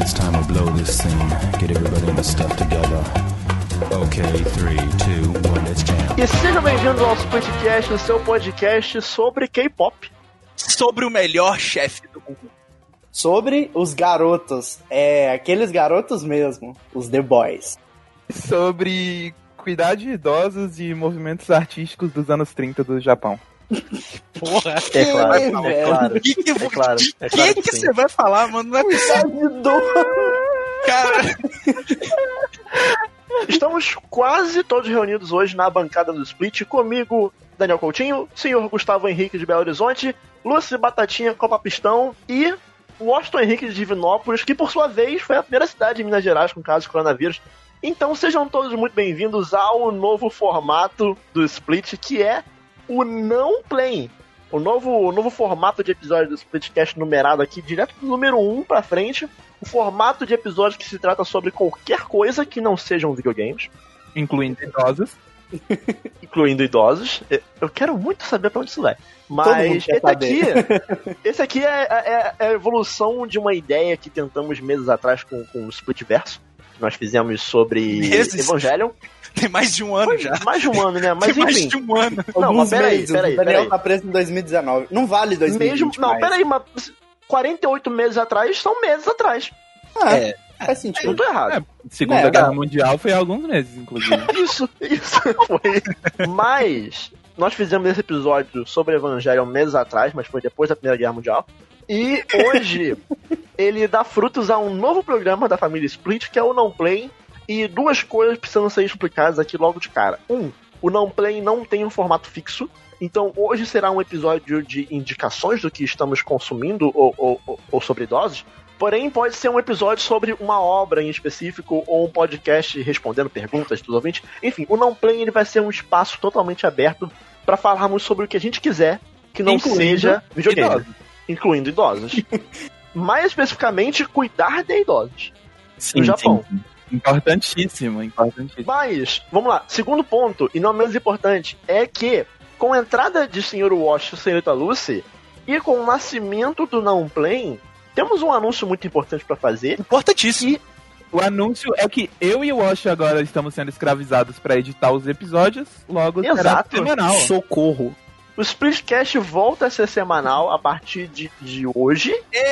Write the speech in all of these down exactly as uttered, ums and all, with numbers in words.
it's time to blow this scene. Get everybody in the stuff together. Ok, three, two, one, let's jam. E sejam bem-vindos ao Splitcast, o seu podcast sobre K-pop. Sobre o melhor chefe do mundo. Sobre os garotos, é, aqueles garotos mesmo, os The Boys. Sobre cuidar de idosos e movimentos artísticos dos anos trinta do Japão. Porra, É claro, é, velho. claro. que que, É claro, que, é claro que, que que sim. você vai falar, mano? Não é possível, cara. Estamos quase todos reunidos hoje na bancada do Split. Comigo, Daniel Coutinho, senhor Gustavo Henrique de Belo Horizonte, Lúcio Batatinha Copa Pistão e Washington Henrique de Divinópolis, que por sua vez foi a primeira cidade de Minas Gerais com caso de coronavírus. Então sejam todos muito bem-vindos ao novo formato do Split, que é o não play. O novo, o novo formato de episódio do Splitcast numerado aqui, direto do número um pra frente. O formato de episódio que se trata sobre qualquer coisa que não sejam videogames. Incluindo idosos. Incluindo idosos. Eu quero muito saber pra onde isso vai. Todo mundo Mas quer esse aqui, esse aqui é, é- é a evolução de uma ideia que tentamos meses atrás com, com o Splitverso. Que nós fizemos sobre Meses? Evangelion. Tem mais de um ano Foi já. mais de um ano, né? Mas Tem mais enfim. de um ano. Não, Alguns mas peraí, meses, peraí, o Daniel peraí. tá preso em dois mil e dezenove. Não vale dois mil e vinte Mesmo, não, mais. peraí, mas quarenta e oito meses atrás são meses atrás. Ah, É. faz Não sentido. tô errado. É, Segunda É, Guerra não. Mundial foi há alguns meses, inclusive. Isso, isso foi. Mas nós fizemos esse episódio sobre Evangelion meses atrás, mas foi depois da Primeira Guerra Mundial. E hoje ele dá frutos a um novo programa da família Split, que é o Não Play. E duas coisas precisam ser explicadas aqui logo de cara. Um, o Não Play não tem um formato fixo. Então hoje será um episódio de indicações do que estamos consumindo ou, ou, ou- ou sobre idosos. Porém, pode ser um episódio sobre uma obra em específico ou um podcast respondendo perguntas dos ouvintes. Enfim, o Não Play ele vai ser um espaço totalmente aberto para falarmos sobre o que a gente quiser que não Incluindo seja videogame. idosos. Incluindo idosos. Mais especificamente, cuidar de idosos. Sim, No Japão. sim. Importantíssimo, importantíssimo. Mas, vamos lá. Segundo ponto, e não menos importante, é que com a entrada de senhor Wash e senhorita Lucy e com o nascimento do Não Play, temos um anúncio muito importante para fazer. Importantíssimo. O anúncio é que eu e o Wash agora estamos sendo escravizados para editar os episódios, logo será Exato. semanal. Socorro. O Splitcast volta a ser semanal a partir de, de hoje.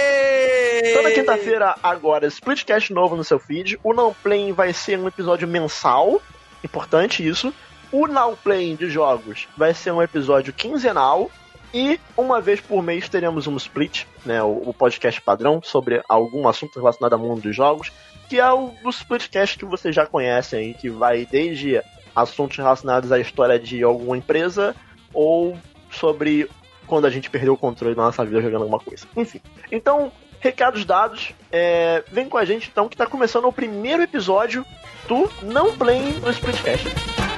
Toda quinta-feira, agora, Splitcast novo no seu feed. O Não Play vai ser um episódio mensal. Importante isso. O Now Play de jogos vai ser um episódio quinzenal. E uma vez por mês teremos um Split, né, o, o podcast padrão, sobre algum assunto relacionado ao mundo dos jogos. Que é o do Splitcast que vocês já conhecem aí, que vai desde assuntos relacionados à história de alguma empresa ou sobre quando a gente perdeu o controle da nossa vida jogando alguma coisa. Enfim. Então, recados dados. É, vem com a gente então que tá começando o primeiro episódio do Não Play no Splitcast.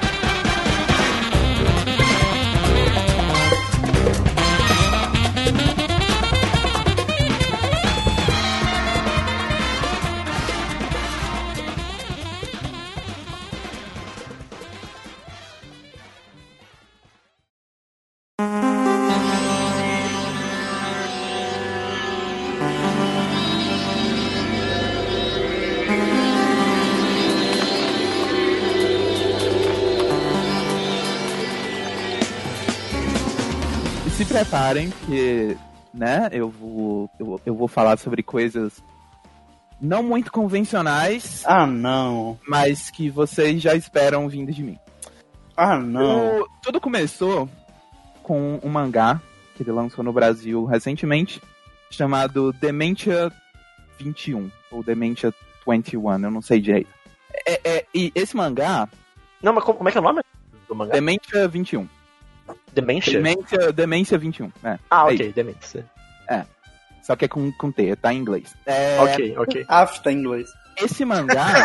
E se preparem, que, né, eu vou, eu, eu vou falar sobre coisas não muito convencionais, Ah, não. mas que vocês já esperam vindo de mim. Ah, não. O- tudo começou com um mangá que ele lançou no Brasil recentemente, chamado Dementia vinte e um, ou Dementia vinte e um, eu não sei direito. É, é, e esse mangá, Não, mas como, como é que é o nome do mangá? Dementia vinte e um. Demência? Demência, Demência vinte e um, é. Ah, é ok, Demência. Só que é com, com T, tá em inglês. É, Ok, ok. Af, tá em inglês. Esse mangá...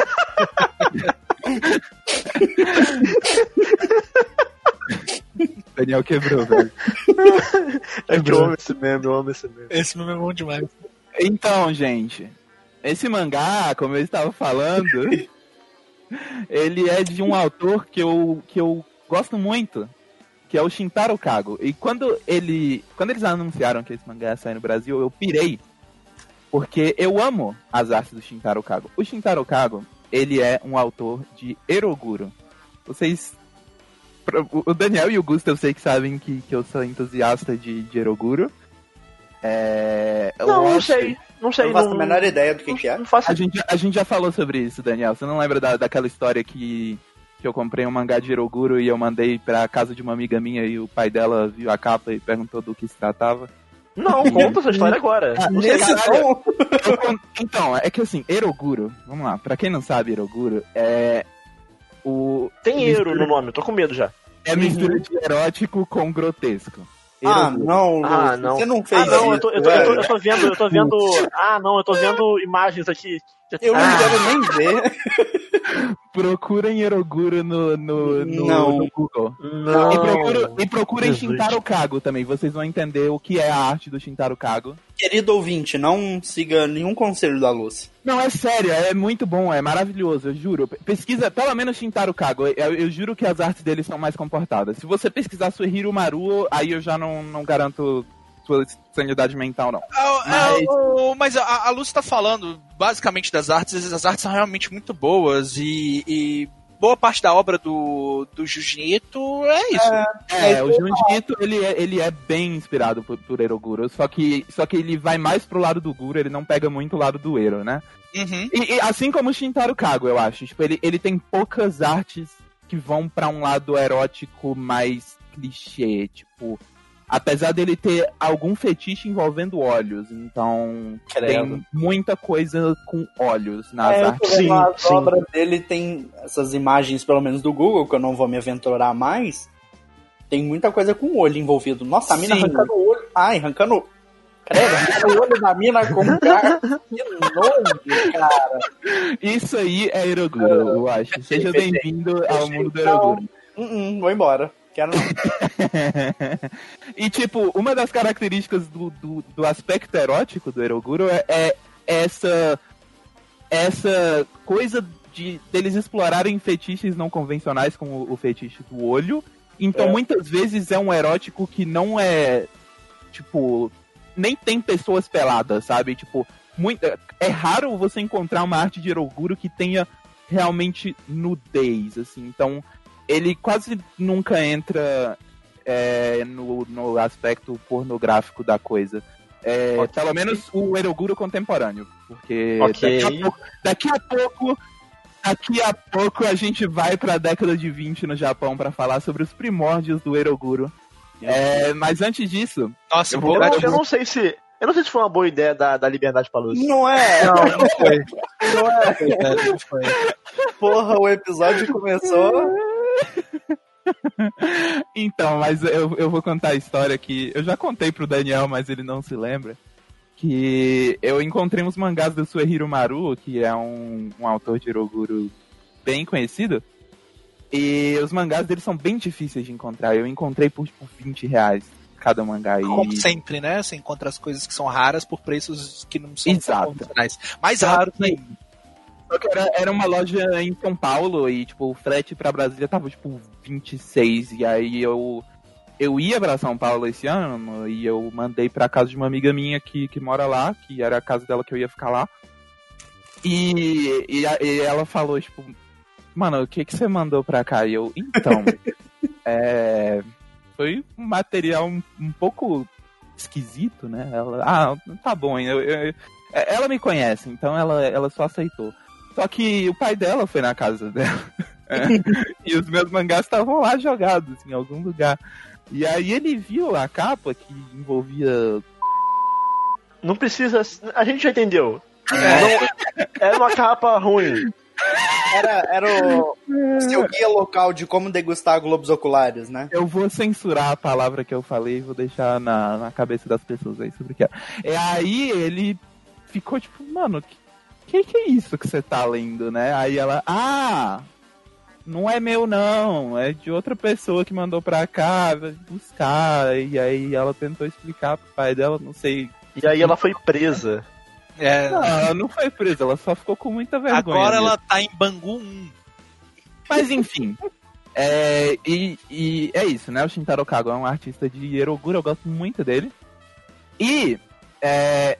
Daniel quebrou, velho. É que eu amo esse meme, eu amo esse meme. Esse nome é bom demais. Então, gente, esse mangá, como eu estava falando, ele é de um autor que eu, que eu gosto muito, que é o Shintaro Kago. E quando ele, quando eles anunciaram que esse mangá ia sair no Brasil, eu pirei. Porque eu amo as artes do Shintaro Kago. O Shintaro Kago, ele é um autor de Eroguro. Vocês... O Daniel e o Gusto eu sei que sabem que, que eu sou entusiasta de, de Eroguro. É... Não, não sei. Não sei. Eu não faço não, a menor ideia do que, não, que é. Não faço... A gente, a gente já falou sobre isso, Daniel. Você não lembra da, daquela história que, que eu comprei um mangá de Eroguro e eu mandei pra casa de uma amiga minha e o pai dela viu a capa e perguntou do que se tratava? Não, conta essa história agora. Ah, Não sei. Nesse tom. Eu- Então, é que assim, Eroguro, vamos lá, pra quem não sabe, Eroguro é o... Tem euro mistura- no nome, eu tô com medo já. É mistura de erótico com grotesco. Ah, Eroguro. não, Ah, Lúcio, não. você não fez Ah, não, eu isso. tô, eu, tô, eu, tô, velho. eu tô vendo, eu tô vendo. Ah, não, eu tô vendo imagens aqui. Eu não Ah, quero nem ver. Procurem Eroguro no, no, no, Não. no Google. não. E, procura, e procurem Jesus. Shintaro Kago também, vocês vão entender o que é a arte do Shintaro Kago. Querido ouvinte, não siga nenhum conselho da Lúcia. Não, é sério, é muito bom, é maravilhoso, eu juro. Pesquisa pelo menos Shintaro Kago, eu, eu juro que as artes dele são mais comportadas. Se você pesquisar Suehiro Maruo, aí eu já não, não garanto sua sanidade mental, não. Ah, Mas- ah, o- Mas a, a Lúcia tá falando basicamente das artes, as artes são realmente muito boas e, e boa parte da obra do, do Jujutsu é isso. É, o Junji Ito, ele é, ele é bem inspirado por, por Eroguro, só que, só que ele vai mais pro lado do Guro, ele não pega muito o lado do Ero, né? Uhum. E, e assim como o Shintaro Kago, eu acho. Tipo, ele, ele tem poucas artes que vão pra um lado erótico mais clichê, tipo... Apesar dele ter algum fetiche envolvendo olhos, então Credo. tem muita coisa com olhos nas É, eu artes. tô vendo Sim, as sim. obras dele, tem essas imagens, pelo menos do Google, que eu não vou me aventurar mais. Tem muita coisa com o olho envolvido. Nossa, a mina Sim. arrancando o olho. Ai, arrancando. Credo, arrancando o olho da mina com garfo. Que nojo, cara. Isso aí é Eroguro, eu acho. Seja bem-vindo ao mundo do Eroguro. Uh -uh, vou embora. Quero não. E, tipo, uma das características do, do, do aspecto erótico do Eroguro é, é essa, essa coisa de deles explorarem fetiches não convencionais, como o, o fetiche do olho. Então, É. muitas vezes é um erótico que não é, tipo, nem tem pessoas peladas, sabe? Tipo, muito, é raro você encontrar uma arte de Eroguro que tenha realmente nudez, assim. Então, ele quase nunca entra é, no, no aspecto pornográfico da coisa. É, Ok. Pelo menos o Eroguro contemporâneo. Porque Ok. daqui, a pouco, daqui a pouco. Daqui a pouco a gente vai pra década de vinte no Japão pra falar sobre os primórdios do Eroguro. É, mas antes disso, Nossa, Eu eu vou- vou... Eu, acho- eu não sei se. Eu não sei se foi uma boa ideia da, da liberdade pra luz. Não é. Não, não foi. Não é. Verdade, não foi. Porra, o episódio começou. então, mas eu, eu vou contar a história que eu já contei pro Daniel, mas ele não se lembra. Que eu encontrei uns mangás do Suehiro Maruo, que é um, um autor de Eroguro bem conhecido. E os mangás dele são bem difíceis de encontrar. Eu encontrei por tipo vinte reais cada mangá. Como E... sempre, né? Você encontra as coisas que são raras por preços que não são Exato. convencionais. Mais raros ainda. Só que era, era uma loja em São Paulo e, tipo, o frete pra Brasília tava, tipo, vinte e seis. E aí eu, eu ia pra São Paulo esse ano e eu mandei pra casa de uma amiga minha que, que mora lá, que era a casa dela que eu ia ficar lá. E, e, a- e ela falou, tipo, mano, o que que você mandou pra cá? E eu, então, é, foi um material um, um pouco esquisito, né? Ela, ah, tá bom, eu, eu- ela me conhece, então ela, ela só aceitou. Só que o pai dela foi na casa dela. E os meus mangás estavam lá jogados em algum lugar. E aí ele viu a capa que envolvia. Não precisa. A gente já entendeu. Não- era uma capa ruim. Era, era o, o seu guia local de como degustar globos oculares, né? Eu vou censurar a palavra que eu falei e vou deixar na, na cabeça das pessoas aí sobre o que é. E aí ele ficou tipo, mano, que, que que é isso que você tá lendo, né? Aí ela, ah, não é meu não, é de outra pessoa que mandou pra cá, vai buscar. E aí ela tentou explicar pro pai dela, não sei. E aí ela foi presa. É, Não, ela não foi presa, ela só ficou com muita vergonha. agora mesmo. ela tá em Bangu um. Mas enfim. É, e, e é isso, né? O Shintaro Kago é um artista de Eroguro, eu gosto muito dele. E é,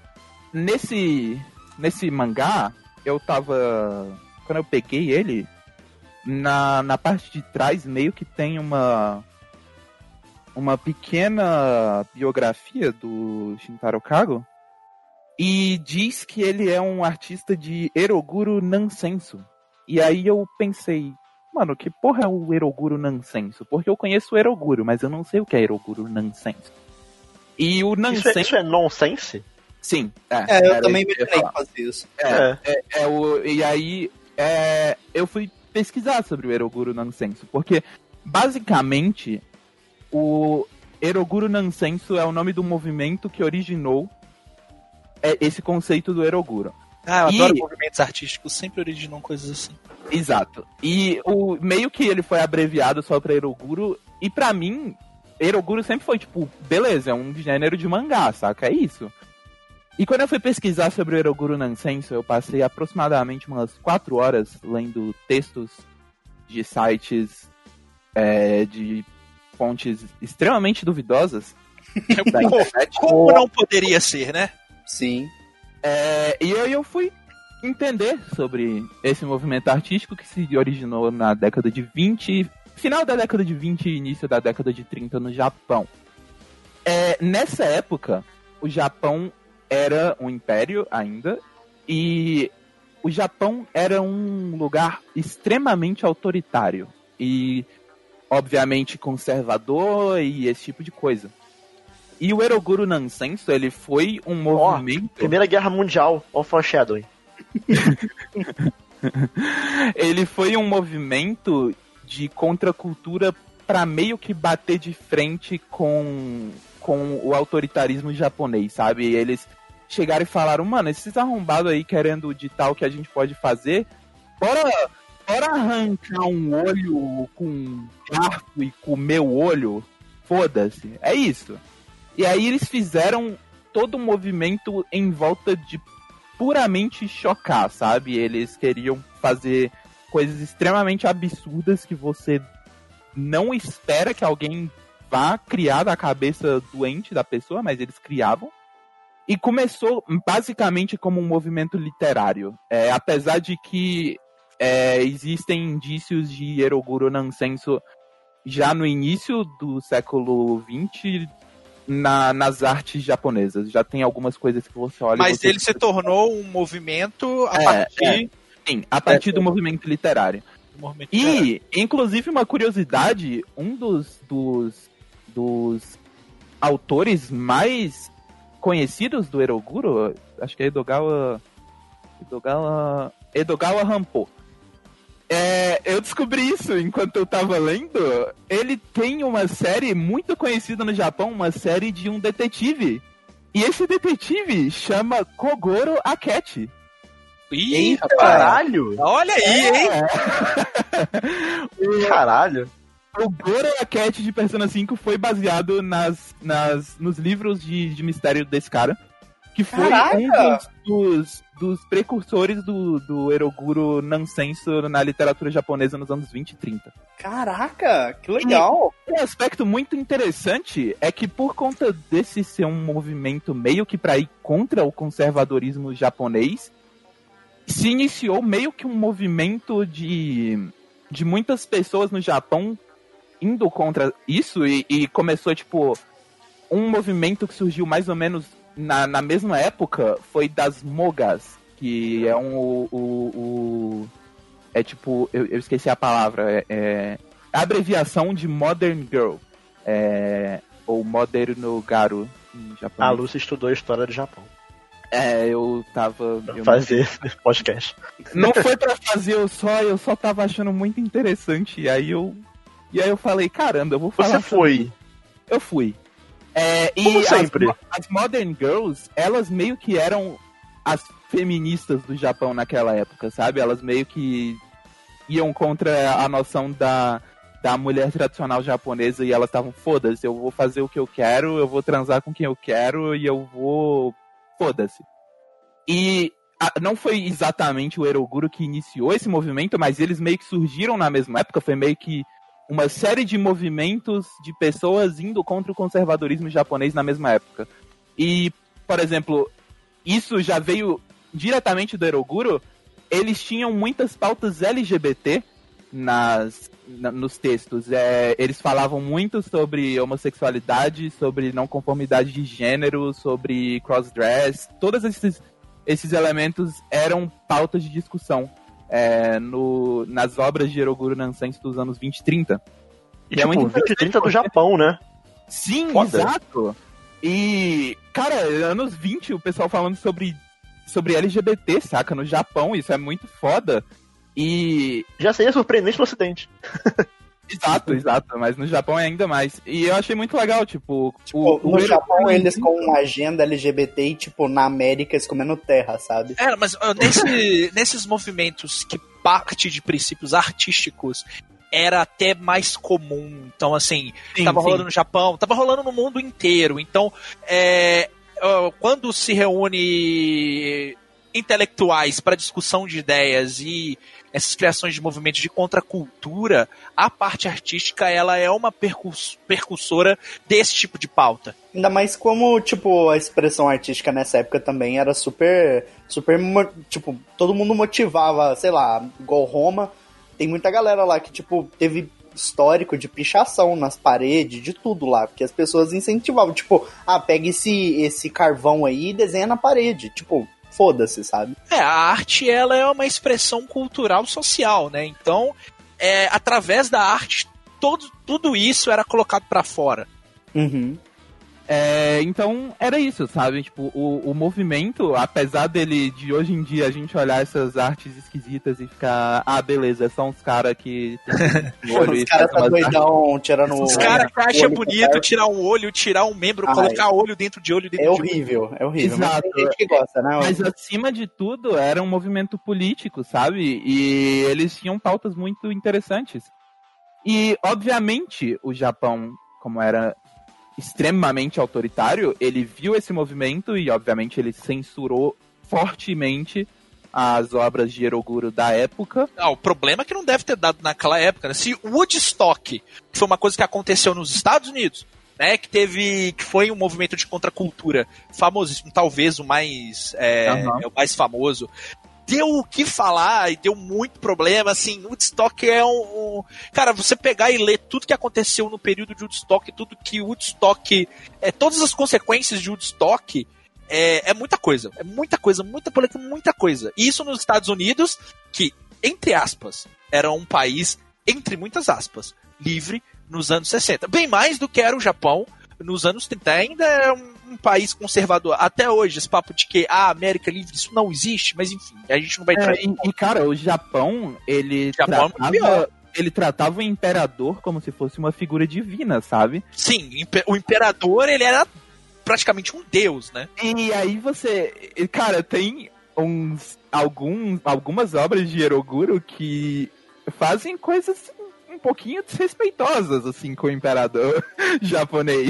nesse, nesse mangá, eu tava... Quando eu peguei ele, na, na parte de trás meio que tem uma... uma pequena biografia do Shintaro Kago. E diz que ele é um artista de Eroguro Nansenso. E aí eu pensei, mano, que porra é o Eroguro Nansenso? Porque eu conheço o Eroguro, mas eu não sei o que é Eroguro Nansenso. E o Nansenso... Isso é, isso é nonsense? Sim. É, é eu também me imaginei que fazia isso. É, é. É, é o, e aí é, eu fui pesquisar sobre o Eroguro Nansenso. Porque, basicamente, o Eroguro Nansenso é o nome do movimento que originou é esse conceito do Eroguro. Ah, eu e... adoro movimentos artísticos, sempre originam coisas assim. Exato. E o meio que ele foi abreviado só pra Eroguro, e pra mim, Eroguro sempre foi tipo, beleza, é um gênero de mangá, saca? É isso. E quando eu fui pesquisar sobre o Eroguro Nansenso, eu passei aproximadamente umas quatro horas lendo textos de sites é, de fontes extremamente duvidosas. Da internet. Como não poderia ser, né? Sim. É, e aí eu fui entender sobre esse movimento artístico que se originou na década de vinte, final da década de vinte e início da década de trinta no Japão. É, nessa época, o Japão era um império ainda, e o Japão era um lugar extremamente autoritário e, obviamente, conservador e esse tipo de coisa. E o Eroguro Nansenso, ele foi um movimento... Oh, Primeira Guerra Mundial, ó foreshadowing. Ele foi um movimento de contracultura para meio que bater de frente com, com o autoritarismo japonês, sabe? Eles chegaram e falaram, mano, esses arrombados aí querendo ditar o que a gente pode fazer, bora, bora arrancar um olho com um garfo e comer o olho, foda-se, é isso. E aí eles fizeram todo um movimento em volta de puramente chocar, sabe? Eles queriam fazer coisas extremamente absurdas que você não espera que alguém vá criar da cabeça doente da pessoa, mas eles criavam. E começou basicamente como um movimento literário. É, apesar de que é, existem indícios de Eroguro Nansenso já no início do século vinte... Na, nas artes japonesas. Já tem algumas coisas que você olha... Mas você... ele se tornou um movimento a é, partir... É. Sim, a partir é, do movimento literário. Do movimento e, literário. Inclusive, uma curiosidade, um dos, dos, dos autores mais conhecidos do Eroguro, acho que é Edogawa... Edogawa... Edogawa Rampo. É, eu descobri isso enquanto eu tava lendo. Ele tem uma série muito conhecida no Japão, uma série de um detetive. E esse detetive chama Kogoro Akechi. Ih, caralho! Olha aí, hein? É. Caralho! O Goro Akechi de Persona cinco foi baseado nas, nas, nos livros de, de mistério desse cara. Que foi Caraca! um dos, dos, dos precursores do, do Eroguro Nansenso na literatura japonesa nos anos vinte e trinta. Caraca, que legal! E um aspecto muito interessante é que por conta desse ser um movimento meio que para ir contra o conservadorismo japonês, se iniciou meio que um movimento de, de muitas pessoas no Japão indo contra isso e, e começou, tipo, um movimento que surgiu mais ou menos Na, na mesma época, foi das Mogas, que é um... O, o, o é tipo... Eu, eu esqueci a palavra. É, é a abreviação de Modern Girl. É, ou Moderno Garu, em japonês. A Lúcia estudou a história do Japão. É, eu tava... Pra eu fazer não... podcast. Não foi pra fazer eu só, eu só tava achando muito interessante. E aí eu... E aí eu falei, caramba, eu vou falar... Você foi? Eu fui. É, Como e sempre. As, as Modern Girls, elas meio que eram as feministas do Japão naquela época, sabe? Elas meio que iam contra a noção da, da mulher tradicional japonesa e elas estavam, foda-se, eu vou fazer o que eu quero, eu vou transar com quem eu quero e eu vou... Foda-se. E a, não foi exatamente o Eroguro que iniciou esse movimento, mas eles meio que surgiram na mesma época, foi meio que uma série de movimentos de pessoas indo contra o conservadorismo japonês na mesma época. E, por exemplo, isso já veio diretamente do Eroguro, eles tinham muitas pautas L G B T nas, na, nos textos. É, eles falavam muito sobre homossexualidade, sobre não conformidade de gênero, sobre crossdress. Todos esses, esses elementos eram pautas de discussão é, no, nas obras de Eroguro Nansense dos anos vinte e trinta. E, tipo, é vinte e trinta do Japão, né? Sim, Foda. Exato. E, cara, anos vinte, o pessoal falando sobre, sobre L G B T, saca? No Japão, isso é muito foda. E... já seria surpreendente no Ocidente. Exato, exato, mas no Japão é ainda mais. E eu achei muito legal, tipo... tipo o, no o Japão eles com uma agenda L G B T e, tipo, na América eles comendo terra, sabe? É, mas uh, nesse, nesses movimentos que parte de princípios artísticos era até mais comum. Então, assim, sim, tava sim. rolando no Japão, tava rolando no mundo inteiro. Então, é, uh, quando se reúne intelectuais para discussão de ideias e essas criações de movimentos de contracultura, a parte artística ela é uma percurs- percursora desse tipo de pauta. Ainda mais como, tipo, a expressão artística nessa época também era super, super, tipo, todo mundo motivava, sei lá, igual Roma, tem muita galera lá que, tipo, teve histórico de pichação nas paredes, de tudo lá, porque as pessoas incentivavam, tipo, ah, pega esse, esse carvão aí e desenha na parede, tipo... foda-se, sabe? É, a arte, ela é uma expressão cultural social, né? Então, é, através da arte, todo, tudo isso era colocado pra fora. Uhum. É, então, era isso, sabe? Tipo, o, o movimento, apesar dele, de hoje em dia, a gente olhar essas artes esquisitas e ficar, ah, beleza, são os caras que... Os caras tá doidão, artes... tirando o... Os caras que acham bonito tirar um olho, tirar um membro, Ai, colocar olho dentro de olho dentro é de horrível, olho. É horrível, Exato. Mas tem gente que gosta, né? Mas, acima de tudo, era um movimento político, sabe? E eles tinham pautas muito interessantes. E, obviamente, o Japão, como era... extremamente autoritário, ele viu esse movimento e, obviamente, ele censurou fortemente as obras de Eroguro da época. Ah, o problema é que não deve ter dado naquela época, né? Se Woodstock, que foi uma coisa que aconteceu nos Estados Unidos, né, que teve, que foi um movimento de contracultura famosíssimo, talvez o mais, é, uhum. é o mais famoso, deu o que falar e deu muito problema, assim, Woodstock é um, um... Cara, você pegar e ler tudo que aconteceu no período de Woodstock, tudo que Woodstock... É, todas as consequências de Woodstock é, é muita coisa. É muita coisa, muita política, muita coisa. E isso nos Estados Unidos, que, entre aspas, era um país, entre muitas aspas, livre nos anos sessenta. Bem mais do que era o Japão nos anos trinta. Ainda é um um país conservador. Até hoje, esse papo de que a ah, América livre, isso não existe, mas enfim, a gente não vai entrar. É, e, e, cara, o Japão, ele Japão tratava, é ele tratava o imperador como se fosse uma figura divina, sabe? Sim, o imperador, ele era praticamente um deus, né? E aí você... Cara, tem uns, alguns, algumas obras de Eroguro que fazem coisas um pouquinho desrespeitosas, assim, com o imperador japonês.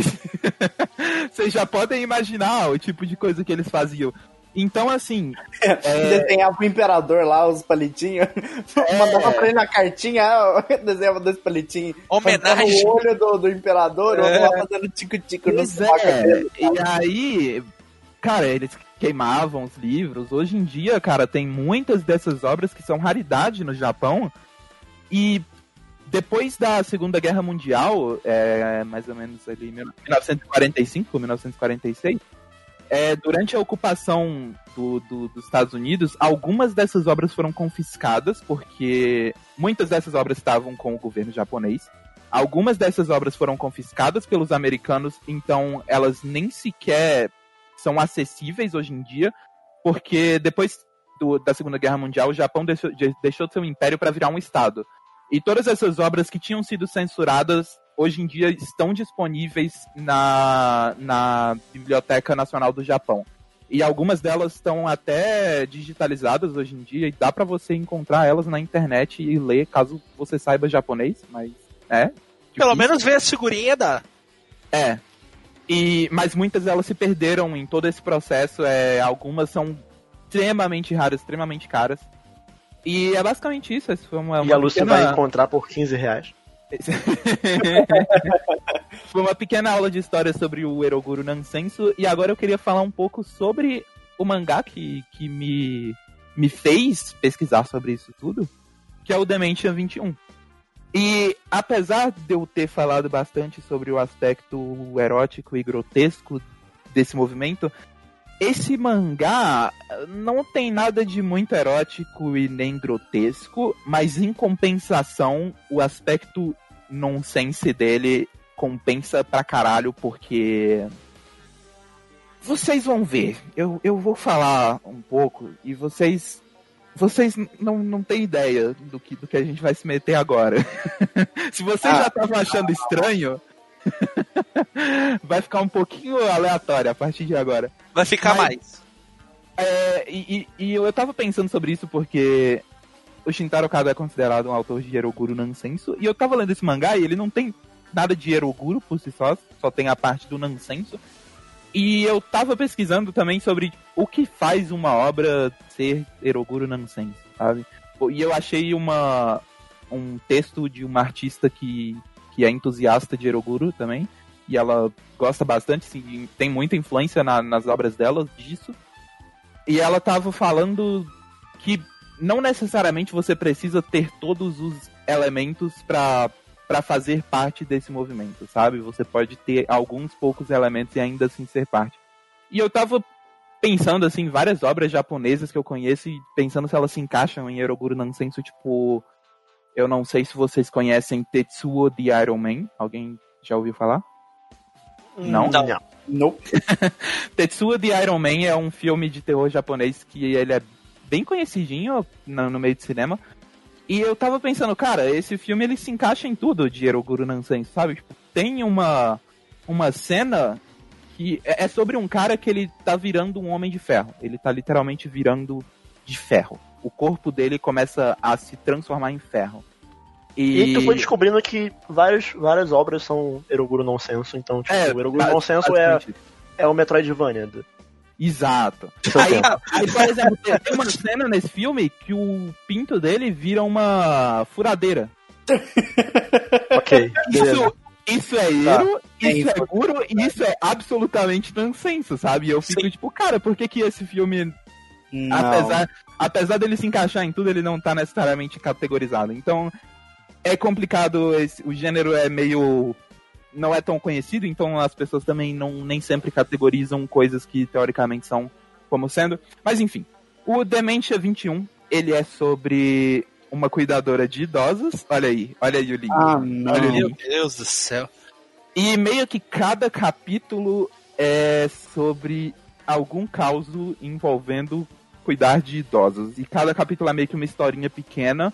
Vocês já podem imaginar o tipo de coisa que eles faziam. Então, assim... É... Desenhava o imperador lá, os palitinhos. É... Mandava pra ele na cartinha, desenhava dois palitinhos. Homenagem. O olho do, do imperador, é... lá fazendo tico-tico no saco dele. E aí, cara, eles queimavam os livros. Hoje em dia, cara, tem muitas dessas obras que são raridade no Japão. E... depois da Segunda Guerra Mundial, é, mais ou menos ali em mil novecentos e quarenta e cinco, mil novecentos e quarenta e seis, é, durante a ocupação do, do, dos Estados Unidos, algumas dessas obras foram confiscadas, porque muitas dessas obras estavam com o governo japonês. Algumas dessas obras foram confiscadas pelos americanos, então elas nem sequer são acessíveis hoje em dia, porque depois do, da Segunda Guerra Mundial, o Japão deixou, deixou de ser um império para virar um estado. E todas essas obras que tinham sido censuradas, hoje em dia estão disponíveis na, na Biblioteca Nacional do Japão. E algumas delas estão até digitalizadas hoje em dia, e dá pra você encontrar elas na internet e ler, caso você saiba japonês, mas é. Pelo difícil. Menos ver a figurinha dá. É. E, mas muitas delas se perderam em todo esse processo, é, algumas são extremamente raras, extremamente caras. E é basicamente isso. Essa foi uma, uma e a Lúcia pequena... vai encontrar por quinze reais. Foi uma pequena aula de história sobre o Eroguro Nansense. E agora eu queria falar um pouco sobre o mangá que, que me, me fez pesquisar sobre isso tudo, que é o Dementia vinte e um. E apesar de eu ter falado bastante sobre o aspecto erótico e grotesco desse movimento, esse mangá não tem nada de muito erótico e nem grotesco, mas em compensação, o aspecto nonsense dele compensa pra caralho, porque vocês vão ver. Eu, eu vou falar um pouco e vocês vocês não, não têm ideia do que, do que a gente vai se meter agora. Se vocês ah, já estavam achando estranho, vai ficar um pouquinho aleatório a partir de agora. Vai ficar Mas, mais. É, e, e eu tava pensando sobre isso porque o Shintaro Kado é considerado um autor de Eroguro Nansenso, e eu tava lendo esse mangá e ele não tem nada de Eroguro por si só, só tem a parte do Nansenso. E eu tava pesquisando também sobre o que faz uma obra ser Eroguro Nansenso, sabe? E eu achei uma, um texto de uma artista que, que é entusiasta de Eroguro também, e ela gosta bastante, sim, tem muita influência na, nas obras dela disso. E ela tava falando que não necessariamente você precisa ter todos os elementos pra, pra fazer parte desse movimento, sabe? Você pode ter alguns poucos elementos e ainda assim ser parte. E eu tava pensando, assim, em várias obras japonesas que eu conheço e pensando se elas se encaixam em Eroguro Nansenso, tipo... Eu não sei se vocês conhecem Tetsuo the Iron Man. Alguém já ouviu falar? Não? Não. Não. Nope. Tetsuo the Iron Man é um filme de terror japonês que ele é bem conhecidinho no, no meio de cinema. E eu tava pensando, cara, esse filme ele se encaixa em tudo de Eroguro Nansenso, sabe? Tipo, tem uma, uma cena que é, é sobre um cara que ele tá virando um homem de ferro. Ele tá literalmente virando de ferro. O corpo dele começa a se transformar em ferro. E, e tu foi descobrindo que várias, várias obras são Eroguro Nonsenso, então, tipo, é, o Eroguro Nonsenso é, é o Metroidvania. Do... Exato. Aí, aí, por exemplo, tem uma cena nesse filme que o pinto dele vira uma furadeira. Ok. Isso, isso é Ero, tá. isso é Guro, e isso é absolutamente nonsenso, sabe? E eu fico Sim. tipo, cara, por que que esse filme... Não. Apesar, apesar dele se encaixar em tudo, ele não tá necessariamente categorizado. Então, é complicado, esse, o gênero é meio... não é tão conhecido, então as pessoas também não, nem sempre categorizam coisas que teoricamente são como sendo. Mas enfim, o Dementia vinte e um, ele é sobre uma cuidadora de idosos. Olha aí, olha aí o link. Ah, não. Olha o Meu link. Deus do céu. E meio que cada capítulo é sobre algum caso envolvendo cuidar de idosos. E cada capítulo é meio que uma historinha pequena.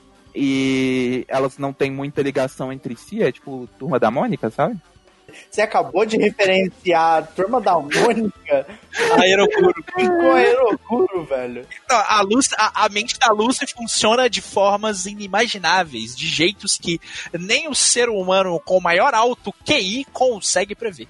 E elas não têm muita ligação entre si, é tipo Turma da Mônica, sabe? Você acabou de referenciar a Turma da Mônica a Eroguro. Ficou a Eroguro, velho. Então, a, Lucy, a, a mente da Lucy funciona de formas inimagináveis, de jeitos que nem o ser humano com maior alto Q I consegue prever.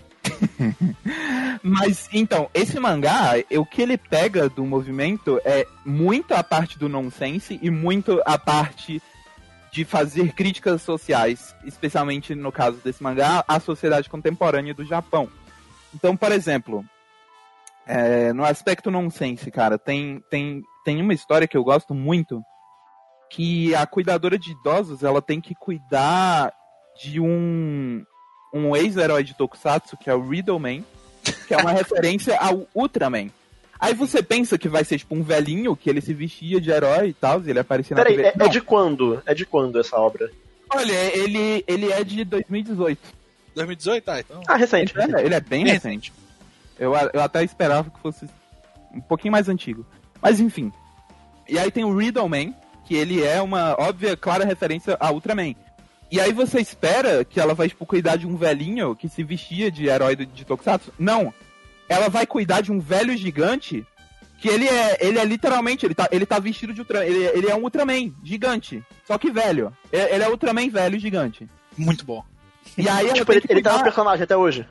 Mas, então, esse mangá, o que ele pega do movimento é muito a parte do nonsense e muito a parte de fazer críticas sociais, especialmente no caso desse mangá, à sociedade contemporânea do Japão. Então, por exemplo, é, no aspecto nonsense, cara, tem, tem, tem uma história que eu gosto muito, que a cuidadora de idosos, ela tem que cuidar de um... um ex-herói de Tokusatsu, que é o Riddleman, que é uma referência ao Ultraman. Aí você pensa que vai ser tipo um velhinho, que ele se vestia de herói e tal, e ele aparecia na Peraí, T V. é, é de quando? É de quando essa obra? Olha, ele, ele é de dois mil e dezoito. dois mil e dezoito? Ah, então... Ah, recente. Ele é, ele é bem Bem recente. Eu, eu até esperava que fosse um pouquinho mais antigo. Mas enfim. E aí tem o Riddleman, que ele é uma óbvia, clara referência a Ultraman. E aí você espera que ela vai, tipo, cuidar de um velhinho que se vestia de herói de Tokusatsu? Não. Ela vai cuidar de um velho gigante que ele é, ele é literalmente, ele tá, ele tá vestido de Ultraman. Ele, ele é um Ultraman gigante, só que velho. Ele é Ultraman velho gigante. Muito bom. E aí ela tipo, tem ele, que ele tá cuidar... no personagem até hoje?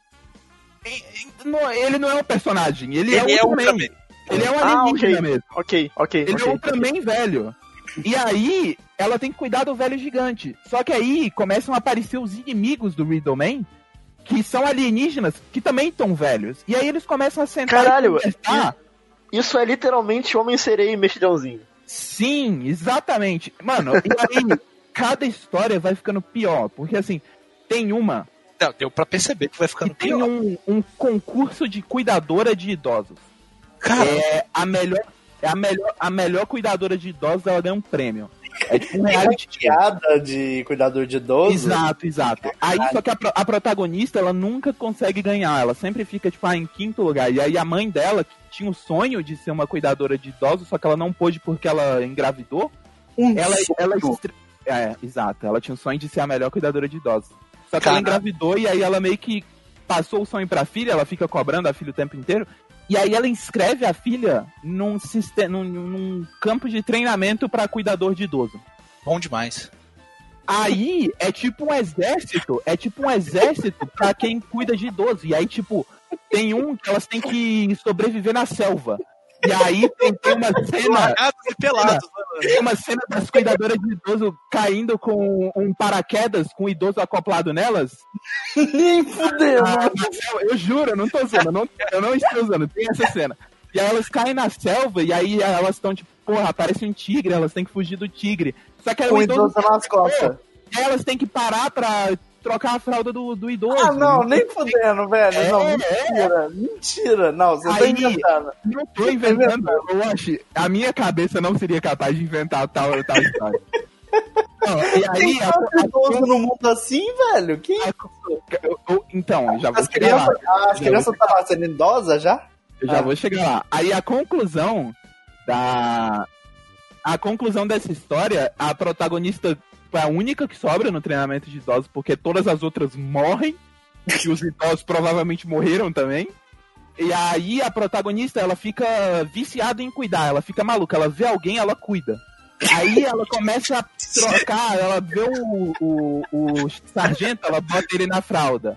Não, ele não é um personagem, ele, Ele é é um Ultraman. Ultraman. Ele é um Ah, alienígena ok. mesmo. Ok, ok. Ele okay, é um Ultraman okay. velho. E aí, ela tem que cuidar do velho gigante. Só que aí começam a aparecer os inimigos do Riddleman, que são alienígenas que também estão velhos. E aí eles começam a sentar Caralho, e conversar. Isso é literalmente Homem-Sereia e Mexilhãozinho. Sim, exatamente. Mano, e aí cada história vai ficando pior. Porque assim, tem uma... Não, deu pra perceber que vai ficando tem pior. um, um concurso de cuidadora de idosos. Cara, É a melhor, é a melhor, a melhor cuidadora de idosos, ela ganha um prêmio. É tipo um reality show. Piada de cuidador de idoso. Exato, exato. Aí só que a, pro- a protagonista, ela nunca consegue ganhar. Ela sempre fica, tipo, ah, em quinto lugar. E aí a mãe dela, que tinha o sonho de ser uma cuidadora de idosos, só que ela não pôde porque ela engravidou. Um Ela, ela sonho. estre- É, exato. Ela tinha o sonho de ser a melhor cuidadora de idosos. Só que Cara. ela engravidou e aí ela meio que passou o sonho pra filha, ela fica cobrando a filha o tempo inteiro. E aí ela inscreve a filha num, sistema, num, num campo de treinamento pra cuidador de idoso. bom demais. Aí é tipo um exército, é tipo um exército pra quem cuida de idoso. E aí, tipo, tem um que elas têm que sobreviver na selva. E aí tem, tem uma cena. Largados e pelados, né, mano? Tem uma cena das cuidadoras de idoso caindo com um paraquedas com o idoso acoplado nelas. Nem fudeu. Ah, eu, eu juro, eu não tô usando, eu não, eu não estou usando, tem essa cena. E aí elas caem na selva e aí elas estão tipo, porra, aparece um tigre, elas têm que fugir do tigre. Só que aí Com o o idoso idoso nas costas. e aí elas têm que parar pra trocar a fralda do, do idoso. Ah, não, nem fudendo, velho. É, não, é. mentira. Mentira. Não, você tá Aí- inventando. Não tô inventando, eu acho. A minha cabeça não seria capaz de inventar tal, tal história. Não, e aí, Tem a- tanto idoso no mundo assim, velho? Que a- eu- eu- então, eu já vou As chegar lá. crianças, as Já crianças estão lá sendo idosas já? Eu já Ah. vou chegar lá. Aí a conclusão da. A conclusão dessa história, a protagonista foi a única que sobra no treinamento de idosos, porque todas as outras morrem, e os idosos provavelmente morreram também. E aí a protagonista, ela fica viciada em cuidar, ela fica maluca, ela vê alguém, ela cuida. Aí ela começa a trocar, ela vê o, o, o sargento, ela bota ele na fralda.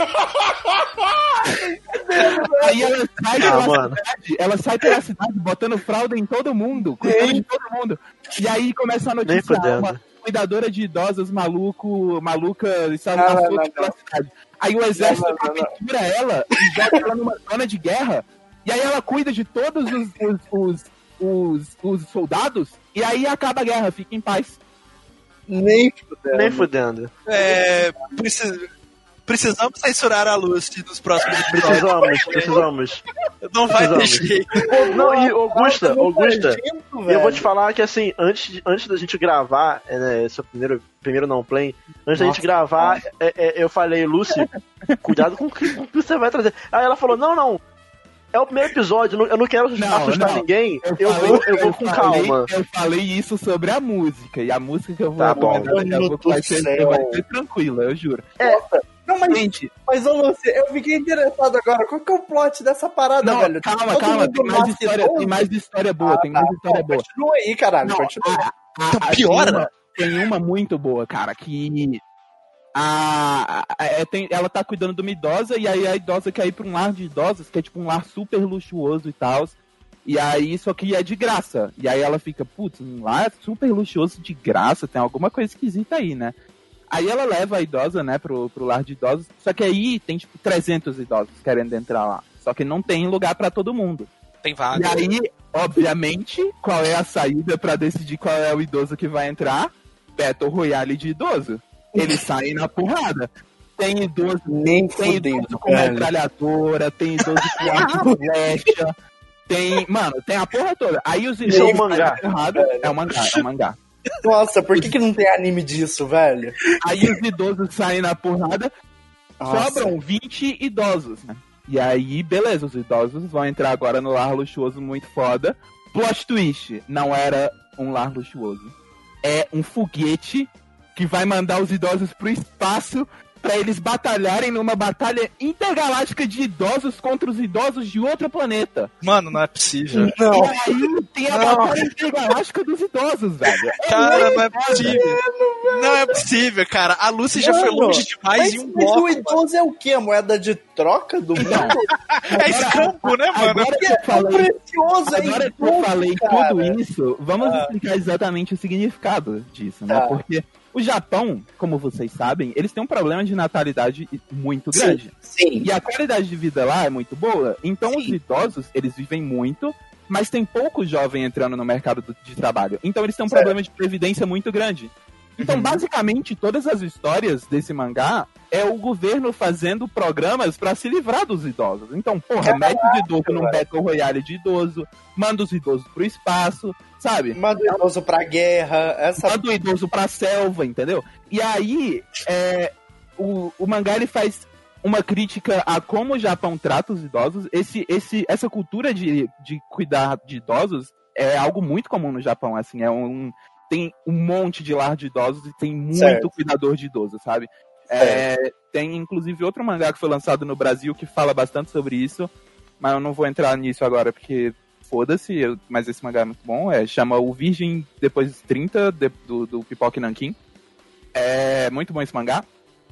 Aí ela sai Ah, pela mano. cidade, ela sai pela cidade botando fralda em todo mundo, cuidando de todo mundo. E aí começa a Nem notícia, fudendo. uma cuidadora de idosos maluco, maluca, está Não, não, solta não, pela não. cidade. Aí o exército Não, não, não, não. captura ela e joga ela numa zona de guerra. E aí ela cuida de todos os, os, os, os, os soldados. E aí acaba a guerra, fica em paz. Nem fudendo. Nem fudendo. É, precis- precisamos censurar a Lucy nos próximos episódios. Precisamos, precisamos. Não vai ter precisamos. jeito. Não, e Augusta, Augusta, Sargento, eu vou velho. te falar que assim, antes, de- antes da gente gravar, é, né, esse é o primeiro, primeiro não play, antes da gente Nossa, gravar, é, é, eu falei, Lucy, cuidado com o que com o que você vai trazer. Aí ela falou, não, não, é o primeiro episódio, eu não- eu não quero Não, assustar não. ninguém, eu, falei- vou, eu vou com falei- calma. Eu falei isso sobre a música. E a música que eu vou Tá bom. comentar daqui a Mano pouco vai do ser, céu. vai ser tranquila, eu juro. Não, mas, Gente, mas ô Lucy, eu fiquei interessado agora. Qual que é o plot dessa parada, não, velho? calma, Todo calma, mundo tem mais, nasce história, idoso? tem mais história boa, tem mais história boa. Continua aí, caralho. Não, Continua. a- a- Então a- piora. Tem uma, tem uma muito boa, cara, que a, a- é, tem- ela tá cuidando de uma idosa e aí a idosa quer ir pra um lar de idosos, que é tipo um lar super luxuoso e tal. E aí isso aqui é de graça. E aí ela fica, putz, um lar super luxuoso de graça, tem alguma coisa esquisita aí, né? Aí ela leva a idosa, né, pro, pro lar de idosos, só que aí tem tipo trezentos idosos querendo entrar lá. Só que não tem lugar pra todo mundo. Tem E vaga. aí, obviamente, qual é a saída pra decidir qual é o idoso que vai entrar? Battle Royale de idoso. Eles saem na porrada. Tem idoso, Nem tem fudendo, idoso com velho. metralhadora, tem idoso com arco e flecha, tem, mano, tem a porra toda. Aí os Isso é um idosos mangá. saem na porrada, é um mangá, é um mangá. Nossa, por que, que não tem anime disso, velho? Aí os idosos saem na porrada, Nossa. sobram vinte idosos, né? E aí, beleza, os idosos vão entrar agora no lar luxuoso muito foda. Plot twist, não era um lar luxuoso. É um foguete que vai mandar os idosos pro espaço pra eles batalharem numa batalha intergaláctica de idosos contra os idosos de outro planeta. Mano, não é possível. Não. E aí tem a Não. batalha intergaláctica dos idosos, velho. É Cara, muito não é foda. possível. Não é possível, cara. A Lucy já foi Mano, longe demais Mas, em um mas bloco. o idoso é o quê? A moeda de troca do mundo? É escampo, né, mano? Agora que eu É tão falei, precioso, é agora que eu idoso, falei cara. tudo isso, vamos explicar exatamente o significado disso, né? Tá. Porque O Japão, como vocês sabem, eles têm um problema de natalidade muito grande. Sim, sim. E a qualidade de vida lá é muito boa. Então, sim, os idosos, eles vivem muito, mas tem pouco jovem entrando no mercado de trabalho. Então, eles têm um certo. problema de previdência muito grande. Então, uhum. basicamente, todas as histórias desse mangá é o governo fazendo programas pra se livrar dos idosos. Então, porra, mete os idosos num Battle Royale de idoso, manda os idosos pro espaço, sabe? Manda o idoso pra guerra. Essa... Manda o idoso pra selva, entendeu? E aí, é, o, o mangá, ele faz uma crítica a como o Japão trata os idosos. Esse, esse, essa cultura de, de cuidar de idosos é algo muito comum no Japão, assim, é um... Tem um monte de lar de idosos e tem muito certo. cuidador de idosos, sabe? É, tem, inclusive, outro mangá que foi lançado no Brasil que fala bastante sobre isso, mas eu não vou entrar nisso agora, porque foda-se, eu, mas esse mangá é muito bom. É, chama O Virgem Depois dos trinta, de, do, do Pipoque Nankin. É muito bom esse mangá.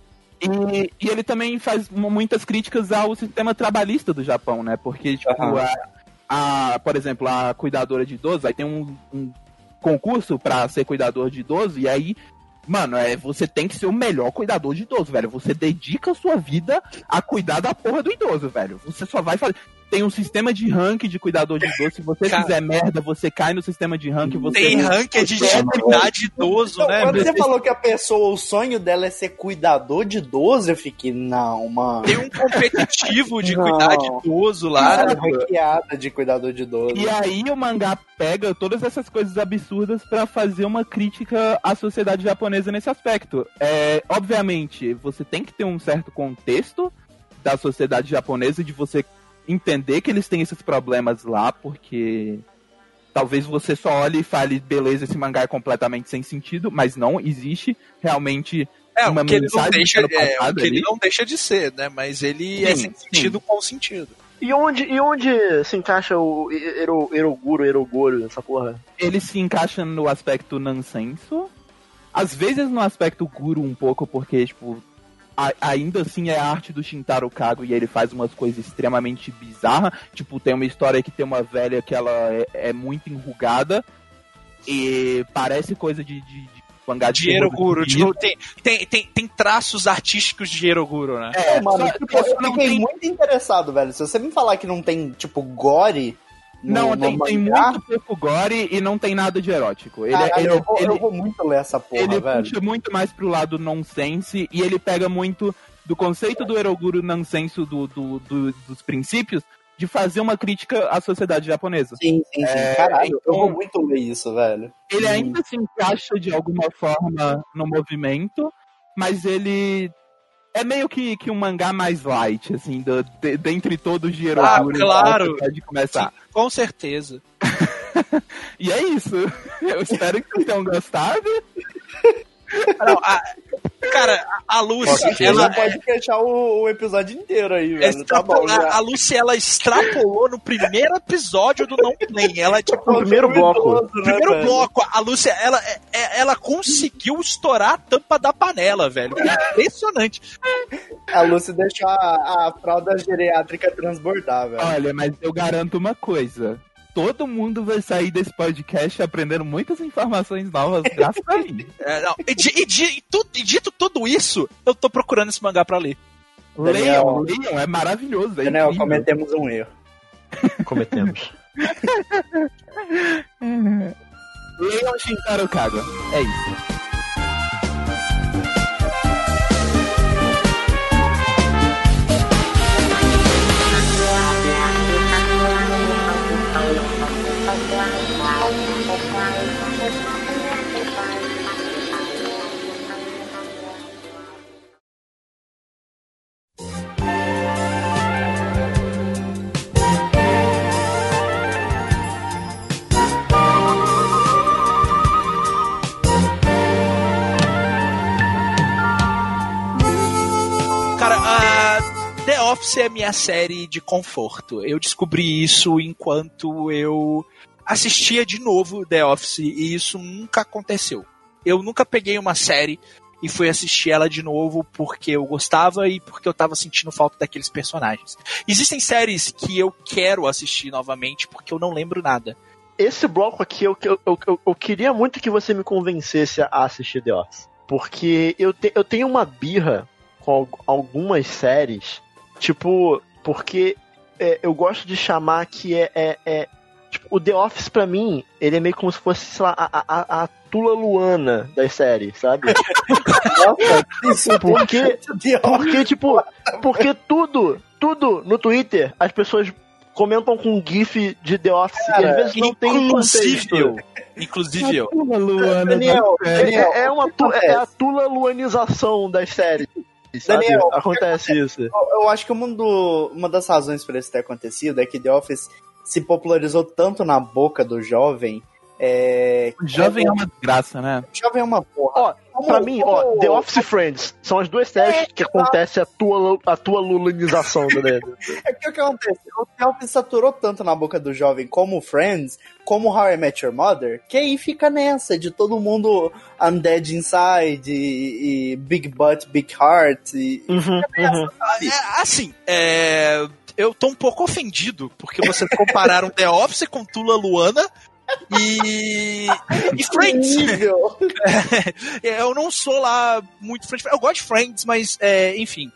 E, e ele também faz muitas críticas ao sistema trabalhista do Japão, né? Porque, tipo, uhum. a, a, por exemplo, a cuidadora de idosos, aí tem um... um concurso pra ser cuidador de idoso, e aí, mano, é, você tem que ser o melhor cuidador de idoso, velho. Você dedica a sua vida a cuidar da porra do idoso, velho. Você só vai fazer... Tem um sistema de ranking de cuidador de idoso. Se você Cara, fizer merda, você cai no sistema de ranking. Você tem ranking de dignidade idoso, então, né? Quando você falou que a pessoa, o sonho dela é ser cuidador de idoso, eu fiquei, não, mano. Tem um competitivo de cuidar de idoso lá. Né? Ranqueada de cuidador de idoso. E aí o mangá pega todas essas coisas absurdas pra fazer uma crítica à sociedade japonesa nesse aspecto. É, obviamente, você tem que ter um certo contexto da sociedade japonesa, de você entender que eles têm esses problemas lá, porque talvez você só olhe e fale, beleza, esse mangá é completamente sem sentido, mas não, existe realmente é, uma que mensagem ele não deixa, é, o que ali. ele não deixa de ser, né? Mas ele sim, é sem sentido sim. com sentido. E onde, e onde se encaixa o Ero, Eroguro, Erogoro, essa porra? Ele se encaixa no aspecto nansenso, às vezes no aspecto guru um pouco, porque, tipo, ainda assim é a arte do Shintaro Kago e ele faz umas coisas extremamente bizarras. Tipo, tem uma história que tem uma velha que ela é, é muito enrugada e parece coisa de, de, de mangá de, de Eroguro. Tipo, tem, tem, tem, tem traços artísticos de Eroguro, né? É, é mano, só, tipo, eu fiquei tem... muito interessado, velho. Se você me falar que não tem, tipo, gore... No, não, no tem, tem muito pouco gore e não tem nada de erótico. Ele, Caralho, ele, eu, vou, ele, eu vou muito ler essa porra, ele velho. Ele puxa muito mais pro lado nonsense e ele pega muito do conceito do Eroguro nonsense, do, do, do, dos princípios, de fazer uma crítica à sociedade japonesa. Sim, sim, sim. É, Caralho, então, eu vou muito ler isso, velho. Ele hum. ainda se encaixa de alguma forma no movimento, mas ele... é meio que, que um mangá mais light, assim, do, de, dentre todos de Eroguro. Ah, claro! Pode começar. Sim, com certeza. E é isso. Eu espero que vocês tenham gostado. Não, a, cara, a Lucy, Poxa, ela pode é, fechar o, o episódio inteiro aí, velho. Tá bom, a, a Lucy, ela extrapolou no primeiro episódio do Não Play. Ela, tipo, no primeiro bloco. Idoso, né, primeiro velho? bloco, a Lucy, ela, ela conseguiu estourar a tampa da panela, velho. Impressionante. A Lucy deixou a, a fralda geriátrica transbordar, velho. Olha, mas eu garanto uma coisa. Todo mundo vai sair desse podcast aprendendo muitas informações novas graças a mim. É, não, e, e, e, e dito tudo isso, eu tô procurando esse mangá pra ler. Leiam, leiam, é maravilhoso. É Daniel, cometemos um erro. Cometemos. Leiam Shintaro Kago. É isso. The Office é minha série de conforto. Eu descobri isso enquanto eu assistia de novo The Office e isso nunca aconteceu. Eu nunca peguei uma série e fui assistir ela de novo porque eu gostava e porque eu tava sentindo falta daqueles personagens. Existem séries que eu quero assistir novamente porque eu não lembro nada. Esse bloco aqui, eu, eu, eu, eu queria muito que você me convencesse a assistir The Office. porque eu, te, eu tenho uma birra com al- algumas séries, tipo, porque é, eu gosto de chamar que é, é, é tipo, o The Office pra mim, ele é meio como se fosse, sei lá, a, a, a Tula Luana das séries, sabe? Nossa, isso Porque, porque, tipo, porque tudo, tudo no Twitter, as pessoas comentam com gif de The Office Cara, e às vezes não tem Inclusive contexto. eu. Inclusive eu. Luana, Daniel, da É, série. Daniel, é, uma, o que tu- é acontece? a Tula Luanização das séries. Sabe? Daniel, o que Acontece isso. Eu, eu acho que uma, do, uma das razões por isso ter acontecido é que The Office se popularizou tanto na boca do jovem. É, O jovem é é, uma desgraça, né? o jovem é uma porra. Ó, Como- pra mim, ó, como- The Office e Friends são as duas séries que acontece a tua, a tua lulanização, né? É que o que acontece? O The Office saturou tanto na boca do jovem como Friends, como How I Met Your Mother, que aí fica nessa de todo mundo I'm Dead Inside e, e Big Butt, Big Heart. E, Uhum, uhum. É, assim, é, eu tô um pouco ofendido, porque vocês compararam The Office com Tula Luana e, e Friends. Nível. Eu não sou lá muito Friends. Eu gosto de Friends, mas, é, enfim,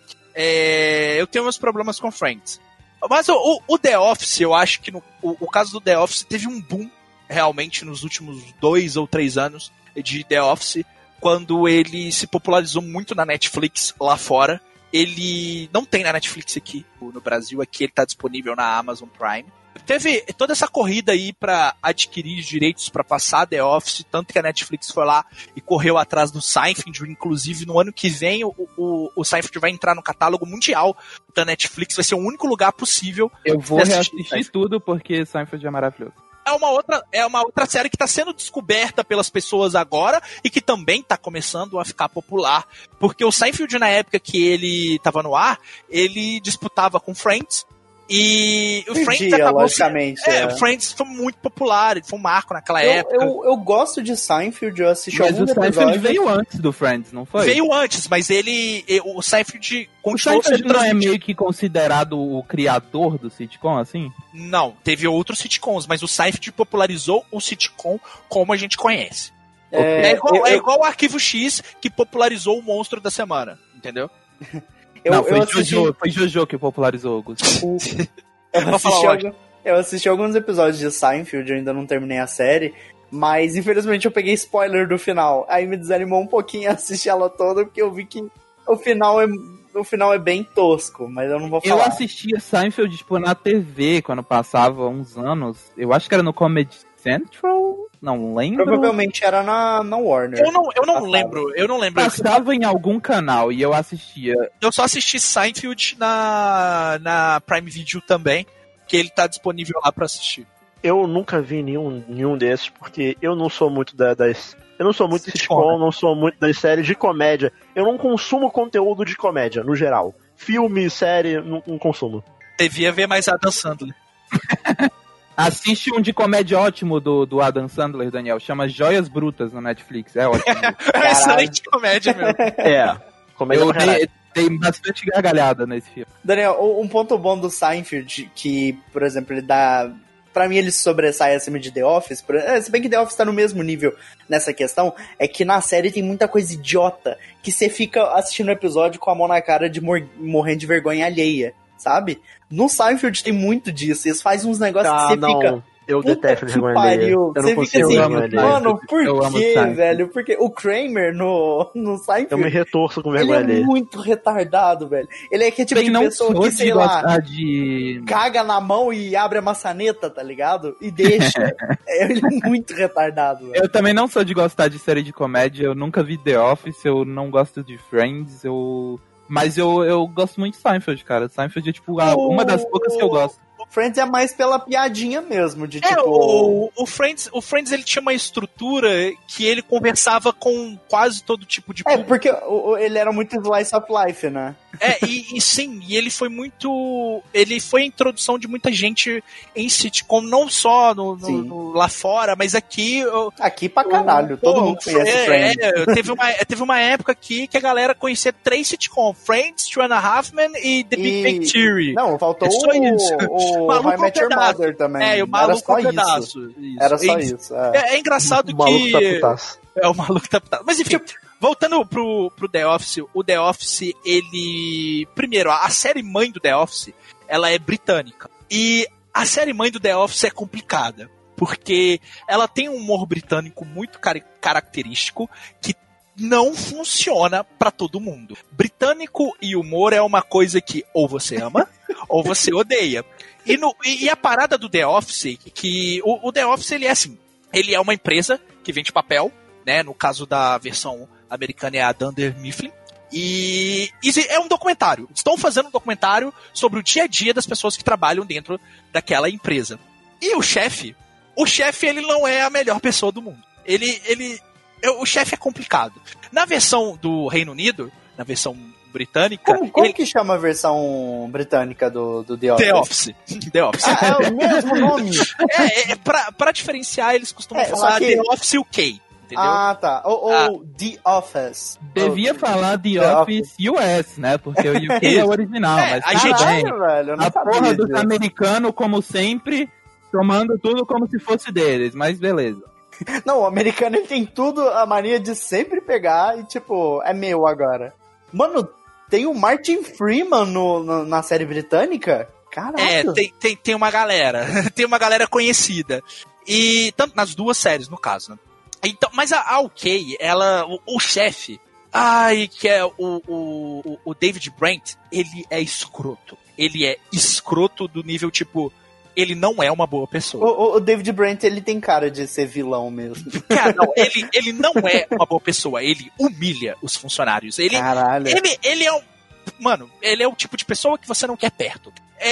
é, eu tenho meus problemas com Friends. Mas o, o- o The Office, eu acho que no, o, o caso do The Office teve um boom, realmente, nos últimos dois ou três anos de The Office, quando ele se popularizou muito na Netflix lá fora. Ele não tem na Netflix aqui no Brasil, aqui ele tá disponível na Amazon Prime. Teve toda essa corrida aí pra adquirir os direitos pra passar The Office, tanto que a Netflix foi lá e correu atrás do Seinfeld. Inclusive, no ano que vem, o, o, o Seinfeld vai entrar no catálogo mundial da Netflix, vai ser o único lugar possível. Eu vou de assistir reassistir Seinfeld. tudo porque Seinfeld é maravilhoso. É uma outra, é uma outra série que está sendo descoberta pelas pessoas agora e que também está começando a ficar popular. Porque o Seinfeld, na época que ele estava no ar, ele disputava com Friends. E o Friends Perdia, acabou logicamente. sendo- É, é. o Friends foi muito popular, ele foi um marco naquela Eu, época. eu, eu gosto de Seinfeld, eu assisti Mas o alguns Seinfeld episódios. veio antes do Friends, não foi? Veio antes, mas ele. O Seinfeld O continuou Seinfeld sendo não é transmitido. meio que considerado o criador do sitcom, assim? Não, teve outros sitcoms, mas o Seinfeld popularizou o sitcom como a gente conhece. É, É, igual, eu- é igual o Arquivo X que popularizou o Monstro da Semana, entendeu? Eu, não, foi, eu assisti, Jojo, foi Jojo que popularizou, Augusto. eu, Vou assisti falar algum- eu assisti alguns episódios de Seinfeld, eu ainda não terminei a série, mas infelizmente eu peguei spoiler do final. Aí me desanimou um pouquinho a assistir ela toda, porque eu vi que o final é, o final é bem tosco, mas eu não vou Eu falar. assistia Seinfeld, tipo, na T V, quando passava há uns anos. Eu acho que era no Comedy Central, não lembro. Provavelmente era na, na Warner. Eu não, eu não Passava. lembro, eu não lembro. Passava em algum canal e eu assistia. Eu só assisti Seinfeld na, na Prime Video também, que ele tá disponível lá pra assistir. Eu nunca vi nenhum, nenhum desses, porque eu não sou muito da- das. Eu não sou muito de Sitcom, sitcom, não sou muito das séries de comédia. Eu não consumo conteúdo de comédia, no geral. Filme, série, não, não consumo. Devia ver mais Adam Sandler. Assiste um de comédia ótimo do, do Adam Sandler, Daniel. Chama Joias Brutas no Netflix. É ótimo. É excelente comédia, meu. É, comédia Eu pra caralho. dei, dei bastante gargalhada nesse filme. Daniel, um ponto bom do Seinfeld, que, por exemplo, ele dá... Pra mim, ele se sobressai acima de The Office. por- é, Se bem que The Office tá no mesmo nível nessa questão, é que na série tem muita coisa idiota que você fica assistindo o episódio com a mão na cara de mor- morrendo de vergonha alheia, sabe? No Seinfeld tem muito disso. Eles fazem uns negócios Ah, que você não. fica... Eu Puta detesto que vergonha alheia. pariu. Eu não Você fica consigo assim, vergonha alheia. mano, por Eu amo quê, Seinfeld. velho? Porque o Kramer no, no Eu me Seinfeld, retorço com ele vergonha é alheia. muito retardado, velho. Ele é que tipo Ele de não pessoa sou que, de sei lá, gostar de... caga na mão e abre a maçaneta, tá ligado? E deixa. É, ele é muito retardado, velho. Eu também não sou de gostar de série de comédia. Eu nunca vi The Office. Eu não gosto de Friends. Eu... Mas eu, eu gosto muito de Seinfeld, cara. Seinfeld é, tipo, a- uma das poucas que eu gosto. Friends é mais pela piadinha mesmo, de É, tipo... o, o, Friends, o Friends ele tinha uma estrutura que ele conversava com quase todo tipo de É, público. porque o- o- ele era muito slice of life, né? É, e, e sim, e ele foi muito. Ele foi a introdução de muita gente em sitcom, não só no, no- Sim. no- lá fora, mas aqui. eu- Aqui pra caralho, todo Pô, mundo conhece é, Friends. é, teve, uma, teve uma época aqui que a galera conhecia três sitcoms: Friends, Two and a Half Men e The Big E- Bang Theory. Não, faltou É só isso. o, o Maluco How I Met Your ao pedaço. Mother também. É, e o era maluco só ao isso. pedaço. Isso. Era só É, isso. É. É, é engraçado O maluco tá que. putaço. É o maluco tá putado. Mas enfim, voltando pro, pro The Office, o The Office, ele... Primeiro, a série mãe do The Office, ela é britânica. E a série mãe do The Office é complicada, porque ela tem um humor britânico muito car- característico que não funciona pra todo mundo. Britânico e humor é uma coisa que ou você ama ou você odeia. E, no, e a parada do The Office, que o, o The Office ele é assim, ele é uma empresa que vende papel, né? No caso da versão americana é a Dunder Mifflin. E, e é um documentário. Estão fazendo um documentário sobre o dia a dia das pessoas que trabalham dentro daquela empresa. E o chefe, o chefe ele não é a melhor pessoa do mundo. Ele, ele, o chefe é complicado. Na versão do Reino Unido, na versão britânica... Como, como ele... que chama a versão britânica do, do The Office? The Office. The Office. Ah, é o mesmo nome? É, é pra, pra diferenciar, eles costumam É, falar que... The Office U K. Entendeu? Ah, tá. Ou, Ah. ou The Office. Devia Oh, falar The, The Office U S, né? Porque o U K é o original, É, mas a tudo gente- bem. Caralho, velho, eu não A sabia porra dos disso. americanos, como sempre, tomando tudo como se fosse deles, mas beleza. Não, o americano ele tem tudo a mania de sempre pegar e, tipo, é meu agora. Mano, tem o Martin Freeman no, no- na série britânica? Caralho. É, tem, tem, tem uma galera. Tem uma galera conhecida. E tanto nas duas séries, no caso, né? Então, mas a, a U K, ela, o, o chefe, ai, que é o, o, o David Brent, ele é escroto. Ele é escroto do nível, tipo, ele não é uma boa pessoa. O, o David Brent, ele tem cara de ser vilão mesmo. Cara, não, ele, ele não é uma boa pessoa, ele humilha os funcionários. Ele, Caralho. ele, ele é um. Mano, ele é o tipo de pessoa que você não quer perto.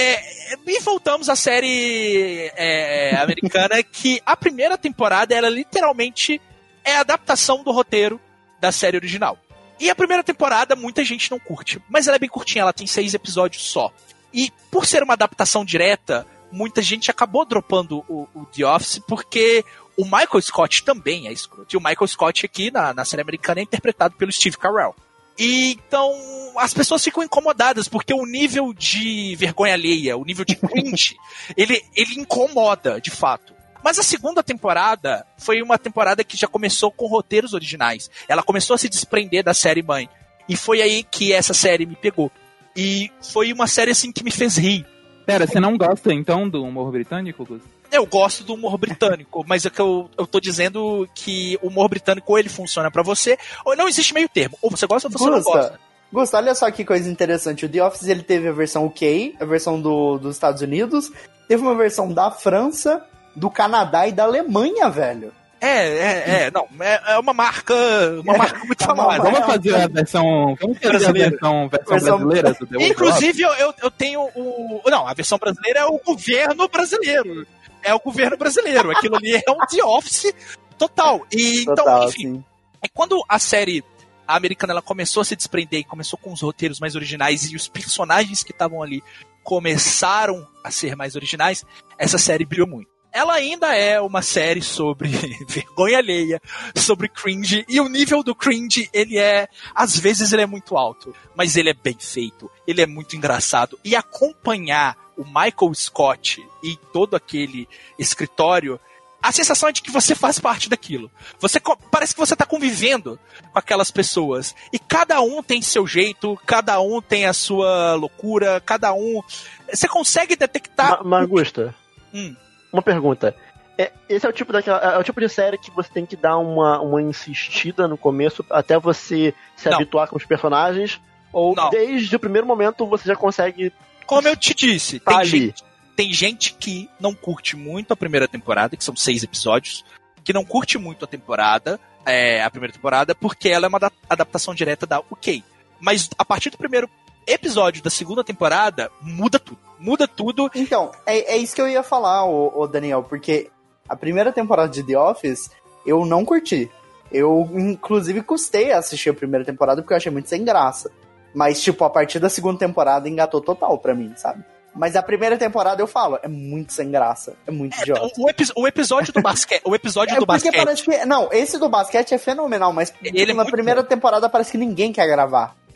É, e voltamos à série é, americana, que a primeira temporada, ela literalmente é a adaptação do roteiro da série original. E a primeira temporada, muita gente não curte, mas ela é bem curtinha, ela tem seis episódios só. E por ser uma adaptação direta, muita gente acabou dropando o, o The Office, porque o Michael Scott também é escroto. E o Michael Scott aqui na, na série americana é interpretado pelo Steve Carell. E então as pessoas ficam incomodadas, porque o nível de vergonha alheia, o nível de cringe, ele, ele incomoda, de fato. Mas a segunda temporada foi uma temporada que já começou com roteiros originais. Ela começou a se desprender da série mãe. E foi aí que essa série me pegou. E foi uma série assim que me fez rir. Pera, você não gosta então do humor britânico, Gus? Eu gosto do humor britânico, mas é que eu, eu tô dizendo que o humor britânico ou ele funciona pra você, ou não existe meio termo. Ou você gosta ou você não gosta. Gusta, olha só que coisa interessante. O The Office, ele teve a versão U K, a versão do, dos Estados Unidos, teve uma versão da França, do Canadá e da Alemanha, velho. É, é, é, não, é, é uma marca, uma marca muito É uma famosa. marca. Vamos fazer a versão. Vamos fazer Brasileira. a versão, versão, Versão- brasileira do The Office? Inclusive, eu, eu, eu tenho o. Não, a versão brasileira é o governo brasileiro. É o governo brasileiro. Aquilo ali é um The Office total. E, então, Total, enfim. assim. É quando a série a americana ela começou a se desprender e começou com os roteiros mais originais e os personagens que estavam ali começaram a ser mais originais, essa série brilhou muito. Ela ainda é uma série sobre vergonha alheia, sobre cringe, e o nível do cringe, ele é, às vezes ele é muito alto, mas ele é bem feito, ele é muito engraçado, e acompanhar o Michael Scott e todo aquele escritório, a sensação é de que você faz parte daquilo. Você co- parece que você está convivendo com aquelas pessoas, e cada um tem seu jeito, cada um tem a sua loucura, cada um... Você consegue detectar... Ma- Magusta, Hum. uma pergunta. É, esse é o tipo daquela, é o tipo de série que você tem que dar uma, uma insistida no começo até você se Não. habituar com os personagens? Ou Não. desde o primeiro momento você já consegue. Como eu te disse, Tá tem ali. gente, tem gente que não curte muito a primeira temporada, que são seis episódios, que não curte muito a temporada, é, a primeira temporada, porque ela é uma da- adaptação direta da U K. Mas a partir do primeiro episódio da segunda temporada, muda tudo. Muda tudo. Então, é, é isso que eu ia falar, ô, ô Daniel, porque a primeira temporada de The Office eu não curti. Eu, inclusive, custei a assistir a primeira temporada porque eu achei muito sem graça. Mas, tipo, a partir da segunda temporada engatou total pra mim, sabe? Mas a primeira temporada eu falo, é muito sem graça, é muito idiota. O, epi- o episódio do basquete. O episódio É do porque basquete. parece que. Não, esse do basquete é fenomenal, mas Ele é na muito primeira temporada parece que ninguém quer gravar.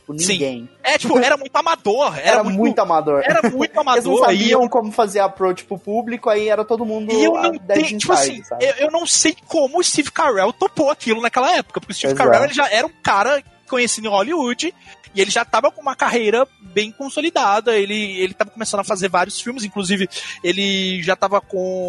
tipo, ninguém. Sim. É, tipo, era muito amador. Era, Era muito, muito amador. Era muito amador. Eles não sabiam e... como fazer approach pro público, aí era todo mundo E eu não dead tenho, tipo inside, assim, sabe? eu, eu não sei como o Steve Carell topou aquilo naquela época, porque o Steve Exato. Carell ele já era um cara conhecido em Hollywood, e ele já tava com uma carreira bem consolidada, ele, ele tava começando a fazer vários filmes, inclusive ele já tava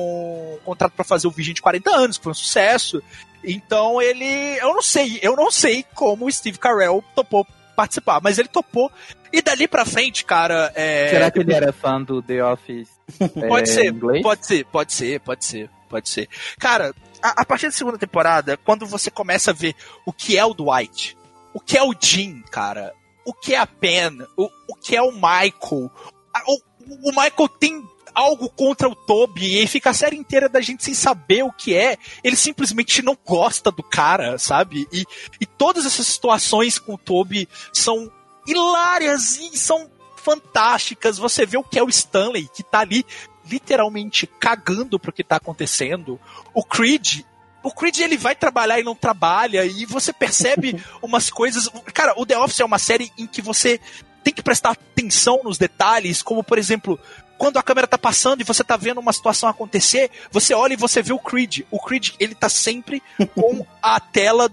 com contrato pra fazer o Virgem de quarenta anos, que foi um sucesso, então ele, eu não sei, eu não sei como o Steve Carell topou participar, mas ele topou, e dali pra frente, cara... É... Será que ele era fã do The Office Pode é, ser, inglês? pode ser, pode ser, pode ser, pode ser. Cara, a, a partir da segunda temporada, quando você começa a ver o que é o Dwight, o que é o Jim, cara, o que é a Pen, o, o que é o Michael, a, o, o Michael tem algo contra o Toby e fica a série inteira da gente sem saber o que é, ele simplesmente não gosta do cara, sabe? E, e todas essas situações com o Toby são hilárias e são fantásticas. Você vê o que é o Stanley, que tá ali literalmente cagando pro que tá acontecendo. O Creed, o Creed ele vai trabalhar e não trabalha, e você percebe umas coisas... Cara, o The Office é uma série em que você tem que prestar atenção nos detalhes, como, por exemplo, quando a câmera tá passando e você tá vendo uma situação acontecer, você olha e você vê o Creed. O Creed, ele tá sempre com a tela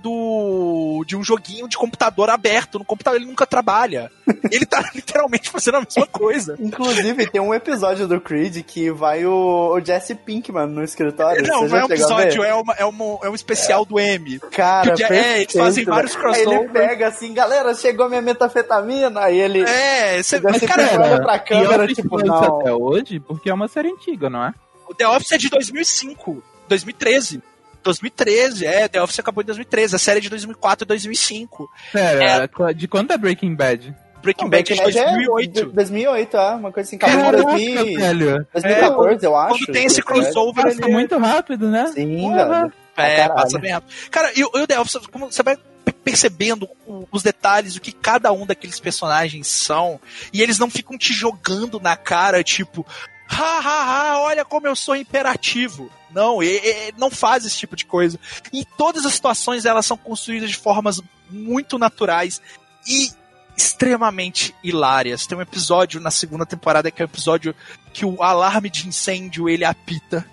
do de um joguinho de computador aberto. No computador ele nunca trabalha. Ele tá literalmente fazendo a mesma coisa. Inclusive, tem um episódio do Creed que vai o, o Jesse Pinkman no escritório. Não, Você não já é um chegou a ver? episódio, é, uma, é, uma, é um especial do M. Cara, Que o Je- é, eles fazem vários Aí crossovers. ele pega assim, galera, chegou minha metafetamina, aí ele... É, você, Mas, mas, cara, olha pra câmera, The Office tipo, lança não. até hoje, porque é uma série antiga, não é? o The Office é de dois mil e cinco, dois mil e treze. dois mil e treze, é, The Office acabou em dois mil e treze, a série é de dois mil e quatro e dois mil e cinco. Pera, de quando é Breaking Bad? Breaking Não, Bad é de Breaking Bad dois mil e oito. É dois mil e oito, é, uma coisa assim, acabou em Caraca, dois mil, velho. dois mil e quatorze, eu acho. Quando tem esse Breaking Bad. crossover, Passa ele é- muito rápido, né? Sim, Porra. velho. É, Pra passa caralho. bem rápido. Cara, e o e o The Office, como você vai percebendo o- os detalhes, o que cada um daqueles personagens são, e eles não ficam te jogando na cara, tipo, ha, ha, ha, olha como eu sou imperativo. Não, e, e, não faz esse tipo de coisa. E todas as situações, elas são construídas de formas muito naturais e extremamente hilárias. Tem um episódio na segunda temporada que é o episódio que o alarme de incêndio, ele apita.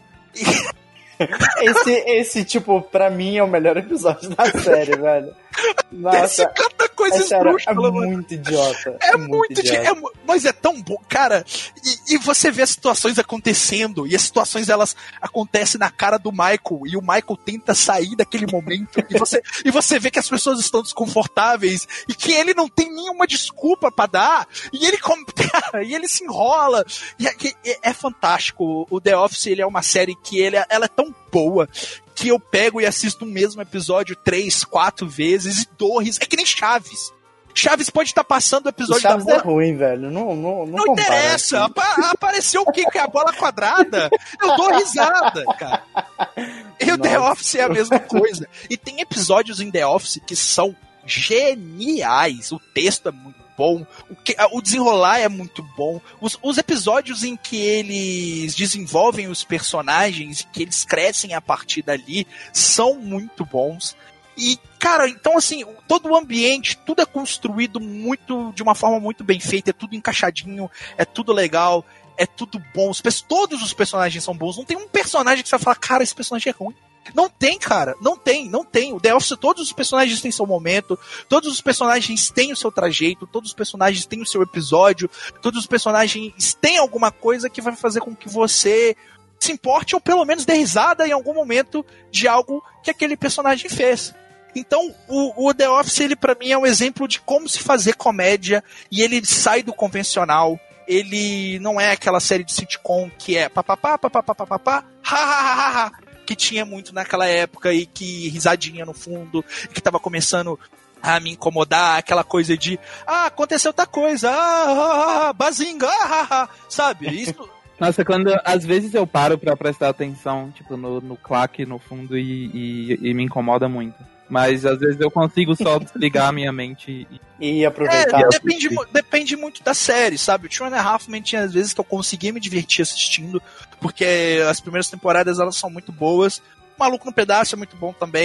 Esse, esse, tipo, pra mim é o melhor episódio da série, velho. Esse Nossa, canta coisa é, sério, é esdrúxula, mano. muito idiota. É muito, idiota. de, é mu- mas é tão bom, cara. E, e você vê as situações acontecendo, e as situações elas acontecem na cara do Michael, e o Michael tenta sair daquele momento, e você, e você vê que as pessoas estão desconfortáveis, e que ele não tem nenhuma desculpa pra dar, e ele, com- cara, e ele se enrola. E é, que- é- é fantástico. O The Office, ele é uma série que ele, é- ela é tão boa que eu pego e assisto o mesmo episódio três, quatro vezes e dou risada. É que nem Chaves. Chaves pode estar passando o O episódio Chaves da é bola. ruim, velho. Não, não, não, Não compara. interessa. Apa- apareceu o que? Que é a bola quadrada? Eu dou risada, cara. E o The Nossa. Office é a mesma coisa. E tem episódios em The Office que são geniais. O texto é muito bom, o, que, o desenrolar é muito bom, os, os episódios em que eles desenvolvem os personagens, que eles crescem a partir dali, são muito bons. E, cara, então assim, todo o ambiente, tudo é construído muito, de uma forma muito bem feita, é tudo encaixadinho, é tudo legal, é tudo bom, os, pers- todos os personagens são bons, não tem um personagem que você vai falar, cara, esse personagem é ruim. Não tem, cara, não tem, não tem. O The Office, todos os personagens têm seu momento, todos os personagens têm o seu trajeto, todos os personagens têm o seu episódio, todos os personagens têm alguma coisa que vai fazer com que você se importe ou pelo menos dê risada em algum momento de algo que aquele personagem fez. Então, o, o The Office, ele pra mim é um exemplo de como se fazer comédia, e ele sai do convencional. Ele não é aquela série de sitcom que é papapá, papapá, papapá, ha, ha, ha, ha, que tinha muito naquela época e que risadinha no fundo, que tava começando a me incomodar, aquela coisa de ah, aconteceu outra coisa, ah, ah, ah bazinga, ah, ah, ah, sabe? Isso... Nossa, quando às vezes eu paro pra prestar atenção, tipo, no, no claque no fundo e, e, e me incomoda muito. Mas às vezes eu consigo só desligar a minha mente e... E aproveitar. É, depende, mu- depende muito da série, sabe? O Two and a Half Men tinha às vezes que eu conseguia me divertir assistindo, porque as primeiras temporadas elas são muito boas. O Maluco no Pedaço é muito bom também.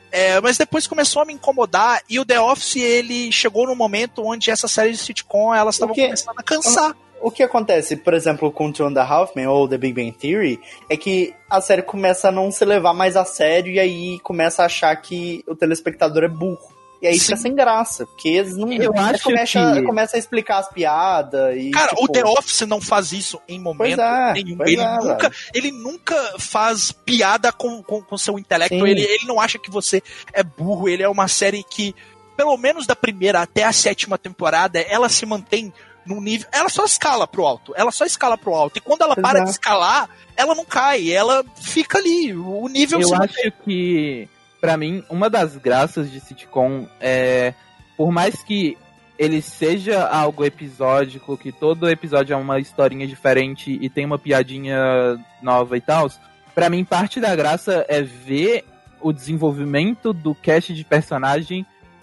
É, mas depois começou a me incomodar e o The Office, ele chegou num momento onde essa série de sitcom, elas estavam começando a cansar. O que acontece, por exemplo, com Two and a Half Men ou The Big Bang Theory, é que a série começa a não se levar mais a sério e aí começa a achar que o telespectador é burro. E aí Sim. fica sem graça, porque eles não... Eu acho começa, que... começa a explicar as piadas e... Cara, tipo... o The Office não faz isso em momento é, nenhum. Ele, é, nunca, ele nunca faz piada com, com, com seu intelecto. Ele, ele não acha que você é burro. Ele é uma série que, pelo menos da primeira até a sétima temporada, ela se mantém num nível... Ela só escala pro alto. Ela só escala pro alto. E quando ela para Exato. de escalar, ela não cai. Ela fica ali. O nível Eu se acho mantém. que... Pra mim, uma das graças de sitcom é, por mais que ele seja algo episódico, que todo episódio é uma historinha diferente e tem uma piadinha nova e tal, pra mim parte da graça é ver o desenvolvimento do cast de personagem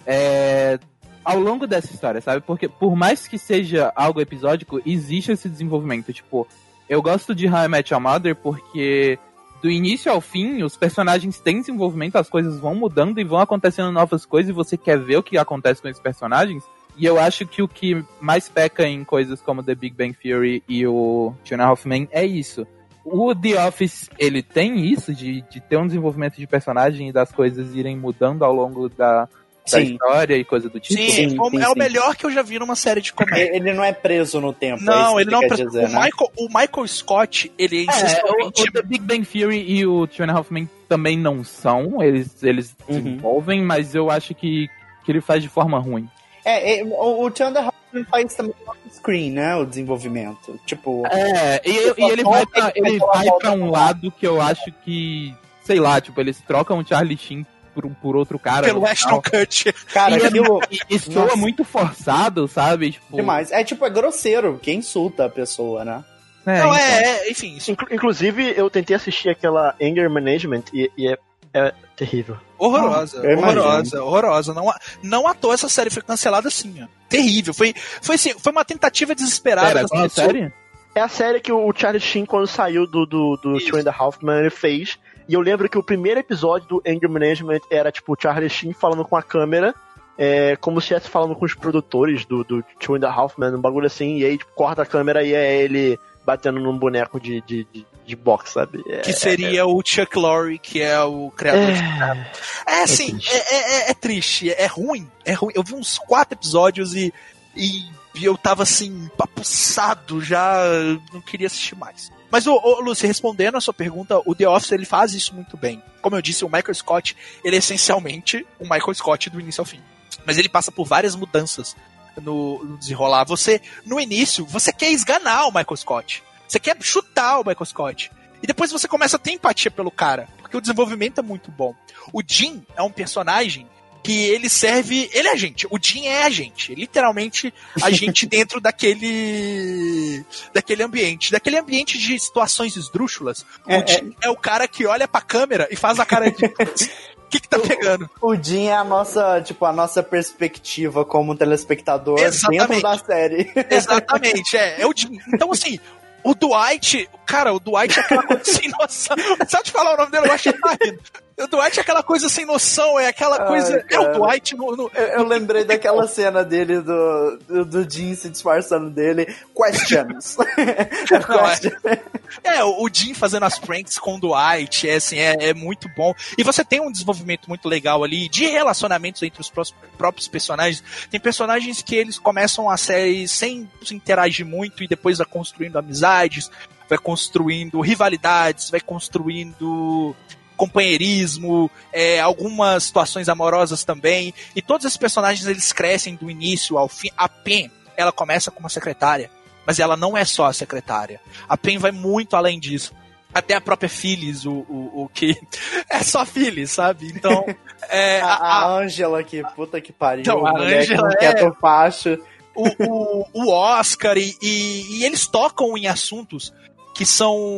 é, ao longo dessa história, sabe? Porque por mais que seja algo episódico, existe esse desenvolvimento. Tipo, eu gosto de How I Met Your Mother porque... do início ao fim, os personagens têm desenvolvimento, as coisas vão mudando e vão acontecendo novas coisas e você quer ver o que acontece com esses personagens. E eu acho que o que mais peca em coisas como The Big Bang Theory e o Two and a Half Men é isso. O The Office, ele tem isso de, de ter um desenvolvimento de personagem e das coisas irem mudando ao longo da, da história e coisa do tipo. Sim, Sim, é, sim, é o sim. melhor que eu já vi numa série de comédia. Ele não é preso no tempo. Não, é ele não quer é dizer, o, né? Michael, o Michael Scott, ele é É, o, essencialmente... o The Big Bang Theory e o Two and a Half Men também não são, eles, eles Uhum. desenvolvem, mas eu acho que, que ele faz de forma ruim. É, é, o, o Two and a Half Men faz também on-screen, né? O desenvolvimento. Tipo... É, e, Eu e ele só vai noto pra, que ele aquela vai volta pra um pra lá. lado que eu acho que, sei lá, tipo, eles trocam o Charlie Sheen por, por outro cara. Pelo no Ashton final. Kutcher. Cara, E, é- aquilo... e, e soa Nossa. muito forçado, sabe? Tipo, Demais. É tipo, é grosseiro, que insulta a pessoa, né? É, Não, então. é, é, enfim, isso Inclu- Inclusive, eu tentei assistir aquela Anger Management e, e é, é terrível. horrorosa, Eu imagino. horrorosa, horrorosa. Não, à- não à toa essa série foi cancelada assim, ó. Terrível. Foi, foi, assim, foi uma tentativa desesperada. Pera, das qual a pessoas- série? É a série que o Charlie Sheen, quando saiu do, do, do Isso. Two and a Half Men, ele fez. E eu lembro que o primeiro episódio do Anger Management era, tipo, o Charlie Sheen falando com a câmera, é, como se estivesse falando com os produtores do, do Two and a Half Men, um bagulho assim, e aí, tipo, corta a câmera e é ele batendo num boneco de, de, de, de boxe, sabe? É, Que seria o Chuck Lorre, que é o criador de é, É assim, triste. é, é, é- é triste, é ruim, é ruim. Eu vi uns quatro episódios e, e eu tava assim, papuçado, já não queria assistir mais. Mas, ô, ô, Lúcio, respondendo a sua pergunta, o The Office, ele faz isso muito bem. Como eu disse, o Michael Scott, ele é essencialmente o Michael Scott do início ao fim. Mas ele passa por várias mudanças no, no desenrolar. Você, no início, você quer esganar o Michael Scott. Você quer chutar o Michael Scott. E depois você começa a ter empatia pelo cara, porque o desenvolvimento é muito bom. O Jim é um personagem que ele serve... Ele é a gente. O Jim é a gente. Literalmente, a gente dentro daquele... daquele ambiente. Daquele ambiente de situações esdrúxulas. É, o Jim é. é o cara que olha pra câmera e faz a cara de... O que que tá pegando? O Jim é a nossa, tipo, a nossa perspectiva como telespectador Exatamente. dentro da série. Exatamente, é. É o Jim. Então, assim... O Dwight, cara, o Dwight é aquela coisa sem noção. Só de falar o nome dele, eu acho que tá rindo. O Dwight é aquela coisa sem noção, é aquela Ai, coisa. É cara. o Dwight no. no- Eu, eu lembrei daquela cena dele, do, do, do Jim se disfarçando dele. Questions. Não, é, é, o Jim fazendo as pranks com o Dwight, é, assim, é, é muito bom. E você tem um desenvolvimento muito legal ali de relacionamentos entre os prós- próprios personagens. Tem personagens que eles começam a série sem se interagir muito e depois vai construindo amizades, vai construindo rivalidades, vai construindo companheirismo, é, algumas situações amorosas também. E todos esses personagens eles crescem do início ao fim. A Pen, ela começa como secretária, mas ela não é só a secretária. A Pen vai muito além disso. Até a própria Phyllis, o, o, o que é só Phyllis, sabe? Então, é, A, a, a a, Angela que puta que pariu. Não, a mulher que Angela não quer é- o facho. o, o, o Oscar e, e, e eles tocam em assuntos que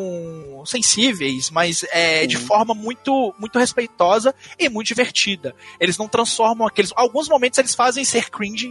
são sensíveis, mas é, de forma muito, muito respeitosa e muito divertida. Eles não transformam aqueles... Alguns momentos eles fazem ser cringe,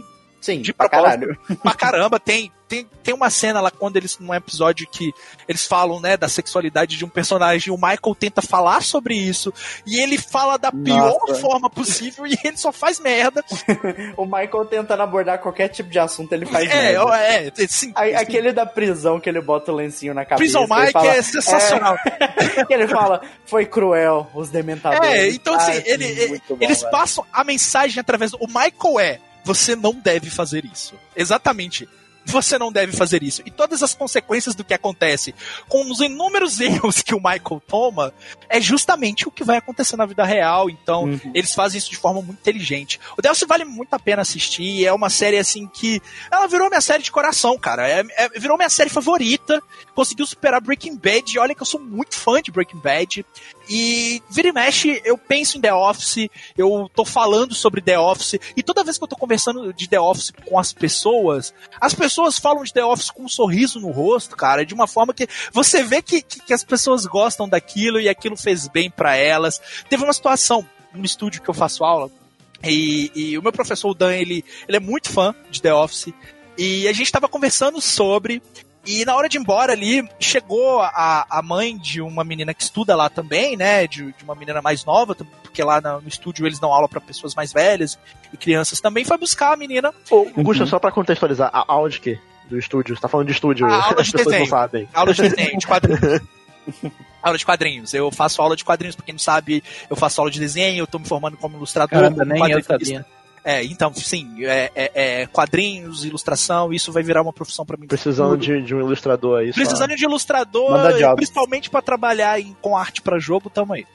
Sim, de pra propósito. caralho. Pra caramba, tem, tem, tem uma cena lá quando eles, num episódio que eles falam, né, da sexualidade de um personagem, o Michael tenta falar sobre isso, e ele fala da pior Nossa. forma possível, e ele só faz merda. O Michael tentando abordar qualquer tipo de assunto, ele faz É, merda. é, é, sim. A- Aquele da prisão que ele bota o lencinho na cabeça. Prison ele Mike fala, é sensacional. É, que ele fala, foi cruel, os dementadores. É, então assim, Ah, ele, ele- muito bom, eles velho. passam a mensagem através do... O Michael é, você não deve fazer isso. Exatamente. Você não deve fazer isso. E todas as consequências do que acontece com os inúmeros erros que o Michael toma é justamente o que vai acontecer na vida real. Então, Uhum. eles fazem isso de forma muito inteligente. O The Office vale muito a pena assistir. É uma série, assim, que... Ela virou minha série de coração, cara. É, é- virou minha série favorita. Conseguiu superar Breaking Bad. E olha que eu sou muito fã de Breaking Bad. E vira e mexe, eu penso em The Office, eu tô falando sobre The Office, e toda vez que eu tô conversando de The Office com as pessoas, as pessoas falam de The Office com um sorriso no rosto, cara, de uma forma que você vê que, que, que as pessoas gostam daquilo e aquilo fez bem pra elas. Teve uma situação no estúdio que eu faço aula, e, e o meu professor, o Dan, ele, ele é muito fã de The Office, e a gente tava conversando sobre... E na hora de ir embora ali, chegou a, a mãe de uma menina que estuda lá também, né? De, de uma menina mais nova, porque lá no, no estúdio eles dão aula para pessoas mais velhas e crianças também. Foi buscar a menina. Ô, Gusta, só pra contextualizar, a aula de quê? Do estúdio? Você tá falando de estúdio, A aula as de pessoas desenho. não sabem. Aula de desenho, de quadrinhos. Aula de quadrinhos. Eu faço aula de quadrinhos, pra quem não sabe, eu faço aula de desenho, eu tô me formando como ilustrador. Caramba, como nem eu quadrinista. sabia. É, então, sim, é, é, é, quadrinhos, ilustração, isso vai virar uma profissão pra mim. Precisando de, de um ilustrador aí. só- Precisando de ilustrador, Manda jobs. principalmente pra trabalhar em, com arte pra jogo, tamo aí.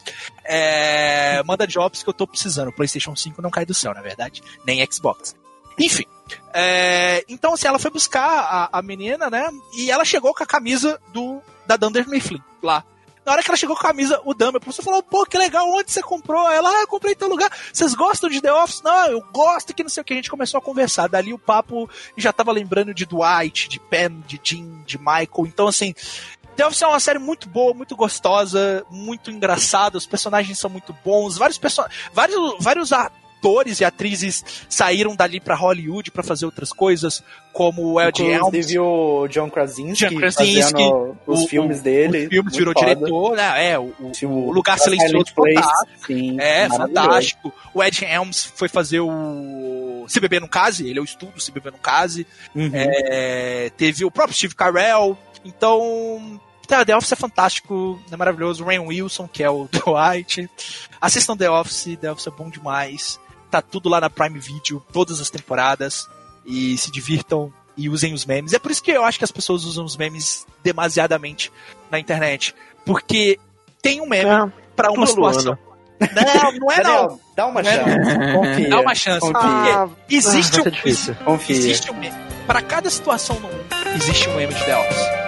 É, manda jobs que eu tô precisando. O PlayStation cinco não cai do céu, na verdade. Nem Xbox. Enfim. É, então, assim, ela foi buscar a, a menina, né? E ela chegou com a camisa do, da Dunder Mifflin lá. Na hora que ela chegou com a camisa, o Dan, meu professor, falou, pô, que legal, onde você comprou? Ela, ah, eu comprei em tal lugar. Vocês gostam de The Office? Não, eu gosto, que não sei o que. A gente começou a conversar. Dali o papo já tava lembrando de Dwight, de Pam, de Jim, de Michael. Então, assim, The Office é uma série muito boa, muito gostosa, muito engraçada. Os personagens são muito bons. Vários, perso vários, vários atores e atrizes saíram dali pra Hollywood pra fazer outras coisas, como o Ed Helms. Inclusive o John Krasinski, John Krasinski, fazendo os o- filmes o- dele. Os filmes muito virou foda. diretor, né? É, o, o, O o Lugar Silent Silencioso Place, fantástico. sim, É, maravilhoso. fantástico. O Ed Helms foi fazer o Se Beber no Case, ele é o estudo Se Beber no Case. Uhum. É, teve o próprio Steve Carell. Então, tá, The Office é fantástico, é maravilhoso. O Rainn Wilson, que é o Dwight. Assistam The Office, The Office é bom demais. Tá tudo lá na Prime Video, todas as temporadas. E se divirtam e usem os memes. É por isso que eu acho que as pessoas usam os memes demasiadamente na internet. Porque tem um meme É, pra uma tudo situação. Não, não é Daniel, não. dá uma Não é chance. Confia. Dá uma chance. Confia. Ah, Porque existe ah, um, vai ser difícil. Confia. existe um meme. Pra cada situação no mundo, existe um meme de The Office.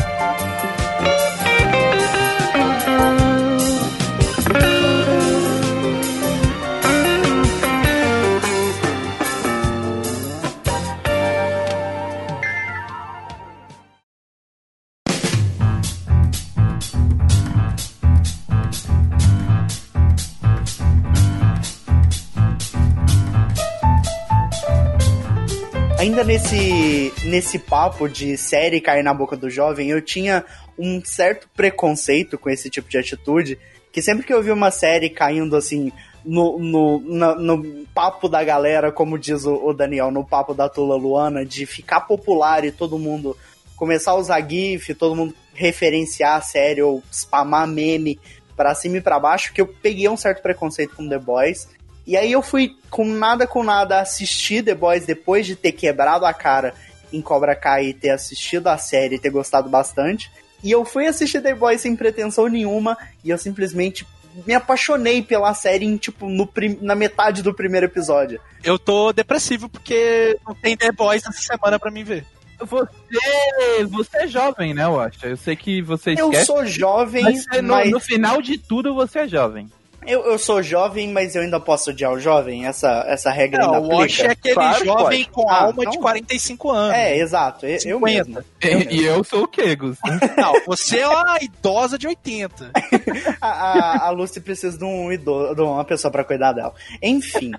Ainda nesse, nesse papo de série cair na boca do jovem, eu tinha um certo preconceito com esse tipo de atitude, que sempre que eu vi uma série caindo assim no, no, na- no papo da galera, como diz o, o Daniel, no papo da Tula Luana, de ficar popular e todo mundo começar a usar GIF, todo mundo referenciar a série ou spamar meme pra cima e pra baixo, que eu peguei um certo preconceito com The Boys. E aí eu fui com nada com nada assistir The Boys depois de ter quebrado a cara em Cobra Kai e ter assistido a série e ter gostado bastante. E eu fui assistir The Boys sem pretensão nenhuma e eu simplesmente me apaixonei pela série em, tipo, no prim- na metade do primeiro episódio. Eu tô depressivo porque não tem The Boys essa semana pra mim ver. Você, você é jovem, né, eu acho. Eu sei que você Eu esquece, sou jovem, mas você, no, mas... no final de tudo você é jovem. Eu, eu sou jovem, mas eu ainda posso odiar o jovem? Essa, essa regra Não, ainda o Wash aplica? é aquele Claro que jovem pode. com Ah, alma de não. quarenta e cinco anos. É, exato. Eu, eu cinquenta. mesmo. E, e eu sou o quê, Gusto? Não, você é uma idosa de oitenta. A, a, a Lucy precisa de um idoso, de uma pessoa pra cuidar dela. Enfim.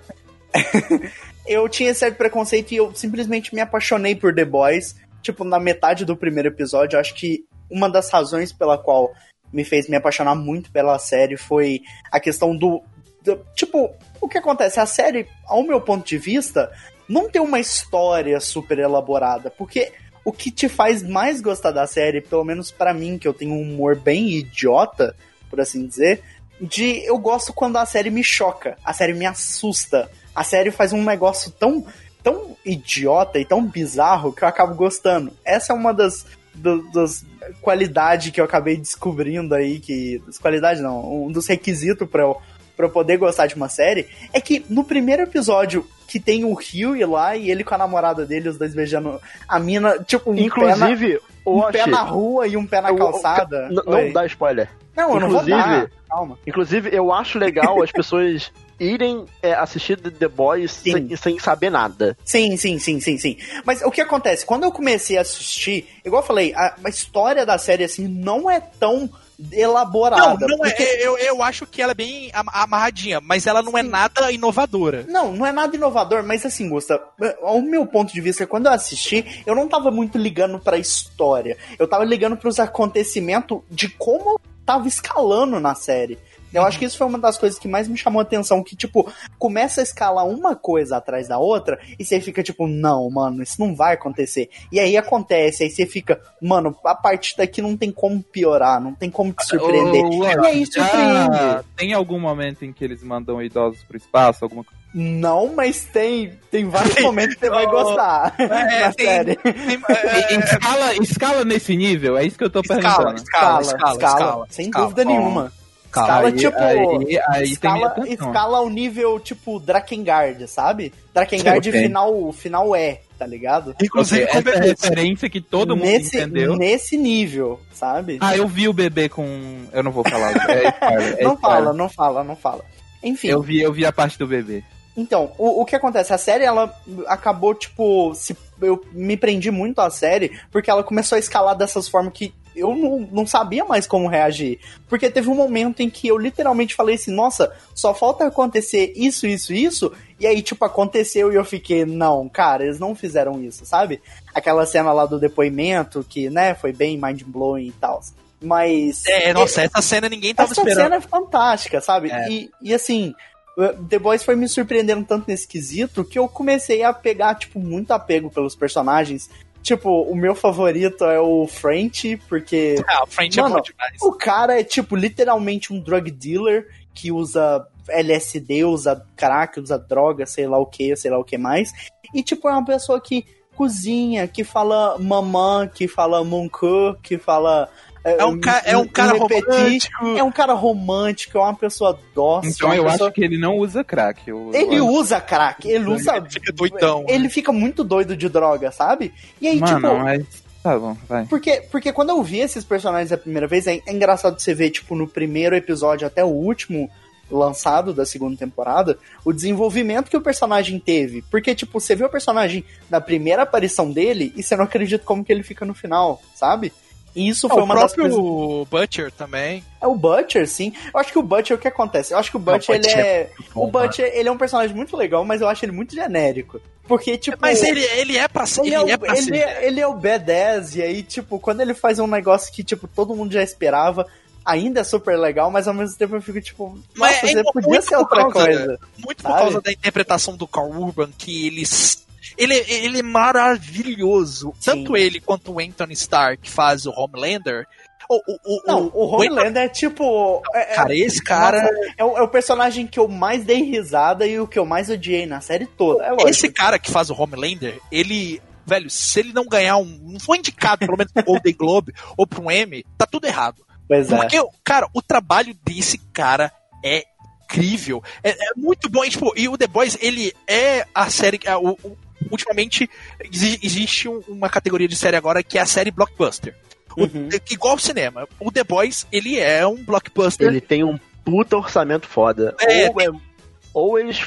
Eu tinha esse preconceito e eu simplesmente me apaixonei por The Boys. Tipo, na metade do primeiro episódio, eu acho que uma das razões pela qual me fez me apaixonar muito pela série foi a questão do... do tipo, o que acontece? A série, ao meu ponto de vista, não tem uma história super elaborada, porque o que te faz mais gostar da série, pelo menos pra mim, que eu tenho um humor bem idiota, por assim dizer, de eu gosto quando a série me choca, a série me assusta, a série faz um negócio tão... tão idiota e tão bizarro que eu acabo gostando. Essa é uma das, do, das qualidades que eu acabei descobrindo aí, que... Das qualidades não, um dos requisitos pra eu, pra eu poder gostar de uma série, é que no primeiro episódio que tem o Huey lá e ele com a namorada dele, os dois beijando a mina, tipo, um Inclusive, pé na, um pé na rua e um pé na calçada. Eu, eu, não dá spoiler. Não, eu inclusive, não vou dar. Calma. Inclusive, eu acho legal as pessoas irem é, assistir The Boys sem, sem saber nada. Sim, sim, sim, sim, sim. Mas o que acontece? Quando eu comecei a assistir, igual eu falei, a, a história da série, assim, não é tão elaborada. Não, não porque... é, eu, eu acho que ela é bem amarradinha, mas ela não sim. é nada inovadora. Não, não é nada inovador, mas assim, Gusta, ao meu ponto de vista, quando eu assisti, eu não tava muito ligando pra história. Eu tava ligando pros acontecimentos de como tava escalando na série. Eu acho que isso foi uma das coisas que mais me chamou a atenção, que, tipo, começa a escalar uma coisa atrás da outra, e você fica, tipo, não, mano, isso não vai acontecer. E aí acontece, aí você fica, mano, a partir daqui não tem como piorar, não tem como te surpreender. Oh, e aí surpreende. Ah, tem algum momento em que eles mandam idosos pro espaço, alguma coisa? Não, mas tem, tem vários momentos que você vai gostar é, na tem, série. Tem, é, escala, escala nesse nível? É isso que eu tô escala, perguntando. Escala, escala, escala, escala sem escala, dúvida escala. nenhuma. Calma, escala, aí, tipo, aí, aí escala, tem escala ao nível, tipo, Drakengard, sabe? Drakengard okay. final, final é, tá ligado? Inclusive, okay, essa é a referência que todo mundo nesse, entendeu. Nesse nível, sabe? Ah, eu vi o bebê com... Eu não vou falar. É spoiler, é não spoiler. fala, não fala, não fala. Enfim. Eu vi, eu vi a parte do bebê. Então, o, o que acontece? A série, ela acabou, tipo... Se, eu me prendi muito à série, porque ela começou a escalar dessas formas que eu não, não sabia mais como reagir. Porque teve um momento em que eu literalmente falei assim, nossa, só falta acontecer isso, isso, isso, e aí, tipo, aconteceu e eu fiquei, não, cara, eles não fizeram isso, sabe? Aquela cena lá do depoimento, que, né, foi bem mind-blowing e tal. Mas... É, nossa, essa cena ninguém tava essa esperando. Essa cena é fantástica, sabe? É. E, e assim... The Boys foi me surpreendendo tanto nesse quesito que eu comecei a pegar, tipo, muito apego pelos personagens. Tipo, o meu favorito é o French, porque... Ah, o French mano, é bom demais. O cara é, tipo, literalmente um drug dealer que usa L S D, usa crack, usa droga, sei lá o que, sei lá o que mais. E, tipo, é uma pessoa que cozinha, que fala mamã, que fala moncu, que fala... É um, ca é um cara romântico. É um cara romântico, é uma pessoa dócil. Então eu pessoa... acho que ele não usa crack. Eu... Ele usa crack, ele usa... Ele fica doidão. Ele fica muito doido de droga, sabe? E aí, Mano, tipo... mas... Tá bom, vai. Porque, porque quando eu vi esses personagens a primeira vez, é, é engraçado você ver, tipo, no primeiro episódio até o último lançado da segunda temporada, o desenvolvimento que o personagem teve. Porque, tipo, você vê o personagem na primeira aparição dele e você não acredita como que ele fica no final, sabe? E isso foi é, uma das coisas... coisas... O Butcher também. É o Butcher, sim. Eu acho que o Butcher, o que acontece? Eu acho que o Butcher, não, ele é... bom, o Butcher, ele é um personagem muito legal, mas eu acho ele muito genérico. Porque, tipo... Mas ele, ele é pra ser... Ele, ele é, é pra ele, ser. É, ele é o badass, e aí, tipo, quando ele faz um negócio que, tipo, todo mundo já esperava, ainda é super legal, mas ao mesmo tempo eu fico, tipo... Mas nossa, é, é, podia ser outra causa, coisa. Muito sabe? por causa da interpretação do Carl Urban, que eles... Ele, ele é maravilhoso. Sim. Tanto ele quanto o Anthony Starr, que faz o Homelander... O, o, o, não, o, o Homelander é tipo... É, cara, esse cara... Nossa, é, o, é o personagem que eu mais dei risada e o que eu mais odiei na série toda. É esse cara que faz o Homelander, ele... Velho, se ele não ganhar um... Não foi indicado, pelo menos pro Golden Globe ou pro Emmy, tá tudo errado. Pois Porque, é. cara, o trabalho desse cara é incrível. É, é muito bom. E, tipo, e o The Boys, ele é a série... É, o, o, ultimamente, existe um, uma categoria de série agora que é a série blockbuster. O, uhum. Igual o cinema. O The Boys, ele é um blockbuster. Ele tem um puta orçamento foda. É, ou, é, ou eles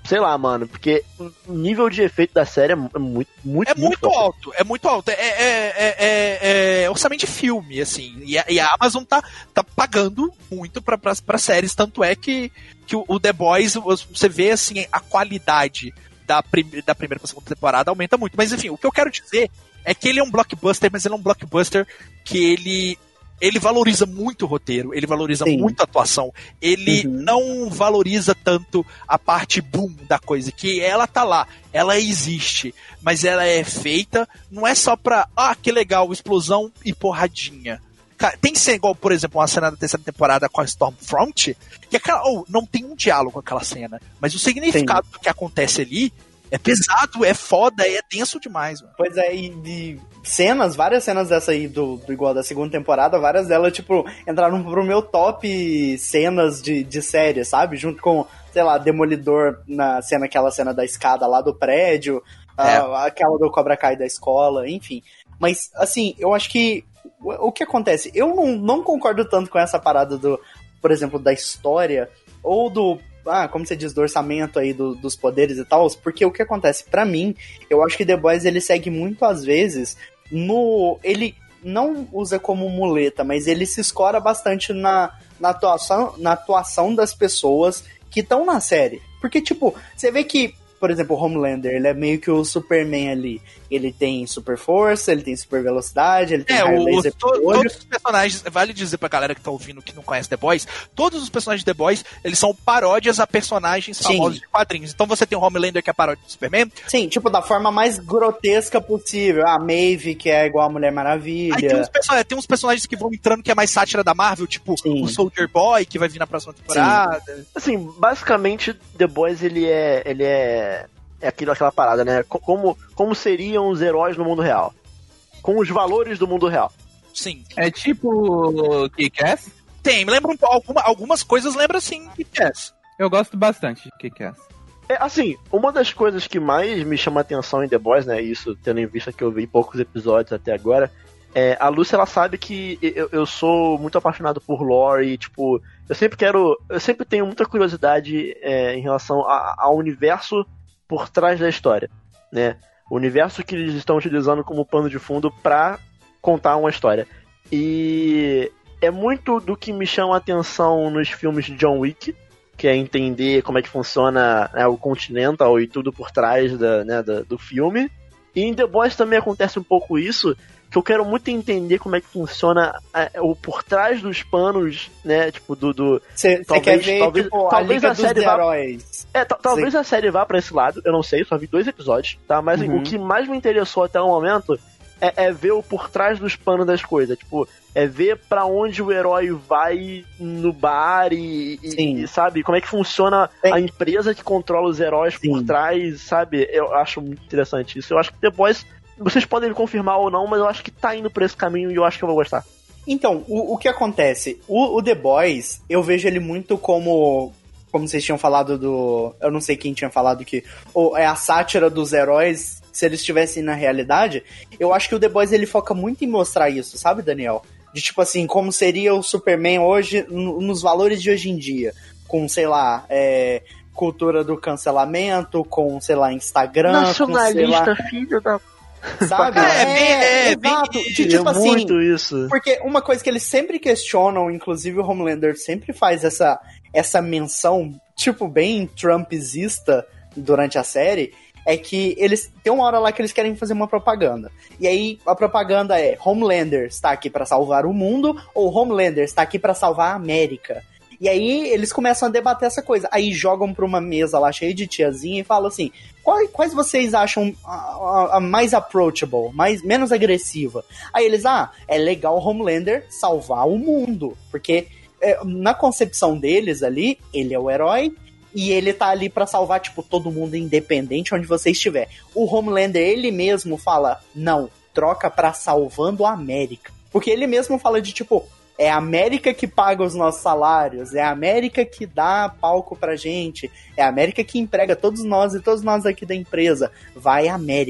sei lá, mano, porque o nível de efeito da série é muito, muito, é muito, muito alto. É muito alto. É, é, é, é, é orçamento de filme, assim. E a, e a Amazon tá, tá pagando muito pra, pra, pra séries, tanto é que, que o, o The Boys, você vê, assim, a qualidade da, prim, da primeira pra segunda temporada aumenta muito. Mas, enfim, o que eu quero dizer é que ele é um blockbuster, mas ele é um blockbuster que ele... Ele valoriza muito o roteiro, ele valoriza Sim. muito a atuação, ele uhum. não valoriza tanto a parte boom da coisa, que ela tá lá, ela existe, mas ela é feita, não é só pra, ah, que legal, explosão e porradinha. Cara, tem cena igual, por exemplo, uma cena da terceira temporada com a Stormfront, que aquela, oh, não tem um diálogo com aquela cena, mas o significado Sim. do que acontece ali é pesado, é foda, é denso demais, mano. Pois é, e, e cenas, várias cenas dessa aí do, do igual da segunda temporada, várias delas, tipo, entraram pro meu top cenas de, de série, sabe? Junto com, sei lá, Demolidor na cena, aquela cena da escada lá do prédio, é. a, aquela do Cobra Kai da escola, enfim. Mas, assim, eu acho que o, o que acontece? Eu não, não concordo tanto com essa parada do, por exemplo, da história, ou do ah, como você diz, do orçamento aí do, dos poderes e tal, porque o que acontece, pra mim, eu acho que The Boys, ele segue muito, às vezes, no... ele não usa como muleta, mas ele se escora bastante na, na, atuação, na atuação das pessoas que estão na série. Porque, tipo, você vê que, por exemplo, o Homelander, ele é meio que o Superman ali. Ele tem super força, ele tem super velocidade, ele tem é, raio laser to, todos os personagens, vale dizer pra galera que tá ouvindo que não conhece The Boys, todos os personagens de The Boys, eles são paródias a personagens Sim. famosos de quadrinhos. Então você tem o Homelander, que é paródia do Superman. Sim, tipo, da forma mais grotesca possível. A Maeve, que é igual a Mulher Maravilha. Aí tem uns, person- tem uns personagens que vão entrando que é mais sátira da Marvel, tipo Sim. o Soldier Boy, que vai vir na próxima temporada. Sim. Assim, basicamente, The Boys, ele é... Ele é... É aquilo, aquela parada, né? Como, como seriam os heróis no mundo real? Com os valores do mundo real. Sim. É tipo Kick-Ass? Tem, lembra um, alguma, algumas coisas lembra sim Kick-Ass. Eu gosto bastante de Kick-Ass. É, assim, uma das coisas que mais me chama a atenção em The Boys, né? Isso tendo em vista que eu vi poucos episódios até agora, é, a Lucy, ela sabe que eu, eu sou muito apaixonado por lore e, tipo, eu sempre quero, eu sempre tenho muita curiosidade é, em relação a, ao universo por trás da história, né? O universo que eles estão utilizando como pano de fundo pra contar uma história. E é muito do que me chama a atenção nos filmes de John Wick, que é entender como é que funciona, né, o Continental e tudo por trás da, né, da, do filme. E em The Boys também acontece um pouco isso, que eu quero muito entender como é que funciona é, o por trás dos panos, né, tipo, do... Você quer ver, talvez, tipo, talvez a, a série vá... heróis. É, t- talvez Cê... a série vá pra esse lado, eu não sei, só vi dois episódios, tá? Mas uhum. o que mais me interessou até o momento é, é ver o por trás dos panos das coisas, tipo, é ver pra onde o herói vai no bar e, e, e sabe, como é que funciona Sim. a empresa que controla os heróis Sim. por trás, sabe? Eu acho muito interessante isso. Eu acho que The Boys... Vocês podem me confirmar ou não, mas eu acho que tá indo por esse caminho e eu acho que eu vou gostar. Então, o, o que acontece? O, o The Boys, eu vejo ele muito como... Como vocês tinham falado do... Eu não sei quem tinha falado que... Ou é a sátira dos heróis, se eles estivessem na realidade. Eu acho que o The Boys, ele foca muito em mostrar isso, sabe, Daniel? De tipo assim, como seria o Superman hoje, no, nos valores de hoje em dia. Com, sei lá... É, cultura do cancelamento, com, sei lá, Instagram... Nacionalista, com, sei lá, filho da... Sabe? É, é, bem, é, exato. Bem, de, tipo é assim, muito isso. Porque uma coisa que eles sempre questionam, inclusive o Homelander sempre faz essa, essa menção, tipo, bem trumpzista durante a série, é que eles tem uma hora lá que eles querem fazer uma propaganda. E aí a propaganda é: Homelander está aqui para salvar o mundo, ou Homelander está aqui para salvar a América. E aí eles começam a debater essa coisa. Aí jogam pra uma mesa lá cheia de tiazinha e falam assim: quais, quais vocês acham a, a, a mais approachable, mais, menos agressiva? Aí eles, ah, é legal o Homelander salvar o mundo. Porque é, na concepção deles ali, ele é o herói e ele tá ali pra salvar, tipo, todo mundo independente onde você estiver. O Homelander, ele mesmo fala: não, troca pra salvando a América. Porque ele mesmo fala de tipo... É a América que paga os nossos salários, é a América que dá palco pra gente, é a América que emprega todos nós e todos nós aqui da empresa. Vai América.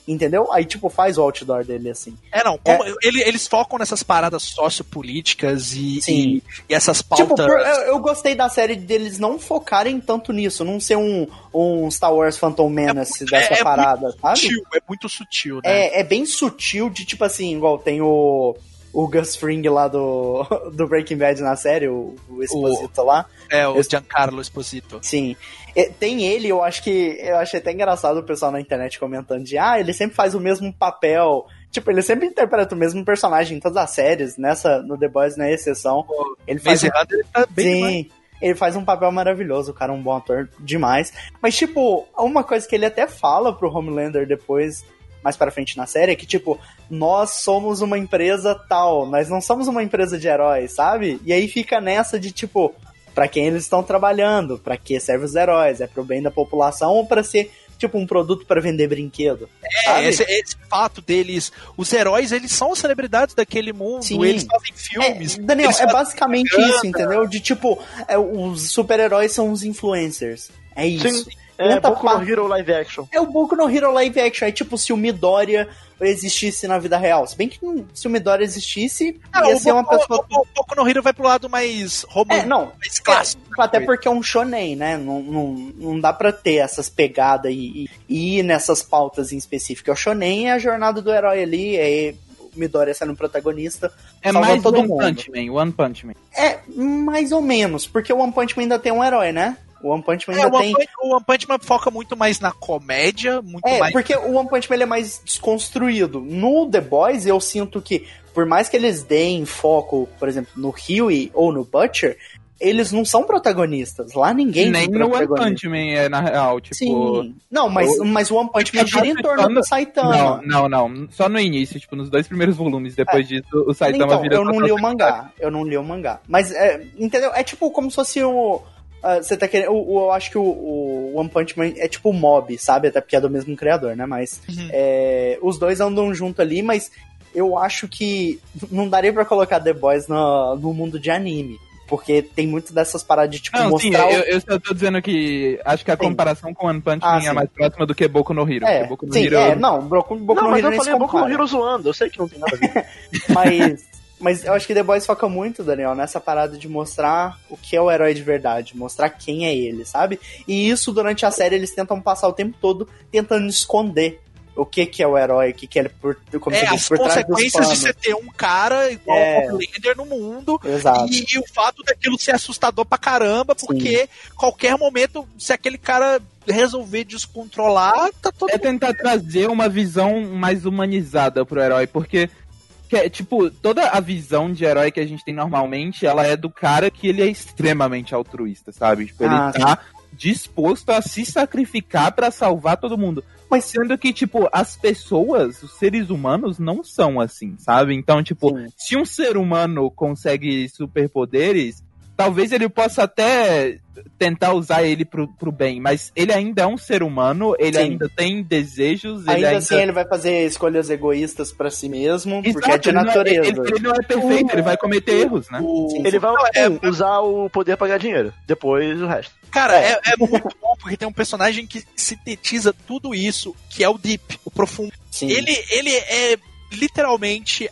entendeu? Aí, tipo, faz o outdoor dele assim. É, não, como é. Ele, eles focam nessas paradas sociopolíticas e, e, e essas pautas... Tipo, por, eu, eu gostei da série deles não focarem tanto nisso, não ser um, um Star Wars Phantom Menace é, dessa é, é parada, muito sabe? Sutil, é muito sutil, né? É, é bem sutil de, tipo assim, igual tem o... O Gus Fring lá do, do Breaking Bad na série, o, o Esposito o, lá. É, o Giancarlo Esposito. Sim. Tem ele, eu acho que... Eu achei até engraçado o pessoal na internet comentando de... Ah, ele sempre faz o mesmo papel. Tipo, ele sempre interpreta o mesmo personagem em todas as séries. Nessa, no The Boys não é exceção. Pô, ele faz um... errado, ele tá bem Sim. demais. Ele faz um papel maravilhoso, o cara é um bom ator demais. Mas, tipo, uma coisa que ele até fala pro Homelander depois... mais pra frente na série, é que, tipo, nós somos uma empresa tal, nós não somos uma empresa de heróis, sabe? E aí fica nessa de, tipo, pra quem eles estão trabalhando, pra que servem os heróis, é pro bem da população ou pra ser, tipo, um produto pra vender brinquedo? É, esse, esse fato deles, os heróis, eles são as celebridades daquele mundo, Sim. Eles fazem filmes. É, Daniel, é basicamente propaganda. Isso, entendeu? De, tipo, é, os super-heróis são os influencers. É isso. Sim. É, Boku no Hero live action. É o Boku no Hero live action. É tipo se o Midoriya existisse na vida real. Se bem que se o Midoriya existisse, ah, ia ser uma pessoa... O Boku no Hero vai pro lado mais romântico, é, não, mais clássico. É, até porque é um shonen, né? Não, não, não dá pra ter essas pegadas e, e ir nessas pautas em específico. O shonen é a jornada do herói ali, é o Midoriya sendo o protagonista. É mais todo One mundo. Punch Man, One Punch Man. É, mais ou menos, porque o One Punch Man ainda tem um herói, né? O One Punch Man é, ainda o tem... Punch, o One Punch Man foca muito mais na comédia, muito é, mais... porque o One Punch Man ele é mais desconstruído. No The Boys, eu sinto que, por mais que eles deem foco, por exemplo, no Huey ou no Butcher, eles não são protagonistas. Lá ninguém Nem no One Punch Man é, na real, tipo... Sim. Não, mas, eu... mas o One Punch Man gira em torno do Saitama. Não, não, não. Só no início, tipo, nos dois primeiros volumes. Depois é. disso, o Saitama então, vira... eu não li o mangá. Eu não li o mangá. Mas, é, entendeu? É tipo como se fosse o... Uh, você tá querendo. Eu, eu acho que o, o One Punch Man é tipo o Mob, sabe? Até porque é do mesmo criador, né? Mas uhum. é, os dois andam junto ali, mas eu acho que não daria pra colocar The Boys no, no mundo de anime. Porque tem muito dessas paradas de, tipo, não, mostrar... Sim, o... eu, eu só tô dizendo que acho que a sim. comparação com One Punch Man ah, é mais próxima do que Boku no Hero. É, Boku no sim, Hero... é, não, Boku, Boku não, no mas Hero eu falei Boku no Hero zoando, eu sei que não tem nada a ver. mas... Mas eu acho que The Boys foca muito, Daniel, nessa parada de mostrar o que é o herói de verdade, mostrar quem é ele, sabe? E isso, durante a série, eles tentam passar o tempo todo tentando esconder o que que é o herói, o que que é por, como é, você as diz, por trás dos consequências de você ter um cara igual é. o Homelander no mundo. Exato. E, e o fato daquilo ser assustador pra caramba, porque Sim. qualquer momento, se aquele cara resolver descontrolar, tá todo É mundo... tentar trazer uma visão mais humanizada pro herói, porque que, tipo, toda a visão de herói que a gente tem normalmente, ela é do cara que ele é extremamente altruísta, sabe? Tipo, ele ah, tá sim. disposto a se sacrificar pra salvar todo mundo. Mas sendo que, tipo, as pessoas, os seres humanos, não são assim, sabe? Então, tipo, sim. se um ser humano consegue superpoderes, talvez ele possa até tentar usar ele pro, pro bem, mas ele ainda é um ser humano, ele Sim. ainda tem desejos. Ainda, ele ainda assim ele vai fazer escolhas egoístas pra si mesmo, Exato, porque é de natureza. Ele não é, ele, ele não é perfeito, uh, ele vai cometer uh, erros, né? Uh, ele vai é, usar o poder pra ganhar dinheiro, depois o resto. Cara, é, é muito bom, porque tem um personagem que sintetiza tudo isso, que é o Deep, o profundo. Sim. Ele, ele é literalmente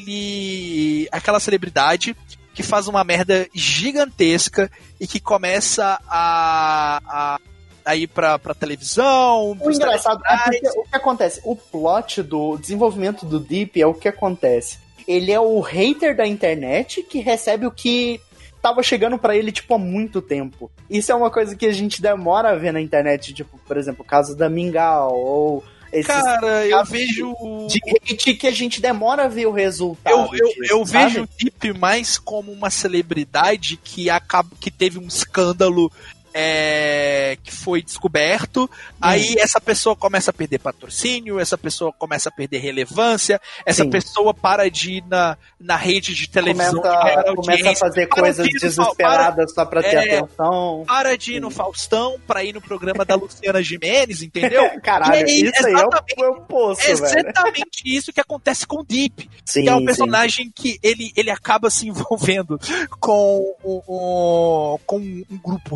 aquele aquela celebridade que faz uma merda gigantesca e que começa a, a, a ir pra, pra televisão. O engraçado é porque o que acontece? O plot do desenvolvimento do Deep é o que acontece. Ele é o hater da internet que recebe o que tava chegando pra ele, tipo, há muito tempo. Isso é uma coisa que a gente demora a ver na internet, tipo, por exemplo, o caso da Mingau, ou... Cara, eu vejo... De hate que a gente demora a ver o resultado. Eu, eu, disso, eu vejo o Deep mais como uma celebridade que, acaba, que teve um escândalo é, que foi descoberto. Hum. Aí essa pessoa começa a perder patrocínio, essa pessoa começa a perder relevância, essa Sim. pessoa para de ir na, na rede de televisão. Começa, de começa a fazer coisas de desesperadas para, só pra ter é, atenção. Para de ir no Faustão, pra ir no programa da Luciana Gimenez, entendeu? Caralho, aí, isso aí é o poço, é exatamente velho. Isso que acontece com o Deep. Sim, que é um personagem sim. que ele, ele acaba se envolvendo com, um, com um grupo religioso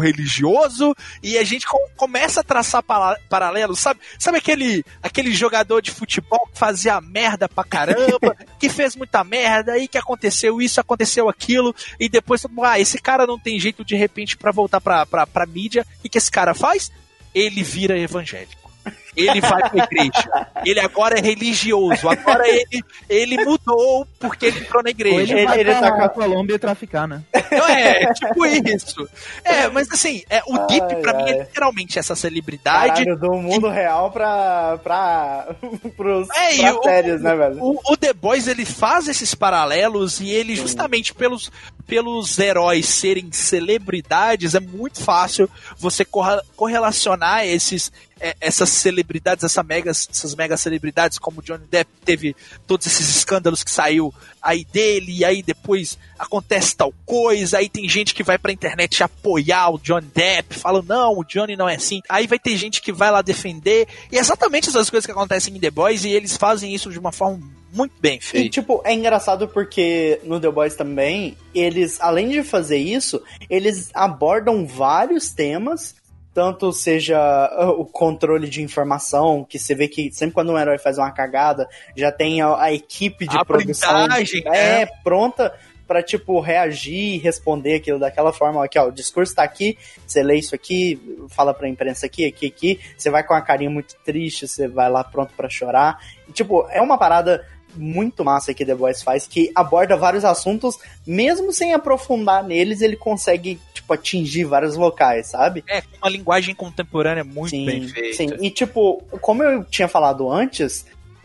religioso, e a gente com, começa a traçar para, paralelos, sabe? Sabe aquele, aquele jogador de futebol que fazia merda pra caramba, que fez muita merda, aí que aconteceu isso, aconteceu aquilo, e depois todo mundo, ah, esse cara não tem jeito de repente pra voltar pra, pra, pra mídia, o que, que esse cara faz? Ele vira evangélico. Ele vai pra igreja. Ele agora é religioso. Agora ele, ele mudou porque ele entrou na igreja. Ele, ele, ele tá com a Colômbia traficar, né? É, tipo isso. É, mas assim, é, o Deep ai, pra ai. mim é literalmente essa celebridade. Caralho, do mundo real pra, pra, pros, É, e pras o, séries, né, velho? O, o The Boys, ele faz esses paralelos e ele, Sim. justamente pelos, pelos heróis serem celebridades, é muito fácil você corra, correlacionar esses, é, essas celebridades, essa mega, essas mega celebridades, como o Johnny Depp teve todos esses escândalos que saiu aí dele, e aí depois acontece tal coisa, aí tem gente que vai pra internet apoiar o Johnny Depp, falando, não, o Johnny não é assim, aí vai ter gente que vai lá defender, e é exatamente essas coisas que acontecem em The Boys, e eles fazem isso de uma forma muito bem feita. E, tipo, é engraçado porque no The Boys também, eles, além de fazer isso, eles abordam vários temas, tanto seja o controle de informação, que você vê que sempre quando um herói faz uma cagada, já tem a, a equipe de A produção blindagem, é, né? pronta pra, tipo, reagir e responder aquilo daquela forma. Aqui, ó, o discurso tá aqui, você lê isso aqui, fala pra imprensa aqui, aqui, aqui, você vai com uma carinha muito triste, você vai lá pronto pra chorar. E, tipo, é uma parada muito massa que The Boys faz, que aborda vários assuntos, mesmo sem aprofundar neles, ele consegue, tipo, atingir vários locais, sabe? É, com uma linguagem contemporânea muito Sim, bem feita. sim. E, tipo, como eu tinha falado antes,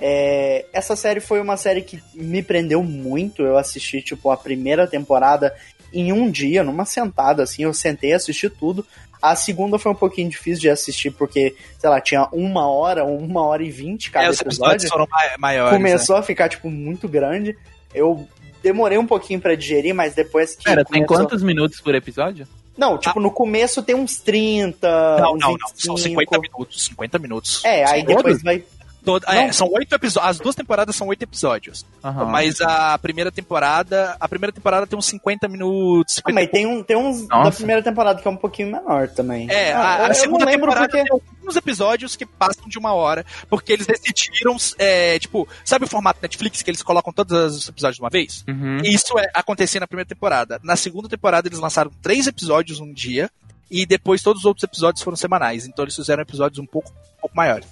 é, essa série foi uma série que me prendeu muito. Eu assisti, tipo, a primeira temporada em um dia, numa sentada, assim, eu sentei e assisti tudo. A segunda foi um pouquinho difícil de assistir, porque, sei lá, tinha uma hora, uma hora e vinte cada É, os episódios episódio. foram maiores. Começou né? a ficar, tipo, muito grande. Eu demorei um pouquinho pra digerir, mas depois que Pera, tem começou... quantos minutos por episódio? Não, tipo, no começo tem uns trinta, Não, uns não, vinte e não. São cinco. cinquenta minutos. cinquenta minutos. É, aí São depois todos? vai... Todo, é, Não. são oito episódios. As duas temporadas são oito episódios. Aham. Mas a primeira temporada. A primeira temporada tem uns cinquenta minutos. Ah, cinquenta mas e pouco. tem, um, tem uns da Nossa. primeira temporada que é um pouquinho menor também. É, Ah, a, a eu, segunda eu não lembro temporada porque... tem alguns episódios que passam de uma hora. Porque eles decidiram. É, tipo, sabe o formato Netflix que eles colocam todos os episódios de uma vez? Uhum. Isso é acontecia na primeira temporada. Na segunda temporada eles lançaram três episódios um dia. E depois todos os outros episódios foram semanais. Então eles fizeram episódios um pouco, um pouco maiores.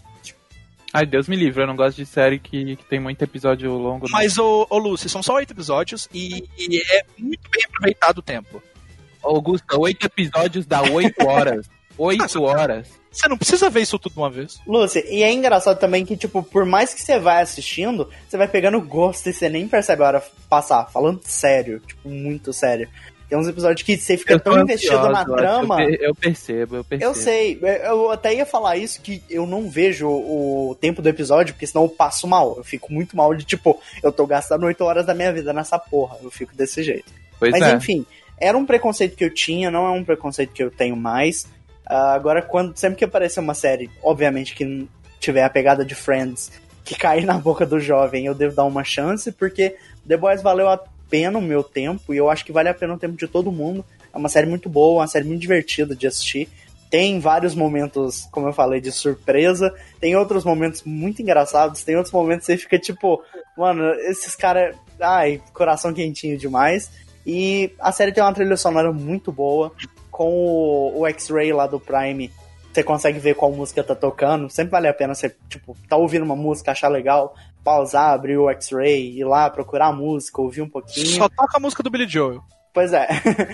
Ai, Deus me livre, eu não gosto de série que, que tem muito episódio longo. não. Mas, ô, ô Lúcio, são só oito episódios e, e é muito bem aproveitado o tempo. Augusta, oito episódios dá oito horas. Oito horas. Você não precisa ver isso tudo de uma vez. Lúcia, e é engraçado também que, tipo, por mais que você vai assistindo, você vai pegando gosto e você nem percebe a hora passar. Falando sério, tipo, muito sério. Tem uns episódios que você fica Eu tô tão investido ansioso, na eu acho, trama... Eu, per- eu percebo, eu percebo. Eu sei, eu até ia falar isso, que eu não vejo o tempo do episódio, porque senão eu passo mal. Eu fico muito mal de, tipo, eu tô gastando oito horas da minha vida nessa porra. Eu fico desse jeito. Pois Mas é. enfim, era um preconceito que eu tinha, não é um preconceito que eu tenho mais. Ah, agora, quando sempre que aparecer uma série, obviamente que tiver a pegada de Friends, que cair na boca do jovem, eu devo dar uma chance, porque The Boys valeu a pena o meu tempo, e eu acho que vale a pena o tempo de todo mundo. É uma série muito boa, uma série muito divertida de assistir. Tem vários momentos, como eu falei, de surpresa. Tem outros momentos muito engraçados. Tem outros momentos que você fica tipo, mano, esses caras, ai, coração quentinho demais. E a série tem uma trilha sonora muito boa. Com o, o X-Ray lá do Prime, você consegue ver qual música tá tocando. Sempre vale a pena você, tipo, tá ouvindo uma música, achar legal, pausar, abrir o X-Ray, ir lá procurar a música, ouvir um pouquinho. Só toca a música do Billy Joel. Pois é.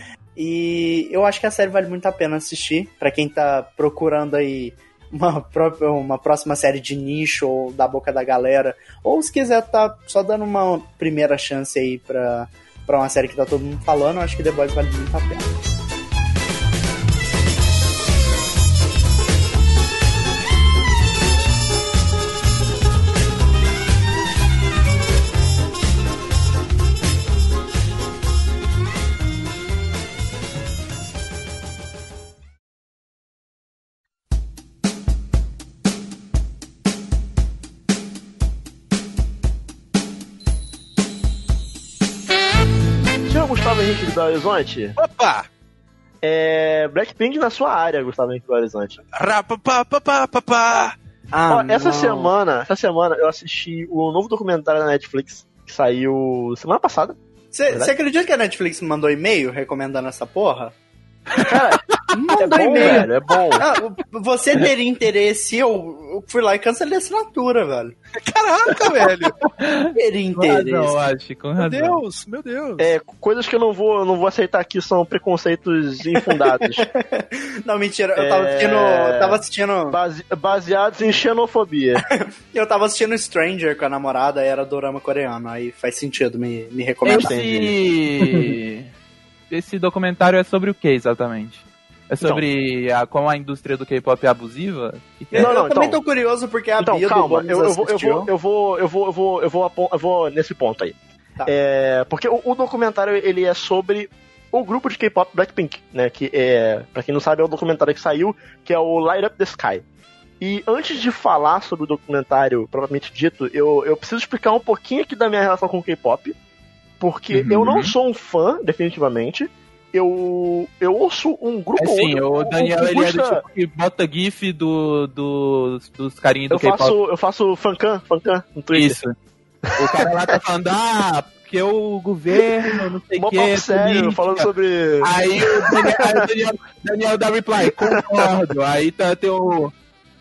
E eu acho que a série vale muito a pena assistir. Pra quem tá procurando aí uma, própria, uma próxima série de nicho ou da boca da galera. Ou se quiser tá só dando uma primeira chance aí pra, pra uma série que tá todo mundo falando, eu acho que The Boys vale muito a pena. Senhor Gustavo Henrique de Belo Horizonte, Opa! É Blackpink na sua área, Gustavo Henrique do Horizonte. Rapapapapapá. Ah, Ó, essa não. semana, essa semana eu assisti o novo documentário da Netflix que saiu semana passada. Você acredita que a Netflix me mandou e-mail recomendando essa porra? Cara, é Mandou bom, e-mail. velho, é bom. Ah, você teria interesse? Eu, eu fui lá e cancelei a assinatura, velho. Caraca, velho. Teria Com razão, interesse. acho, com Meu razão. Deus, meu Deus. É, coisas que eu não vou, eu não vou aceitar aqui são preconceitos infundados. Não, mentira, eu tava É. assistindo. Eu tava assistindo. base- baseados em xenofobia. Eu tava assistindo Stranger com a namorada, era dorama coreano. Aí faz sentido me, me recomendar. Esse... Esse documentário é sobre o que exatamente? É sobre a, como a indústria do K-pop é abusiva? Que que é? Não, eu não, também então- tô curioso porque a Então, Bia do calma, Bônus eu, eu, vou, eu, assistiu. vou, eu vou, eu vou, eu vou, eu vou, apon- eu vou nesse ponto aí. Tá. É, porque o, o documentário ele é sobre o grupo de K-pop Blackpink, né? Que é, pra quem não sabe, é o documentário que saiu, que é o Light Up the Sky. E antes de falar sobre o documentário propriamente dito, eu, eu preciso explicar um pouquinho aqui da minha relação com o K-pop, porque Uhum. eu não sou um fã, definitivamente. Eu, eu ouço um grupo É ou sim, outro. o Daniel ele é do puxa- tipo que bota gif do, do, dos carinhos do eu K-pop. faço, eu faço fancam, fancam no Twitter. Isso. O cara lá tá falando, ah, porque o governo, não sei o Mó que, papo sério, falando sobre... Aí o Daniel, aí o Daniel, Daniel dá reply, concordo. Aí tá, tem o,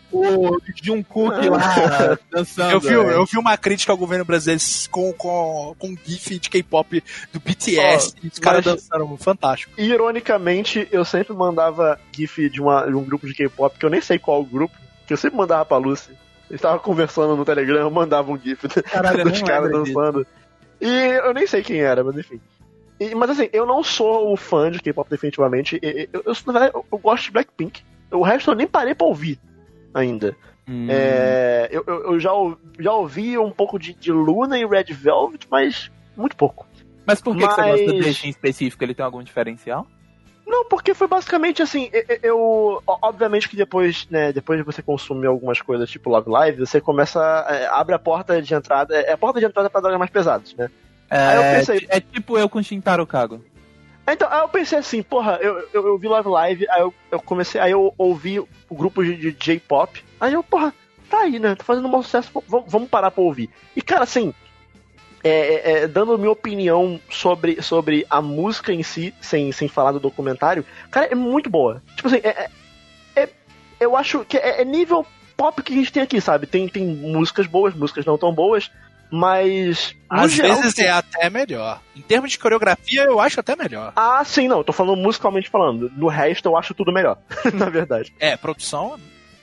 o Jungkook lá dançando. Eu vi, é. eu vi uma crítica ao governo brasileiro com, com, com GIF de K-pop do B T S. Ó, e os caras mas- dançaram fantástico. Ironicamente, eu sempre mandava gif de, uma, de um grupo de K-pop, que eu nem sei qual grupo, que eu sempre mandava pra Lucy. Eles estavam conversando no Telegram, eu mandava um gif Caralho, eu dos não caras lembro dançando. E eu nem sei quem era, mas enfim. E- mas assim, eu não sou um fã de K-pop definitivamente. Eu, eu, eu, na verdade, eu, eu gosto de Blackpink. O resto eu nem parei pra ouvir ainda. Hum. É, eu, eu, eu já, ou- já ouvi um pouco de, de Luna e Red Velvet, mas muito pouco. Mas por que, que você mas- gosta desse em específico? Ele tem algum diferencial? Não, porque foi basicamente assim, eu, eu- obviamente que depois, né, depois de você consumir algumas coisas tipo Love Live, você começa, é, abre a porta de entrada, é a porta de entrada pra drogas mais pesadas, né? Aí eu É, pensei- é tipo eu com Shintaro Kago. Então, aí eu pensei assim, porra, eu, eu, eu vi Love Live, aí eu, eu comecei, aí eu ouvi o grupo de, de J-pop, aí eu, porra, tá aí, né, tá fazendo um bom sucesso, vamos, vamos parar pra ouvir. E cara, assim, é, é, é, dando minha opinião sobre, sobre a música em si, sem, sem falar do documentário, cara, é muito boa. Tipo assim, é, é- é- eu acho que é, é nível pop que a gente tem aqui, sabe? Tem, tem músicas boas, músicas não tão boas, mas... no Às geral, vezes é até melhor. Em termos de coreografia, eu acho até melhor. Ah, sim, não, tô falando musicalmente falando. No resto eu acho tudo melhor, na verdade. É, produção.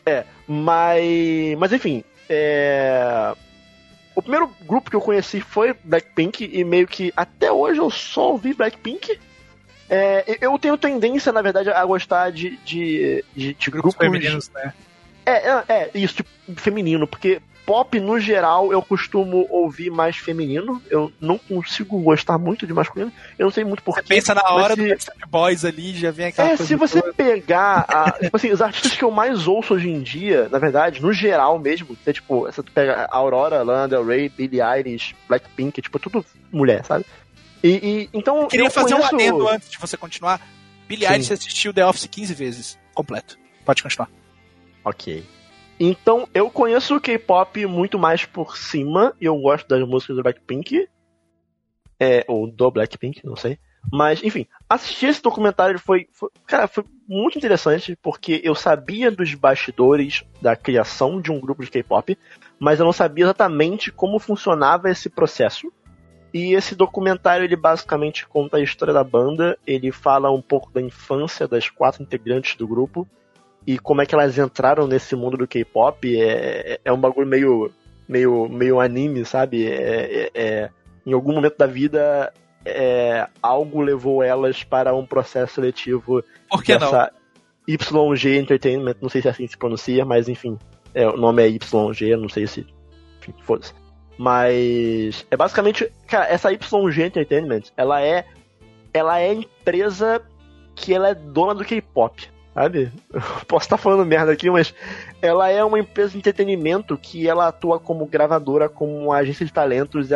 Mas. Mas enfim, é. O primeiro grupo que eu conheci foi Blackpink, e meio que até hoje eu só ouvi Blackpink. É, eu tenho tendência, na verdade, a gostar de, de, de, de Grupos grupos. femininos, né? É, é, é, isso, tipo, feminino, porque pop, no geral, eu costumo ouvir mais feminino. Eu não consigo gostar muito de masculino. Eu não sei muito Você porquê. pensa na hora se- do Backstreet Boys ali, já vem aquela É, coisa se você toda. pegar, a, tipo assim, os artistas que eu mais ouço hoje em dia, na verdade, no geral mesmo, é tipo, se tu pega Aurora, Lana Del Rey, Billie Eilish, Blackpink, é tipo, tudo mulher, sabe? E, e então Eu queria eu fazer conheço... um adendo antes de você continuar. Billie Sim. Eilish assistiu The Office quinze vezes, completo. Pode continuar. Ok. Então, eu conheço o K-pop muito mais por cima, e eu gosto das músicas do Blackpink, é, ou do Blackpink, não sei. Mas, enfim, assistir esse documentário foi, foi, cara, foi muito interessante, porque eu sabia dos bastidores da criação de um grupo de K-pop, mas eu não sabia exatamente como funcionava esse processo. E esse documentário, ele basicamente conta a história da banda, ele fala um pouco da infância das quatro integrantes do grupo, e como é que elas entraram nesse mundo do K-pop. É, é um bagulho meio, meio, meio anime, sabe? É, é, é, em algum momento da vida, é, algo levou elas para um processo seletivo Por que não? dessa Y G Entertainment, não sei se é assim que se pronuncia, mas enfim, é, o nome é Y G, não sei se... Enfim, foda-se. Mas é basicamente, cara, essa Y G Entertainment, ela é ela é a empresa que ela é dona do K-pop, sabe? Eu posso estar falando merda aqui, mas ela é uma empresa de entretenimento que ela atua como gravadora, como uma agência de talentos, ela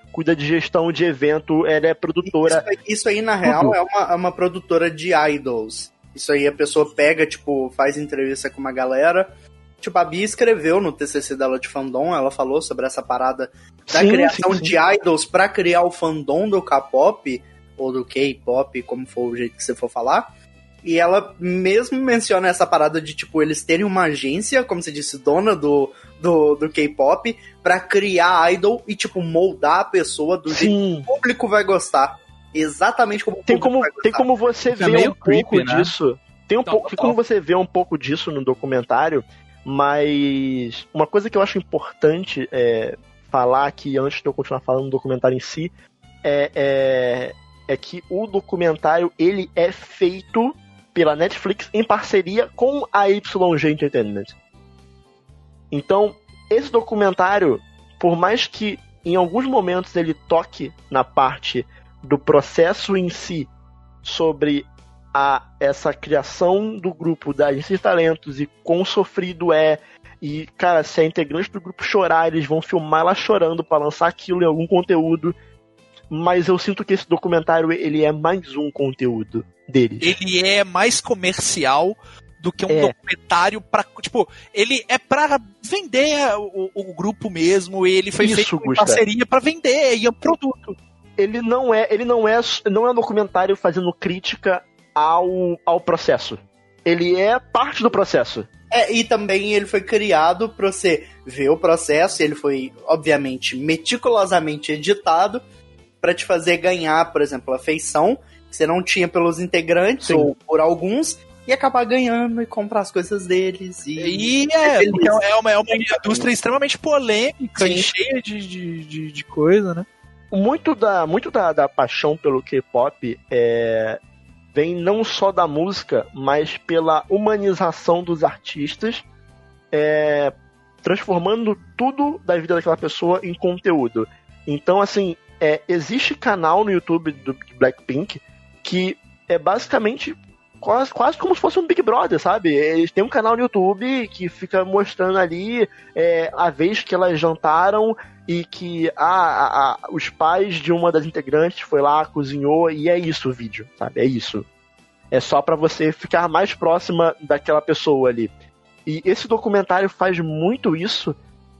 cuida de gestão de evento, ela é produtora. Isso, isso aí, na real, é uma, é uma produtora de idols. Isso aí a pessoa pega, tipo, faz entrevista com uma galera. Tipo, a Bia escreveu no T C C dela de fandom, ela falou sobre essa parada da Sim, criação sim, sim. de idols pra criar o fandom do K-pop, ou do K-pop, como for o jeito que você for falar. E ela mesmo menciona essa parada de, tipo, eles terem uma agência, como você disse, dona do, do, do K-pop, pra criar idol e, tipo, moldar a pessoa do jeito Sim. que o público vai gostar. Exatamente como o Tem público como, vai gostar. tem como você Isso é ver meio um pouco creepy, né? disso. Tem, um Não, pouco, tem total. como você ver um pouco disso no documentário, mas uma coisa que eu acho importante é, falar aqui, antes de eu continuar falando do documentário em si, é, é, é que o documentário ele é feito pela Netflix em parceria com a Y G Entertainment. Então, esse documentário, por mais que em alguns momentos ele toque na parte do processo em si, sobre a, essa criação do grupo da Agência de Talentos e quão sofrido é, e, cara, se a integrante do grupo chorar, eles vão filmar ela chorando pra lançar aquilo em algum conteúdo, mas eu sinto que esse documentário ele é mais um conteúdo deles. Ele é mais comercial do que um É. documentário pra. Tipo, ele é pra vender o, o grupo mesmo, e ele foi Isso, feito em Gusta. parceria pra vender, e é um produto. Ele não é, ele não é, não é um documentário fazendo crítica ao, ao processo. Ele é parte do processo. É, e também ele foi criado pra você ver o processo, ele foi, obviamente, meticulosamente editado pra te fazer ganhar, por exemplo, a feição que você não tinha pelos integrantes Sim. ou por alguns, e acabar ganhando e comprar as coisas deles. E, E é, feliz. porque é uma, é uma indústria extremamente polêmica Sim. e cheia de, de, de, de coisa, né? Muito da, muito da, da paixão pelo K-pop é, vem não só da música, mas pela humanização dos artistas, é, transformando tudo da vida daquela pessoa em conteúdo. Então, assim, é, existe canal no YouTube do Blackpink que é basicamente quase, quase como se fosse um Big Brother, sabe? Eles têm um canal no YouTube que fica mostrando ali é, a vez que elas jantaram e que ah, a, a, os pais de uma das integrantes foi lá, cozinhou, e é isso o vídeo, sabe? É isso. É só pra você ficar mais próxima daquela pessoa ali. E esse documentário faz muito isso,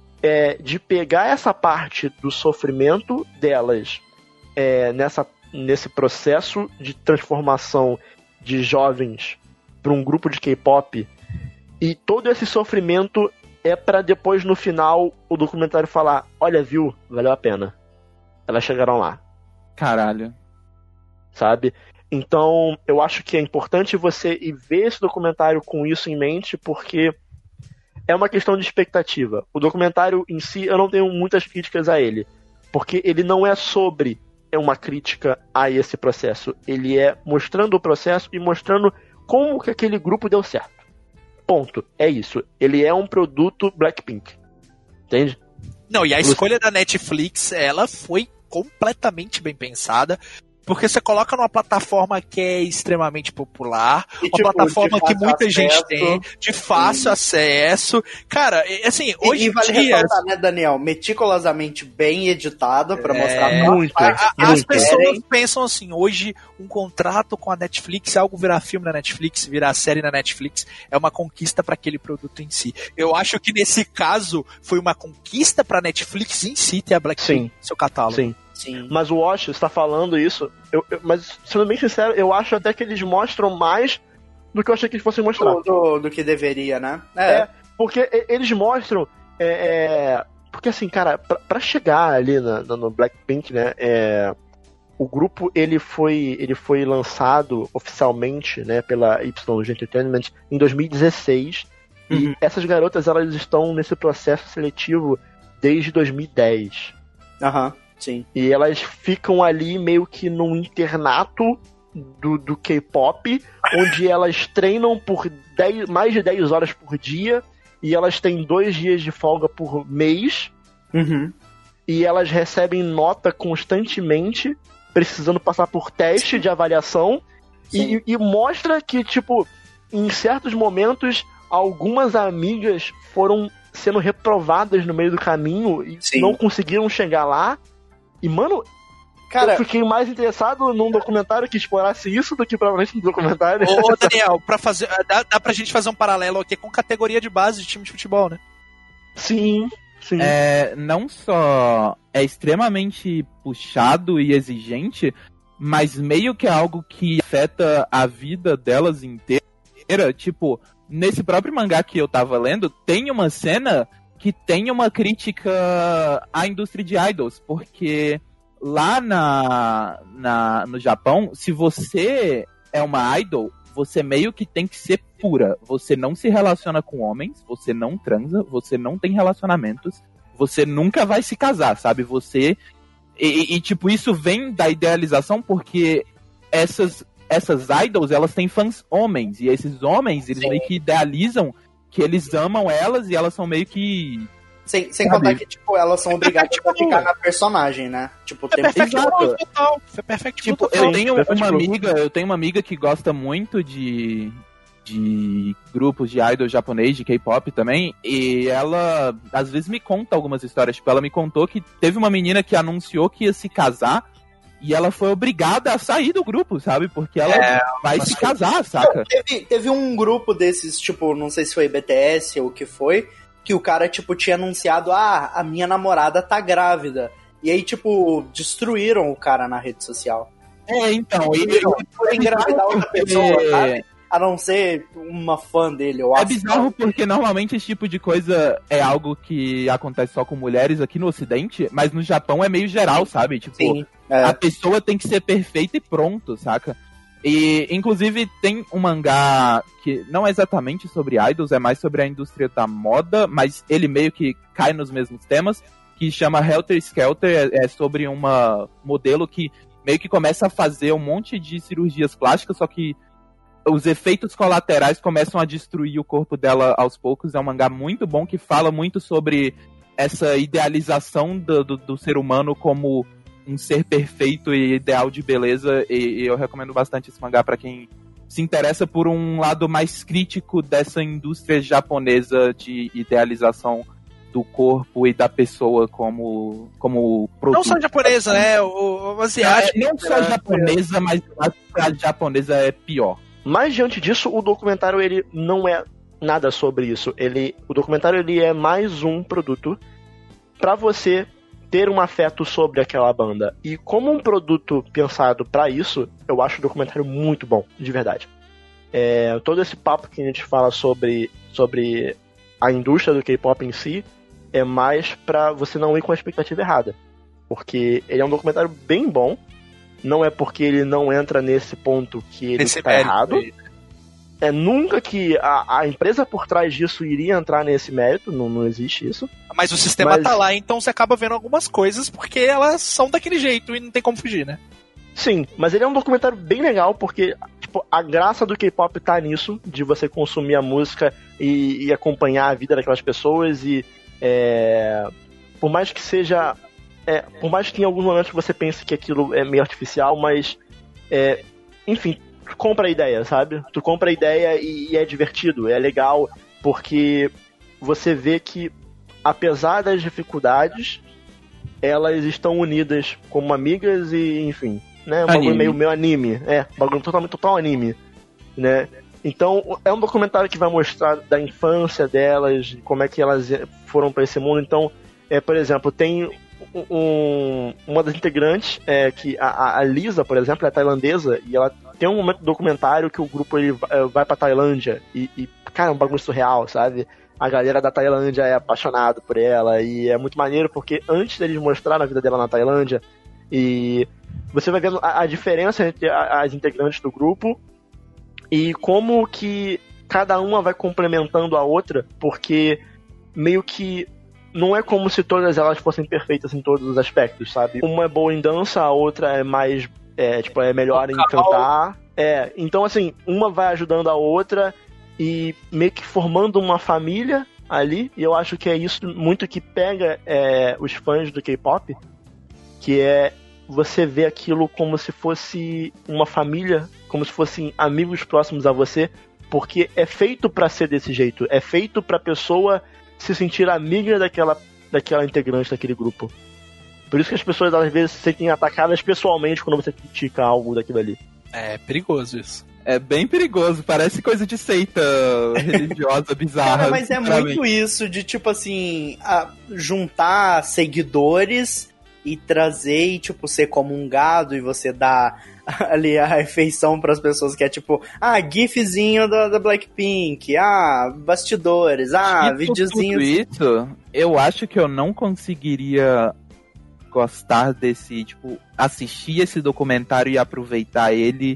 é, de pegar essa parte do sofrimento delas é, nessa, nesse processo de transformação de jovens para um grupo de K-pop, e todo esse sofrimento é pra depois no final o documentário falar: olha, viu, valeu a pena, elas chegaram lá, Caralho. sabe? Então eu acho que é importante você ir ver esse documentário com isso em mente, porque é uma questão de expectativa. O documentário em si, eu não tenho muitas críticas a ele, porque ele não é sobre é uma crítica a esse processo. Ele é mostrando o processo e mostrando como que aquele grupo deu certo. Ponto. É isso. Ele é um produto Blackpink. Entende? Não, e a escolha da Netflix, ela foi completamente bem pensada, porque você coloca numa plataforma que é extremamente popular, E, uma tipo, plataforma de que fácil muita acesso. gente tem, de fácil Sim. acesso. Cara, e- assim, hoje e, e em vale dia... ressaltar, né, Daniel? Meticulosamente bem editado pra É, mostrar muito. a parte A- que as eles pessoas querem. pensam assim, hoje um contrato com a Netflix, algo virar filme na Netflix, virar série na Netflix, é uma conquista para aquele produto em si. Eu acho que nesse caso foi uma conquista para a Netflix em si ter a Blackpink Sim. no seu catálogo. Sim. Sim. Mas o Wash está falando isso, eu, eu- mas sendo bem sincero, eu acho até que eles mostram mais do que eu achei que eles fossem mostrar. Do, do, do que deveria, né? É, porque e- eles mostram. é, é, porque assim, cara, pra, pra chegar ali na, na- no Blackpink, né? é, o grupo ele foi, ele foi lançado oficialmente, né, pela Y G Entertainment em dois mil e dezesseis. Uhum. E essas garotas elas estão nesse processo seletivo desde dois mil e dez. Aham, sim. E elas ficam ali meio que num internato do, do K-pop, onde elas treinam por dez, mais de dez horas por dia, e elas têm dois dias de folga por mês, Uhum. e elas recebem nota constantemente, precisando passar por teste de avaliação, e, e mostra que, tipo, em certos momentos, algumas amigas foram sendo reprovadas no meio do caminho e Sim. não conseguiram chegar lá, E, mano, Cara, eu fiquei mais interessado num documentário que explorasse isso do que provavelmente no documentário. Ô, Daniel, pra fazer, dá, dá pra gente fazer um paralelo aqui com categoria de base de time de futebol, né? Sim, sim. É, não só é extremamente puxado e exigente, mas meio que é algo que afeta a vida delas inteira. Tipo, nesse próprio mangá que eu tava lendo, tem uma cena que tem uma crítica à indústria de idols, porque lá na, na, no Japão, se você é uma idol, você meio que tem que ser pura. Você não se relaciona com homens, você não transa, você não tem relacionamentos, você nunca vai se casar, sabe? Você... E, e tipo, isso vem da idealização porque essas, essas idols, elas têm fãs homens, e esses homens, eles Sim. meio que idealizam que eles amam elas e elas são meio que... Sem, sem contar que, tipo, elas são obrigadas a ficar na personagem, né? Tipo, tem Exato. Total. Foi perfect tipo, total. eu tenho Perfect uma Blue. amiga, eu tenho uma amiga que gosta muito de, de grupos de idol japonês, de K-pop também, e ela às vezes me conta algumas histórias. Tipo, ela me contou que teve uma menina que anunciou que ia se casar e ela foi obrigada a sair do grupo, sabe? Porque ela É, vai se casar, saca? Teve, teve um grupo desses, tipo, não sei se foi B T S ou o que foi, que o cara, tipo, tinha anunciado, ah, a minha namorada tá grávida. E aí, tipo, destruíram o cara na rede social. É, então, e, Ele foi engravidar outra pessoa, porque- sabe? A não ser uma fã dele, eu É acho. bizarro porque normalmente esse tipo de coisa é algo que acontece só com mulheres aqui no Ocidente, mas no Japão é meio geral, sabe? Tipo, Sim, é. a pessoa tem que ser perfeita e pronto, saca? E, inclusive, tem um mangá que não é exatamente sobre idols, é mais sobre a indústria da moda, mas ele meio que cai nos mesmos temas, que chama Helter Skelter, é, é sobre uma modelo que meio que começa a fazer um monte de cirurgias plásticas, só que os efeitos colaterais começam a destruir o corpo dela aos poucos. É um mangá muito bom que fala muito sobre essa idealização do, do, do ser humano como um ser perfeito e ideal de beleza, e, e eu recomendo bastante esse mangá pra quem se interessa por um lado mais crítico dessa indústria japonesa de idealização do corpo e da pessoa como, como produto. Não só japonesa, né? O, o asiático. É, não só japonesa, mas a japonesa é pior. Mas diante disso, o documentário ele não é nada sobre isso. Ele, o documentário ele é mais um produto pra você ter um afeto sobre aquela banda. E como um produto pensado pra isso, eu acho o documentário muito bom, de verdade. É, todo esse papo que a gente fala sobre, sobre a indústria do K-pop em si é mais pra você não ir com a expectativa errada. Porque ele é um documentário bem bom. Não é porque ele não entra nesse ponto que ele Esse está mérito errado. aí. É nunca que a, a empresa por trás disso iria entrar nesse mérito. Não, não existe isso. Mas o sistema Mas- tá lá, então você acaba vendo algumas coisas porque elas são daquele jeito e não tem como fugir, né? Sim, mas ele é um documentário bem legal porque tipo, a graça do K-pop tá nisso, de você consumir a música e, e acompanhar a vida daquelas pessoas e é, por mais que seja é, por mais que em alguns momentos você pense que aquilo é meio artificial, mas é, enfim, tu compra a ideia, sabe? Tu compra a ideia e, e é divertido, é legal porque você vê que apesar das dificuldades elas estão unidas como amigas e enfim, né? Um bagulho Anime. meio, meio anime. É, um bagulho totalmente total anime, né? Então, é um documentário que vai mostrar da infância delas, de como é que elas foram pra esse mundo. Então, é, por exemplo, tem um, uma das integrantes, é, que a, a Lisa, por exemplo, é tailandesa, e ela tem um momento do documentário que o grupo ele vai, vai pra Tailândia, e, e, cara, é um bagulho surreal, sabe? A galera da Tailândia é apaixonada por ela, e é muito maneiro, porque antes deles mostrar a vida dela na Tailândia, e você vai vendo a, a diferença entre a, as integrantes do grupo, e como que cada uma vai complementando a outra, porque meio que não é como se todas elas fossem perfeitas em todos os aspectos, sabe? Uma é boa em dança, a outra é mais, é, tipo, é melhor em cantar. É, então assim, uma vai ajudando a outra e meio que formando uma família ali, e eu acho que é isso muito que pega é, os fãs do K-pop, que é você ver aquilo como se fosse uma família, como se fossem amigos próximos a você, porque é feito pra ser desse jeito, é feito pra pessoa se sentir amiga daquela, daquela integrante daquele grupo. Por isso que as pessoas às vezes se sentem atacadas pessoalmente quando você critica algo daquilo ali. É perigoso isso. É bem perigoso, parece coisa de seita religiosa bizarra. Cara, mas é muito isso de, tipo assim, a, juntar seguidores e trazer e, tipo, ser comungado e você dar ali a refeição pras pessoas, que é tipo, ah, gifzinho da, da Blackpink, ah, bastidores, ah, tipo, videozinhos. Tudo isso, eu acho que eu não conseguiria gostar desse, tipo, assistir esse documentário e aproveitar ele,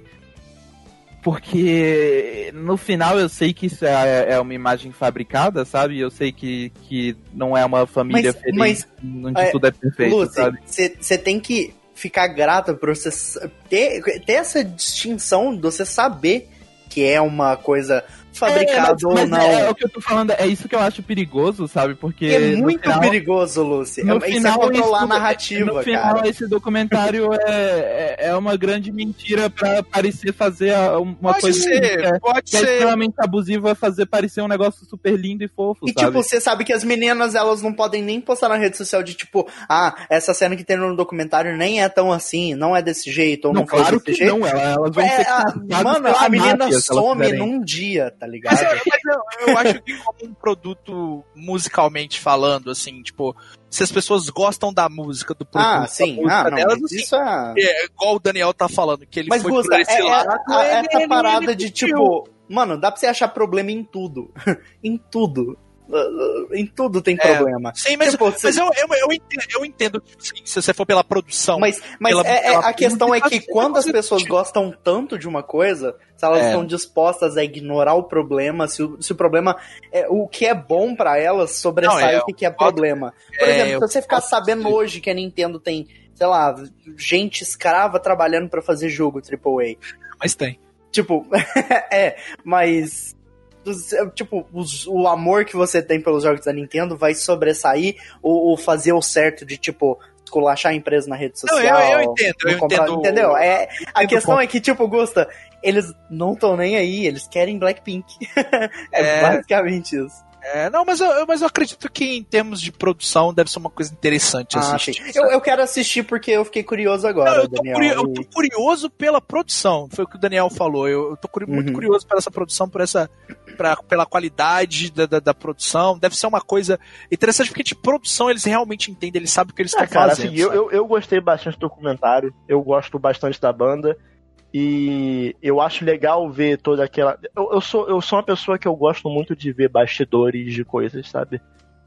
porque no final eu sei que isso é, é uma imagem fabricada, sabe? Eu sei que, que não é uma família mas, feliz, mas, onde é, tudo é perfeito, Lucy, sabe? Você tem que ficar grata por você ter, ter essa distinção de você saber que é uma coisa fabricada é, ou mas não. É, é o que eu tô falando, é isso que eu acho perigoso, sabe? Porque é muito final, perigoso, Lucy. No isso final, é controlar isso, a narrativa, no final, cara. esse documentário é, é, é uma grande mentira pra parecer fazer uma pode coisa ser, que, é, pode que é ser. extremamente abusiva, fazer parecer um negócio super lindo e fofo, E sabe? tipo, você sabe que as meninas, elas não podem nem postar na rede social de tipo, ah, essa cena que tem no documentário nem é tão assim, não é desse jeito, ou não, Não, foi claro desse que jeito. não, elas, elas vão É, ser a, caçadas mano, pela a menina máfia, se elas some fizerem. num dia, tá ligado? Mas, eu, mas eu, eu acho que como um produto musicalmente falando, assim, tipo, se as pessoas gostam da música, do produto, Ah, sim, da música ah, não, delas, mas assim, isso é... é igual o Daniel tá falando, que ele Mas, foi Gusta, por esse é, lado, é, a- ele- essa ele- parada ele de curtiu. tipo, mano, dá pra você achar problema em tudo. Em tudo. Uh, uh, Em tudo tem É, problema. Sim, mas, Tipo, você- mas eu, eu, eu entendo, eu entendo assim, se você for pela produção. Mas, mas pela- é, é- pela a questão é que música, quando as você- pessoas gostam tanto de uma coisa, se elas É. estão dispostas a ignorar o problema, se o, se o problema é o que é bom pra elas sobressai Não, é, o que, que é eu- problema. Por é, exemplo, eu se você ficar posso sabendo dizer. hoje que a Nintendo tem, sei lá, gente escrava trabalhando pra fazer jogo triplo A. Mas tem. Tipo, é, mas tipo, os, o amor que você tem pelos jogos da Nintendo vai sobressair ou, ou fazer o certo de, tipo, esculachar a empresa na rede Não, social. eu- eu entendo, não eu comprar- entendo. Entendeu? É, a entendo questão o é que, tipo, Gusta, eles não estão nem aí, eles querem Blackpink. é, É. basicamente isso. É, não, mas eu, eu- mas eu acredito que em termos de produção deve ser uma coisa interessante Ah, assistir. sim. Eu, eu quero assistir porque eu fiquei curioso agora, Não, eu, tô Daniel. curio- eu e- tô curioso pela produção, foi o que o Daniel falou. Eu, eu tô curi- muito Uhum. curioso pela essa produção, por essa, pra, pela qualidade da, da, da produção. Deve ser uma coisa interessante, porque de produção eles realmente entendem, eles sabem o que eles Ah, estão cara, fazendo. assim, eu, sabe? eu, eu gostei bastante do documentário, eu gosto bastante da banda, e eu acho legal ver toda aquela... Eu, eu, sou, eu sou uma pessoa que eu gosto muito de ver bastidores de coisas, sabe?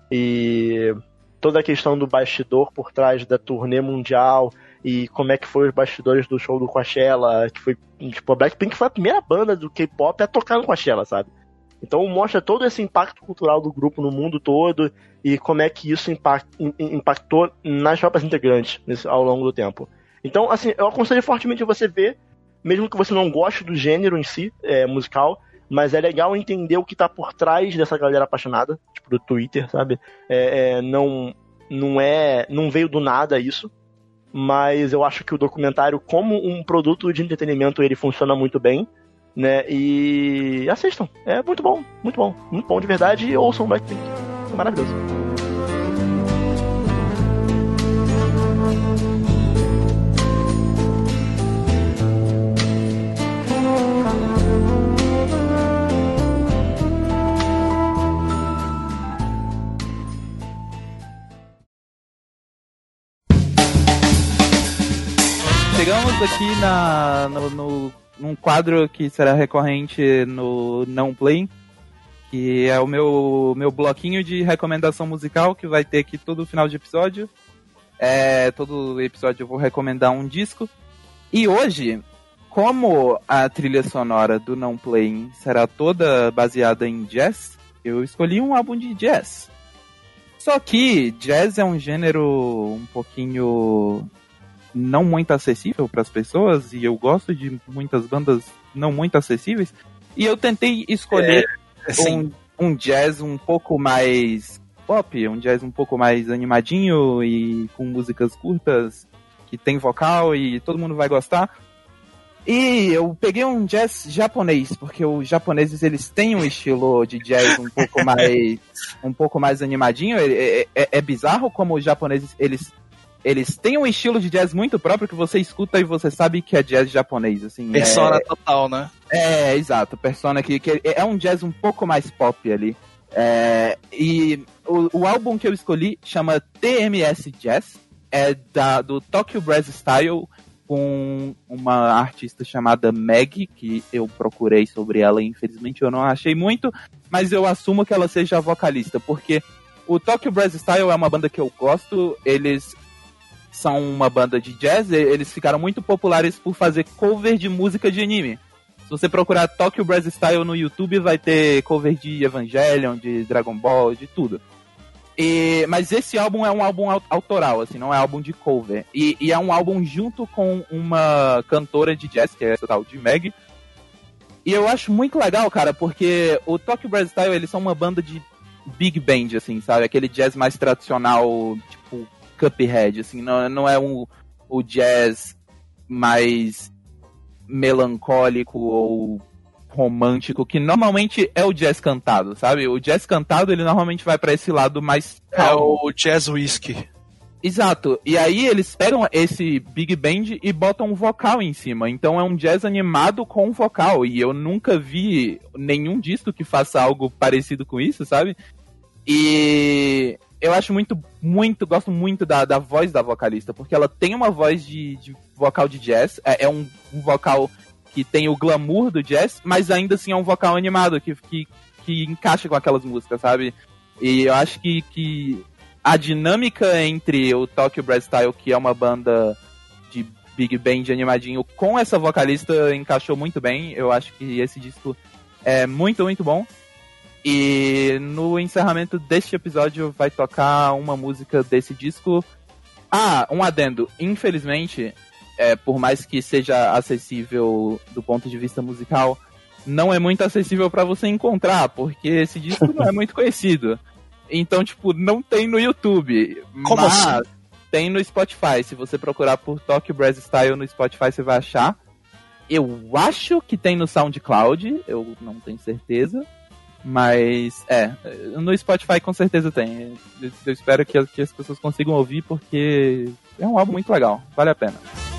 E toda a questão do bastidor por trás da turnê mundial, e como é que foi os bastidores do show do Coachella, que foi, tipo, a Blackpink foi a primeira banda do K-pop a tocar no Coachella, sabe? Então mostra todo esse impacto cultural do grupo no mundo todo e como é que isso impact, impactou nas próprias integrantes nesse, ao longo do tempo. Então, assim, eu aconselho fortemente você ver, mesmo que você não goste do gênero em si, é, musical, mas é legal entender o que tá por trás dessa galera apaixonada, tipo do Twitter, sabe? É, é, não, não é, não veio do nada isso, mas eu acho que o documentário, como um produto de entretenimento, ele funciona muito bem, né? E assistam, é muito bom, muito bom, muito bom de verdade, e ouçam Blackpink, é maravilhoso. Chegamos aqui na, no, no, num quadro que será recorrente no Não Play, que é o meu, meu bloquinho de recomendação musical, que vai ter aqui todo final de episódio. É, todo episódio eu vou recomendar um disco. E hoje, como a trilha sonora do Não Play será toda baseada em jazz, eu escolhi um álbum de jazz. Só que jazz é um gênero um pouquinho não muito acessível para as pessoas, e eu gosto de muitas bandas não muito acessíveis, e eu tentei escolher É, assim, um, um jazz um pouco mais pop, um jazz um pouco mais animadinho e com músicas curtas, que tem vocal e todo mundo vai gostar. E eu peguei um jazz japonês, porque os japoneses eles têm um estilo de jazz um pouco mais um pouco mais animadinho. É, é, é bizarro como os japoneses eles eles têm um estilo de jazz muito próprio que você escuta e você sabe que é jazz japonês, assim. Persona é... total, né? É, exato. Persona que, que é um jazz um pouco mais pop ali. É, e o, o álbum que eu escolhi chama T M S Jazz, é da, do Tokyo Brass Style, com uma artista chamada Meg, que eu procurei sobre ela e infelizmente eu não achei muito, mas eu assumo que ela seja a vocalista, porque o Tokyo Brass Style é uma banda que eu gosto, eles são uma banda de jazz, eles ficaram muito populares por fazer cover de música de anime. Se você procurar Tokyo Brass Style no YouTube, vai ter cover de Evangelion, de Dragon Ball, de tudo. E, mas esse álbum é um álbum autoral, assim, não é álbum de cover. E, e é um álbum junto com uma cantora de jazz, que é essa tal de Meg. E eu acho muito legal, cara, porque o Tokyo Brass Style, eles são uma banda de big band, assim, sabe? Aquele jazz mais tradicional, tipo Cuphead, assim, não, não é um, o jazz mais melancólico ou romântico, que normalmente é o jazz cantado, sabe? O jazz cantado, ele normalmente vai pra esse lado mais calmo. É o jazz whisky. Exato. E aí eles pegam esse big band e botam um vocal em cima. Então é um jazz animado com vocal. E eu nunca vi nenhum disco que faça algo parecido com isso, sabe? E eu acho muito, muito, gosto muito da, da voz da vocalista, porque ela tem uma voz de, de vocal de jazz, é, é um, um vocal que tem o glamour do jazz, mas ainda assim é um vocal animado, que, que, que encaixa com aquelas músicas, sabe? E eu acho que, que a dinâmica entre o Tokyo Brass Style, que é uma banda de big band animadinho, com essa vocalista encaixou muito bem. Eu acho que esse disco é muito, muito bom. E no encerramento deste episódio vai tocar uma música desse disco. Ah, um adendo. Infelizmente, é, por mais que seja acessível do ponto de vista musical, não é muito acessível pra você encontrar, porque esse disco não é muito conhecido. Então, tipo, não tem no YouTube. Como mas assim? Tem no Spotify. Se você procurar por Tokyo Brass Style no Spotify, você vai achar. Eu acho que tem no SoundCloud, eu não tenho certeza. Mas, é, no Spotify com certeza tem. Eu, eu espero que, que as pessoas consigam ouvir, porque é um álbum muito legal, vale a pena.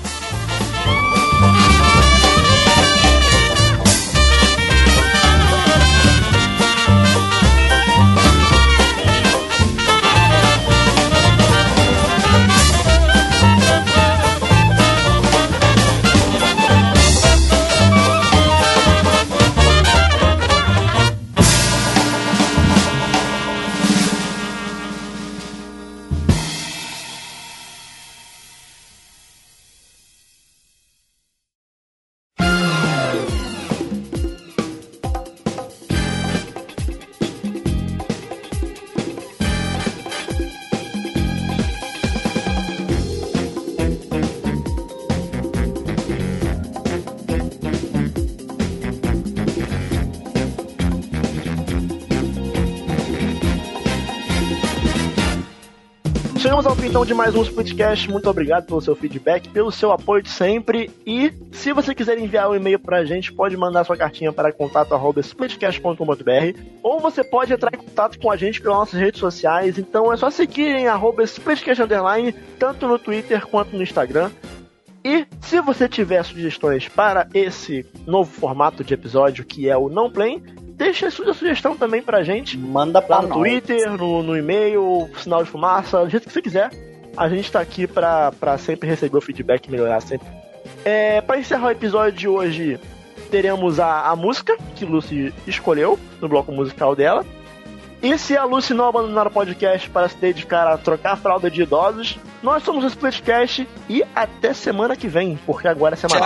Chegamos ao fim então de mais um Splitcast. Muito obrigado pelo seu feedback, pelo seu apoio de sempre. E se você quiser enviar um e-mail pra gente, pode mandar sua cartinha para contato arroba splitcast ponto com ponto b r, ou você pode entrar em contato com a gente pelas nossas redes sociais. Então é só seguir em arroba splitcast underline, tanto no Twitter quanto no Instagram. E se você tiver sugestões para esse novo formato de episódio, que é o Não Play, deixa a sua sugestão também pra gente. Manda pra lá no nós. Twitter, no, no e-mail, sinal de fumaça, do jeito que você quiser. A gente tá aqui pra, pra sempre receber o feedback e melhorar sempre. É, pra encerrar o episódio de hoje, teremos a, a música que Lucy escolheu no bloco musical dela. E se a Lucy não abandonar o podcast para se dedicar a trocar a fralda de idosos, nós somos o Splitcast e até semana que vem, porque agora é semanal.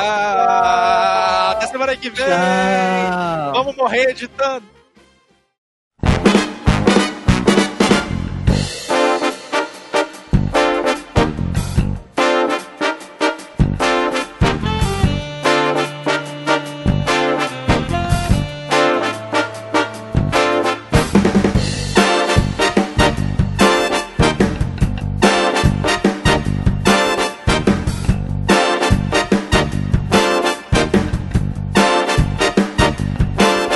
Tchau! Até semana que vem! Tchau. Vamos morrer editando!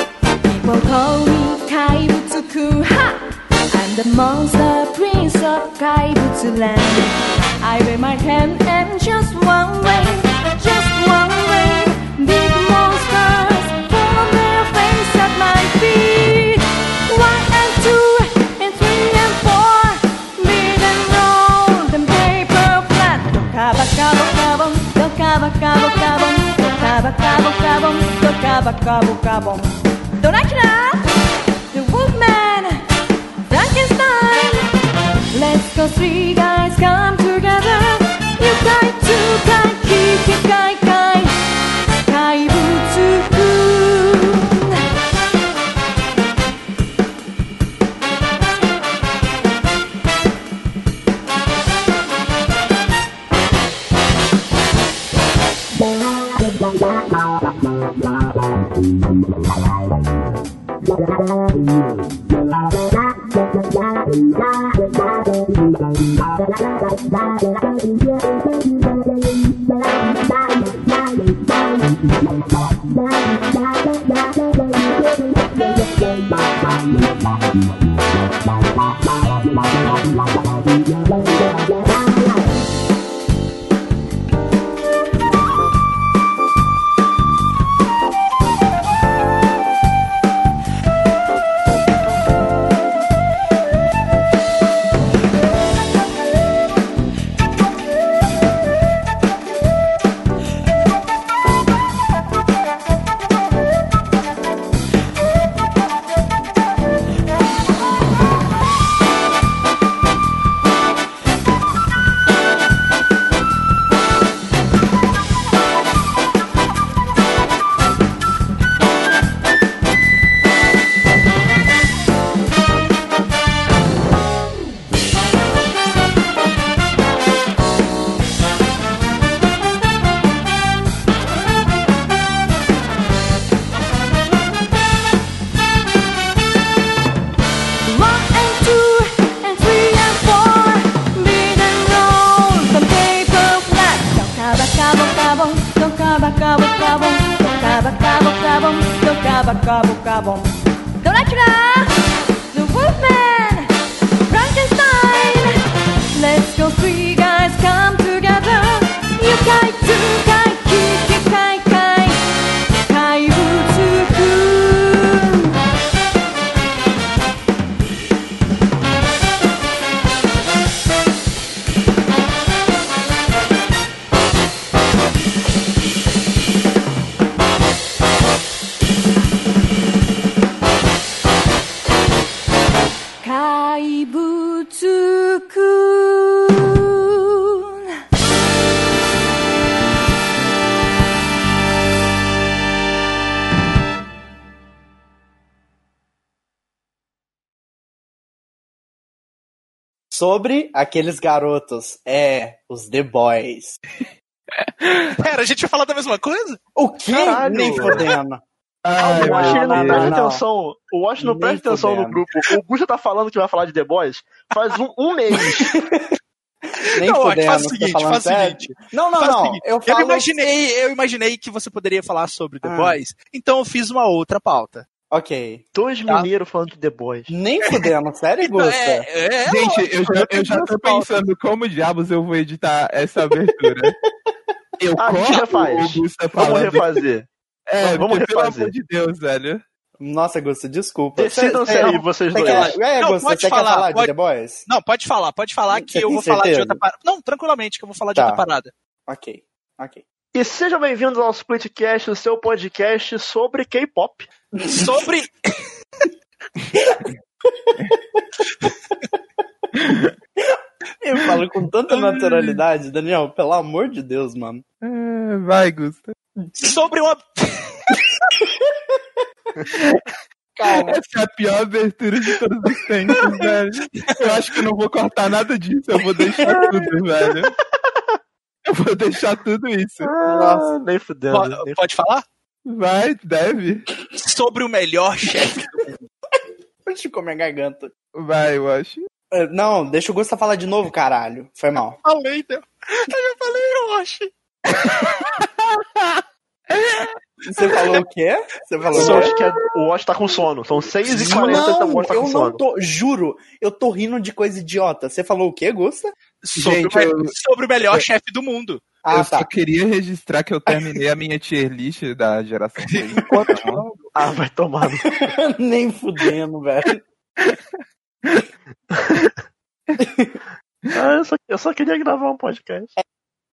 Call me Kaibutsuku, ha! I'm the monster prince of Kaibutsu-land. I wave my hand and just one way, just one way. Big monsters fall on their face at my feet. One and two and three and four, big and round and paper flat. Dokaba kabo kabom, dokaba kabo kabom, dokaba kabo kabom, dokaba kabo kabom. Dracula, the Wolfman, Frankenstein. Let's go, three guys come together. You kai, two kai, kiki kai kai, Kaibutsu-kun. Dracula, the Wolfman, Frankenstein. Let's go, three guys come together. You kai, two kai, kiki kai kai, Kaibutsu-kun. Kaibutsu-kun. Sobre aqueles garotos, é, os The Boys. Pera, a gente vai falar da mesma coisa? O quê? Caralho. Nem fodendo. Ah, o Wash ele não não, presta não. atenção. O Wash não Nem presta atenção no fudendo. grupo. O Gusta tá falando que vai falar de The Boys faz um, um mês. Nem Não, fodendo, faz o tô seguinte, falando faz o sério. seguinte. Não, não, Faz o não. seguinte, Eu falo... Eu imaginei, eu imaginei que você poderia falar sobre The Ah. Boys, então eu fiz uma outra pauta. Ok. Dois Tá. mineiros falando de The Boys. Nem fudendo, sério, Gusta? É, é, Gente, eu já, eu tenho já tô duas pautas. pensando como diabos eu vou editar essa abertura. Eu Ah, a gente corto refaz. o Gusta Vamos falando. refazer. É, Vamos porque, pelo refazer. amor de Deus, velho. Nossa, Gusta, desculpa. Decidam-se Cê- aí, vocês Você dois. quer, é, Não, Gusta, pode você falar, quer falar pode- de The Boys? Não, pode falar, pode falar que Você eu tem vou falar de certeza? outra parada. Não, tranquilamente, que eu vou falar de Tá. outra parada. Ok, ok. E sejam bem-vindos ao Splitcast, o seu podcast sobre K-pop. Sobre. Eu falo com tanta naturalidade, Daniel, pelo amor de Deus, mano. É, vai, Gusta. Sobre uma. Calma. Essa é a pior abertura de todos os tempos, velho. Eu acho que eu não vou cortar nada disso, eu vou deixar tudo, velho. Eu vou deixar tudo isso. Nossa, nem fudendo. Pode, nem pode falar? Vai, deve. Sobre o melhor chefe. Deixa eu comer a garganta. Vai, eu acho. Eh, Não, deixa o Gusta falar de novo, caralho. Foi mal. Falei, né? Eu já falei, eu acho. Você falou o quê? Você falou Eu o acho quê? que é- o Watch tá com sono. São seis e quarenta e o Não, Watch tá com eu sono. não tô, juro, eu tô rindo de coisa idiota. Você falou o quê, Gusta? Sobre, Gente, o, me- eu- sobre o melhor chefe do mundo. Ah, eu só tá. queria registrar que eu terminei a minha tier list da geração três. Então, Ah, vai tomar. no- Nem fudendo, velho. Ah, eu, só, eu só queria gravar um podcast.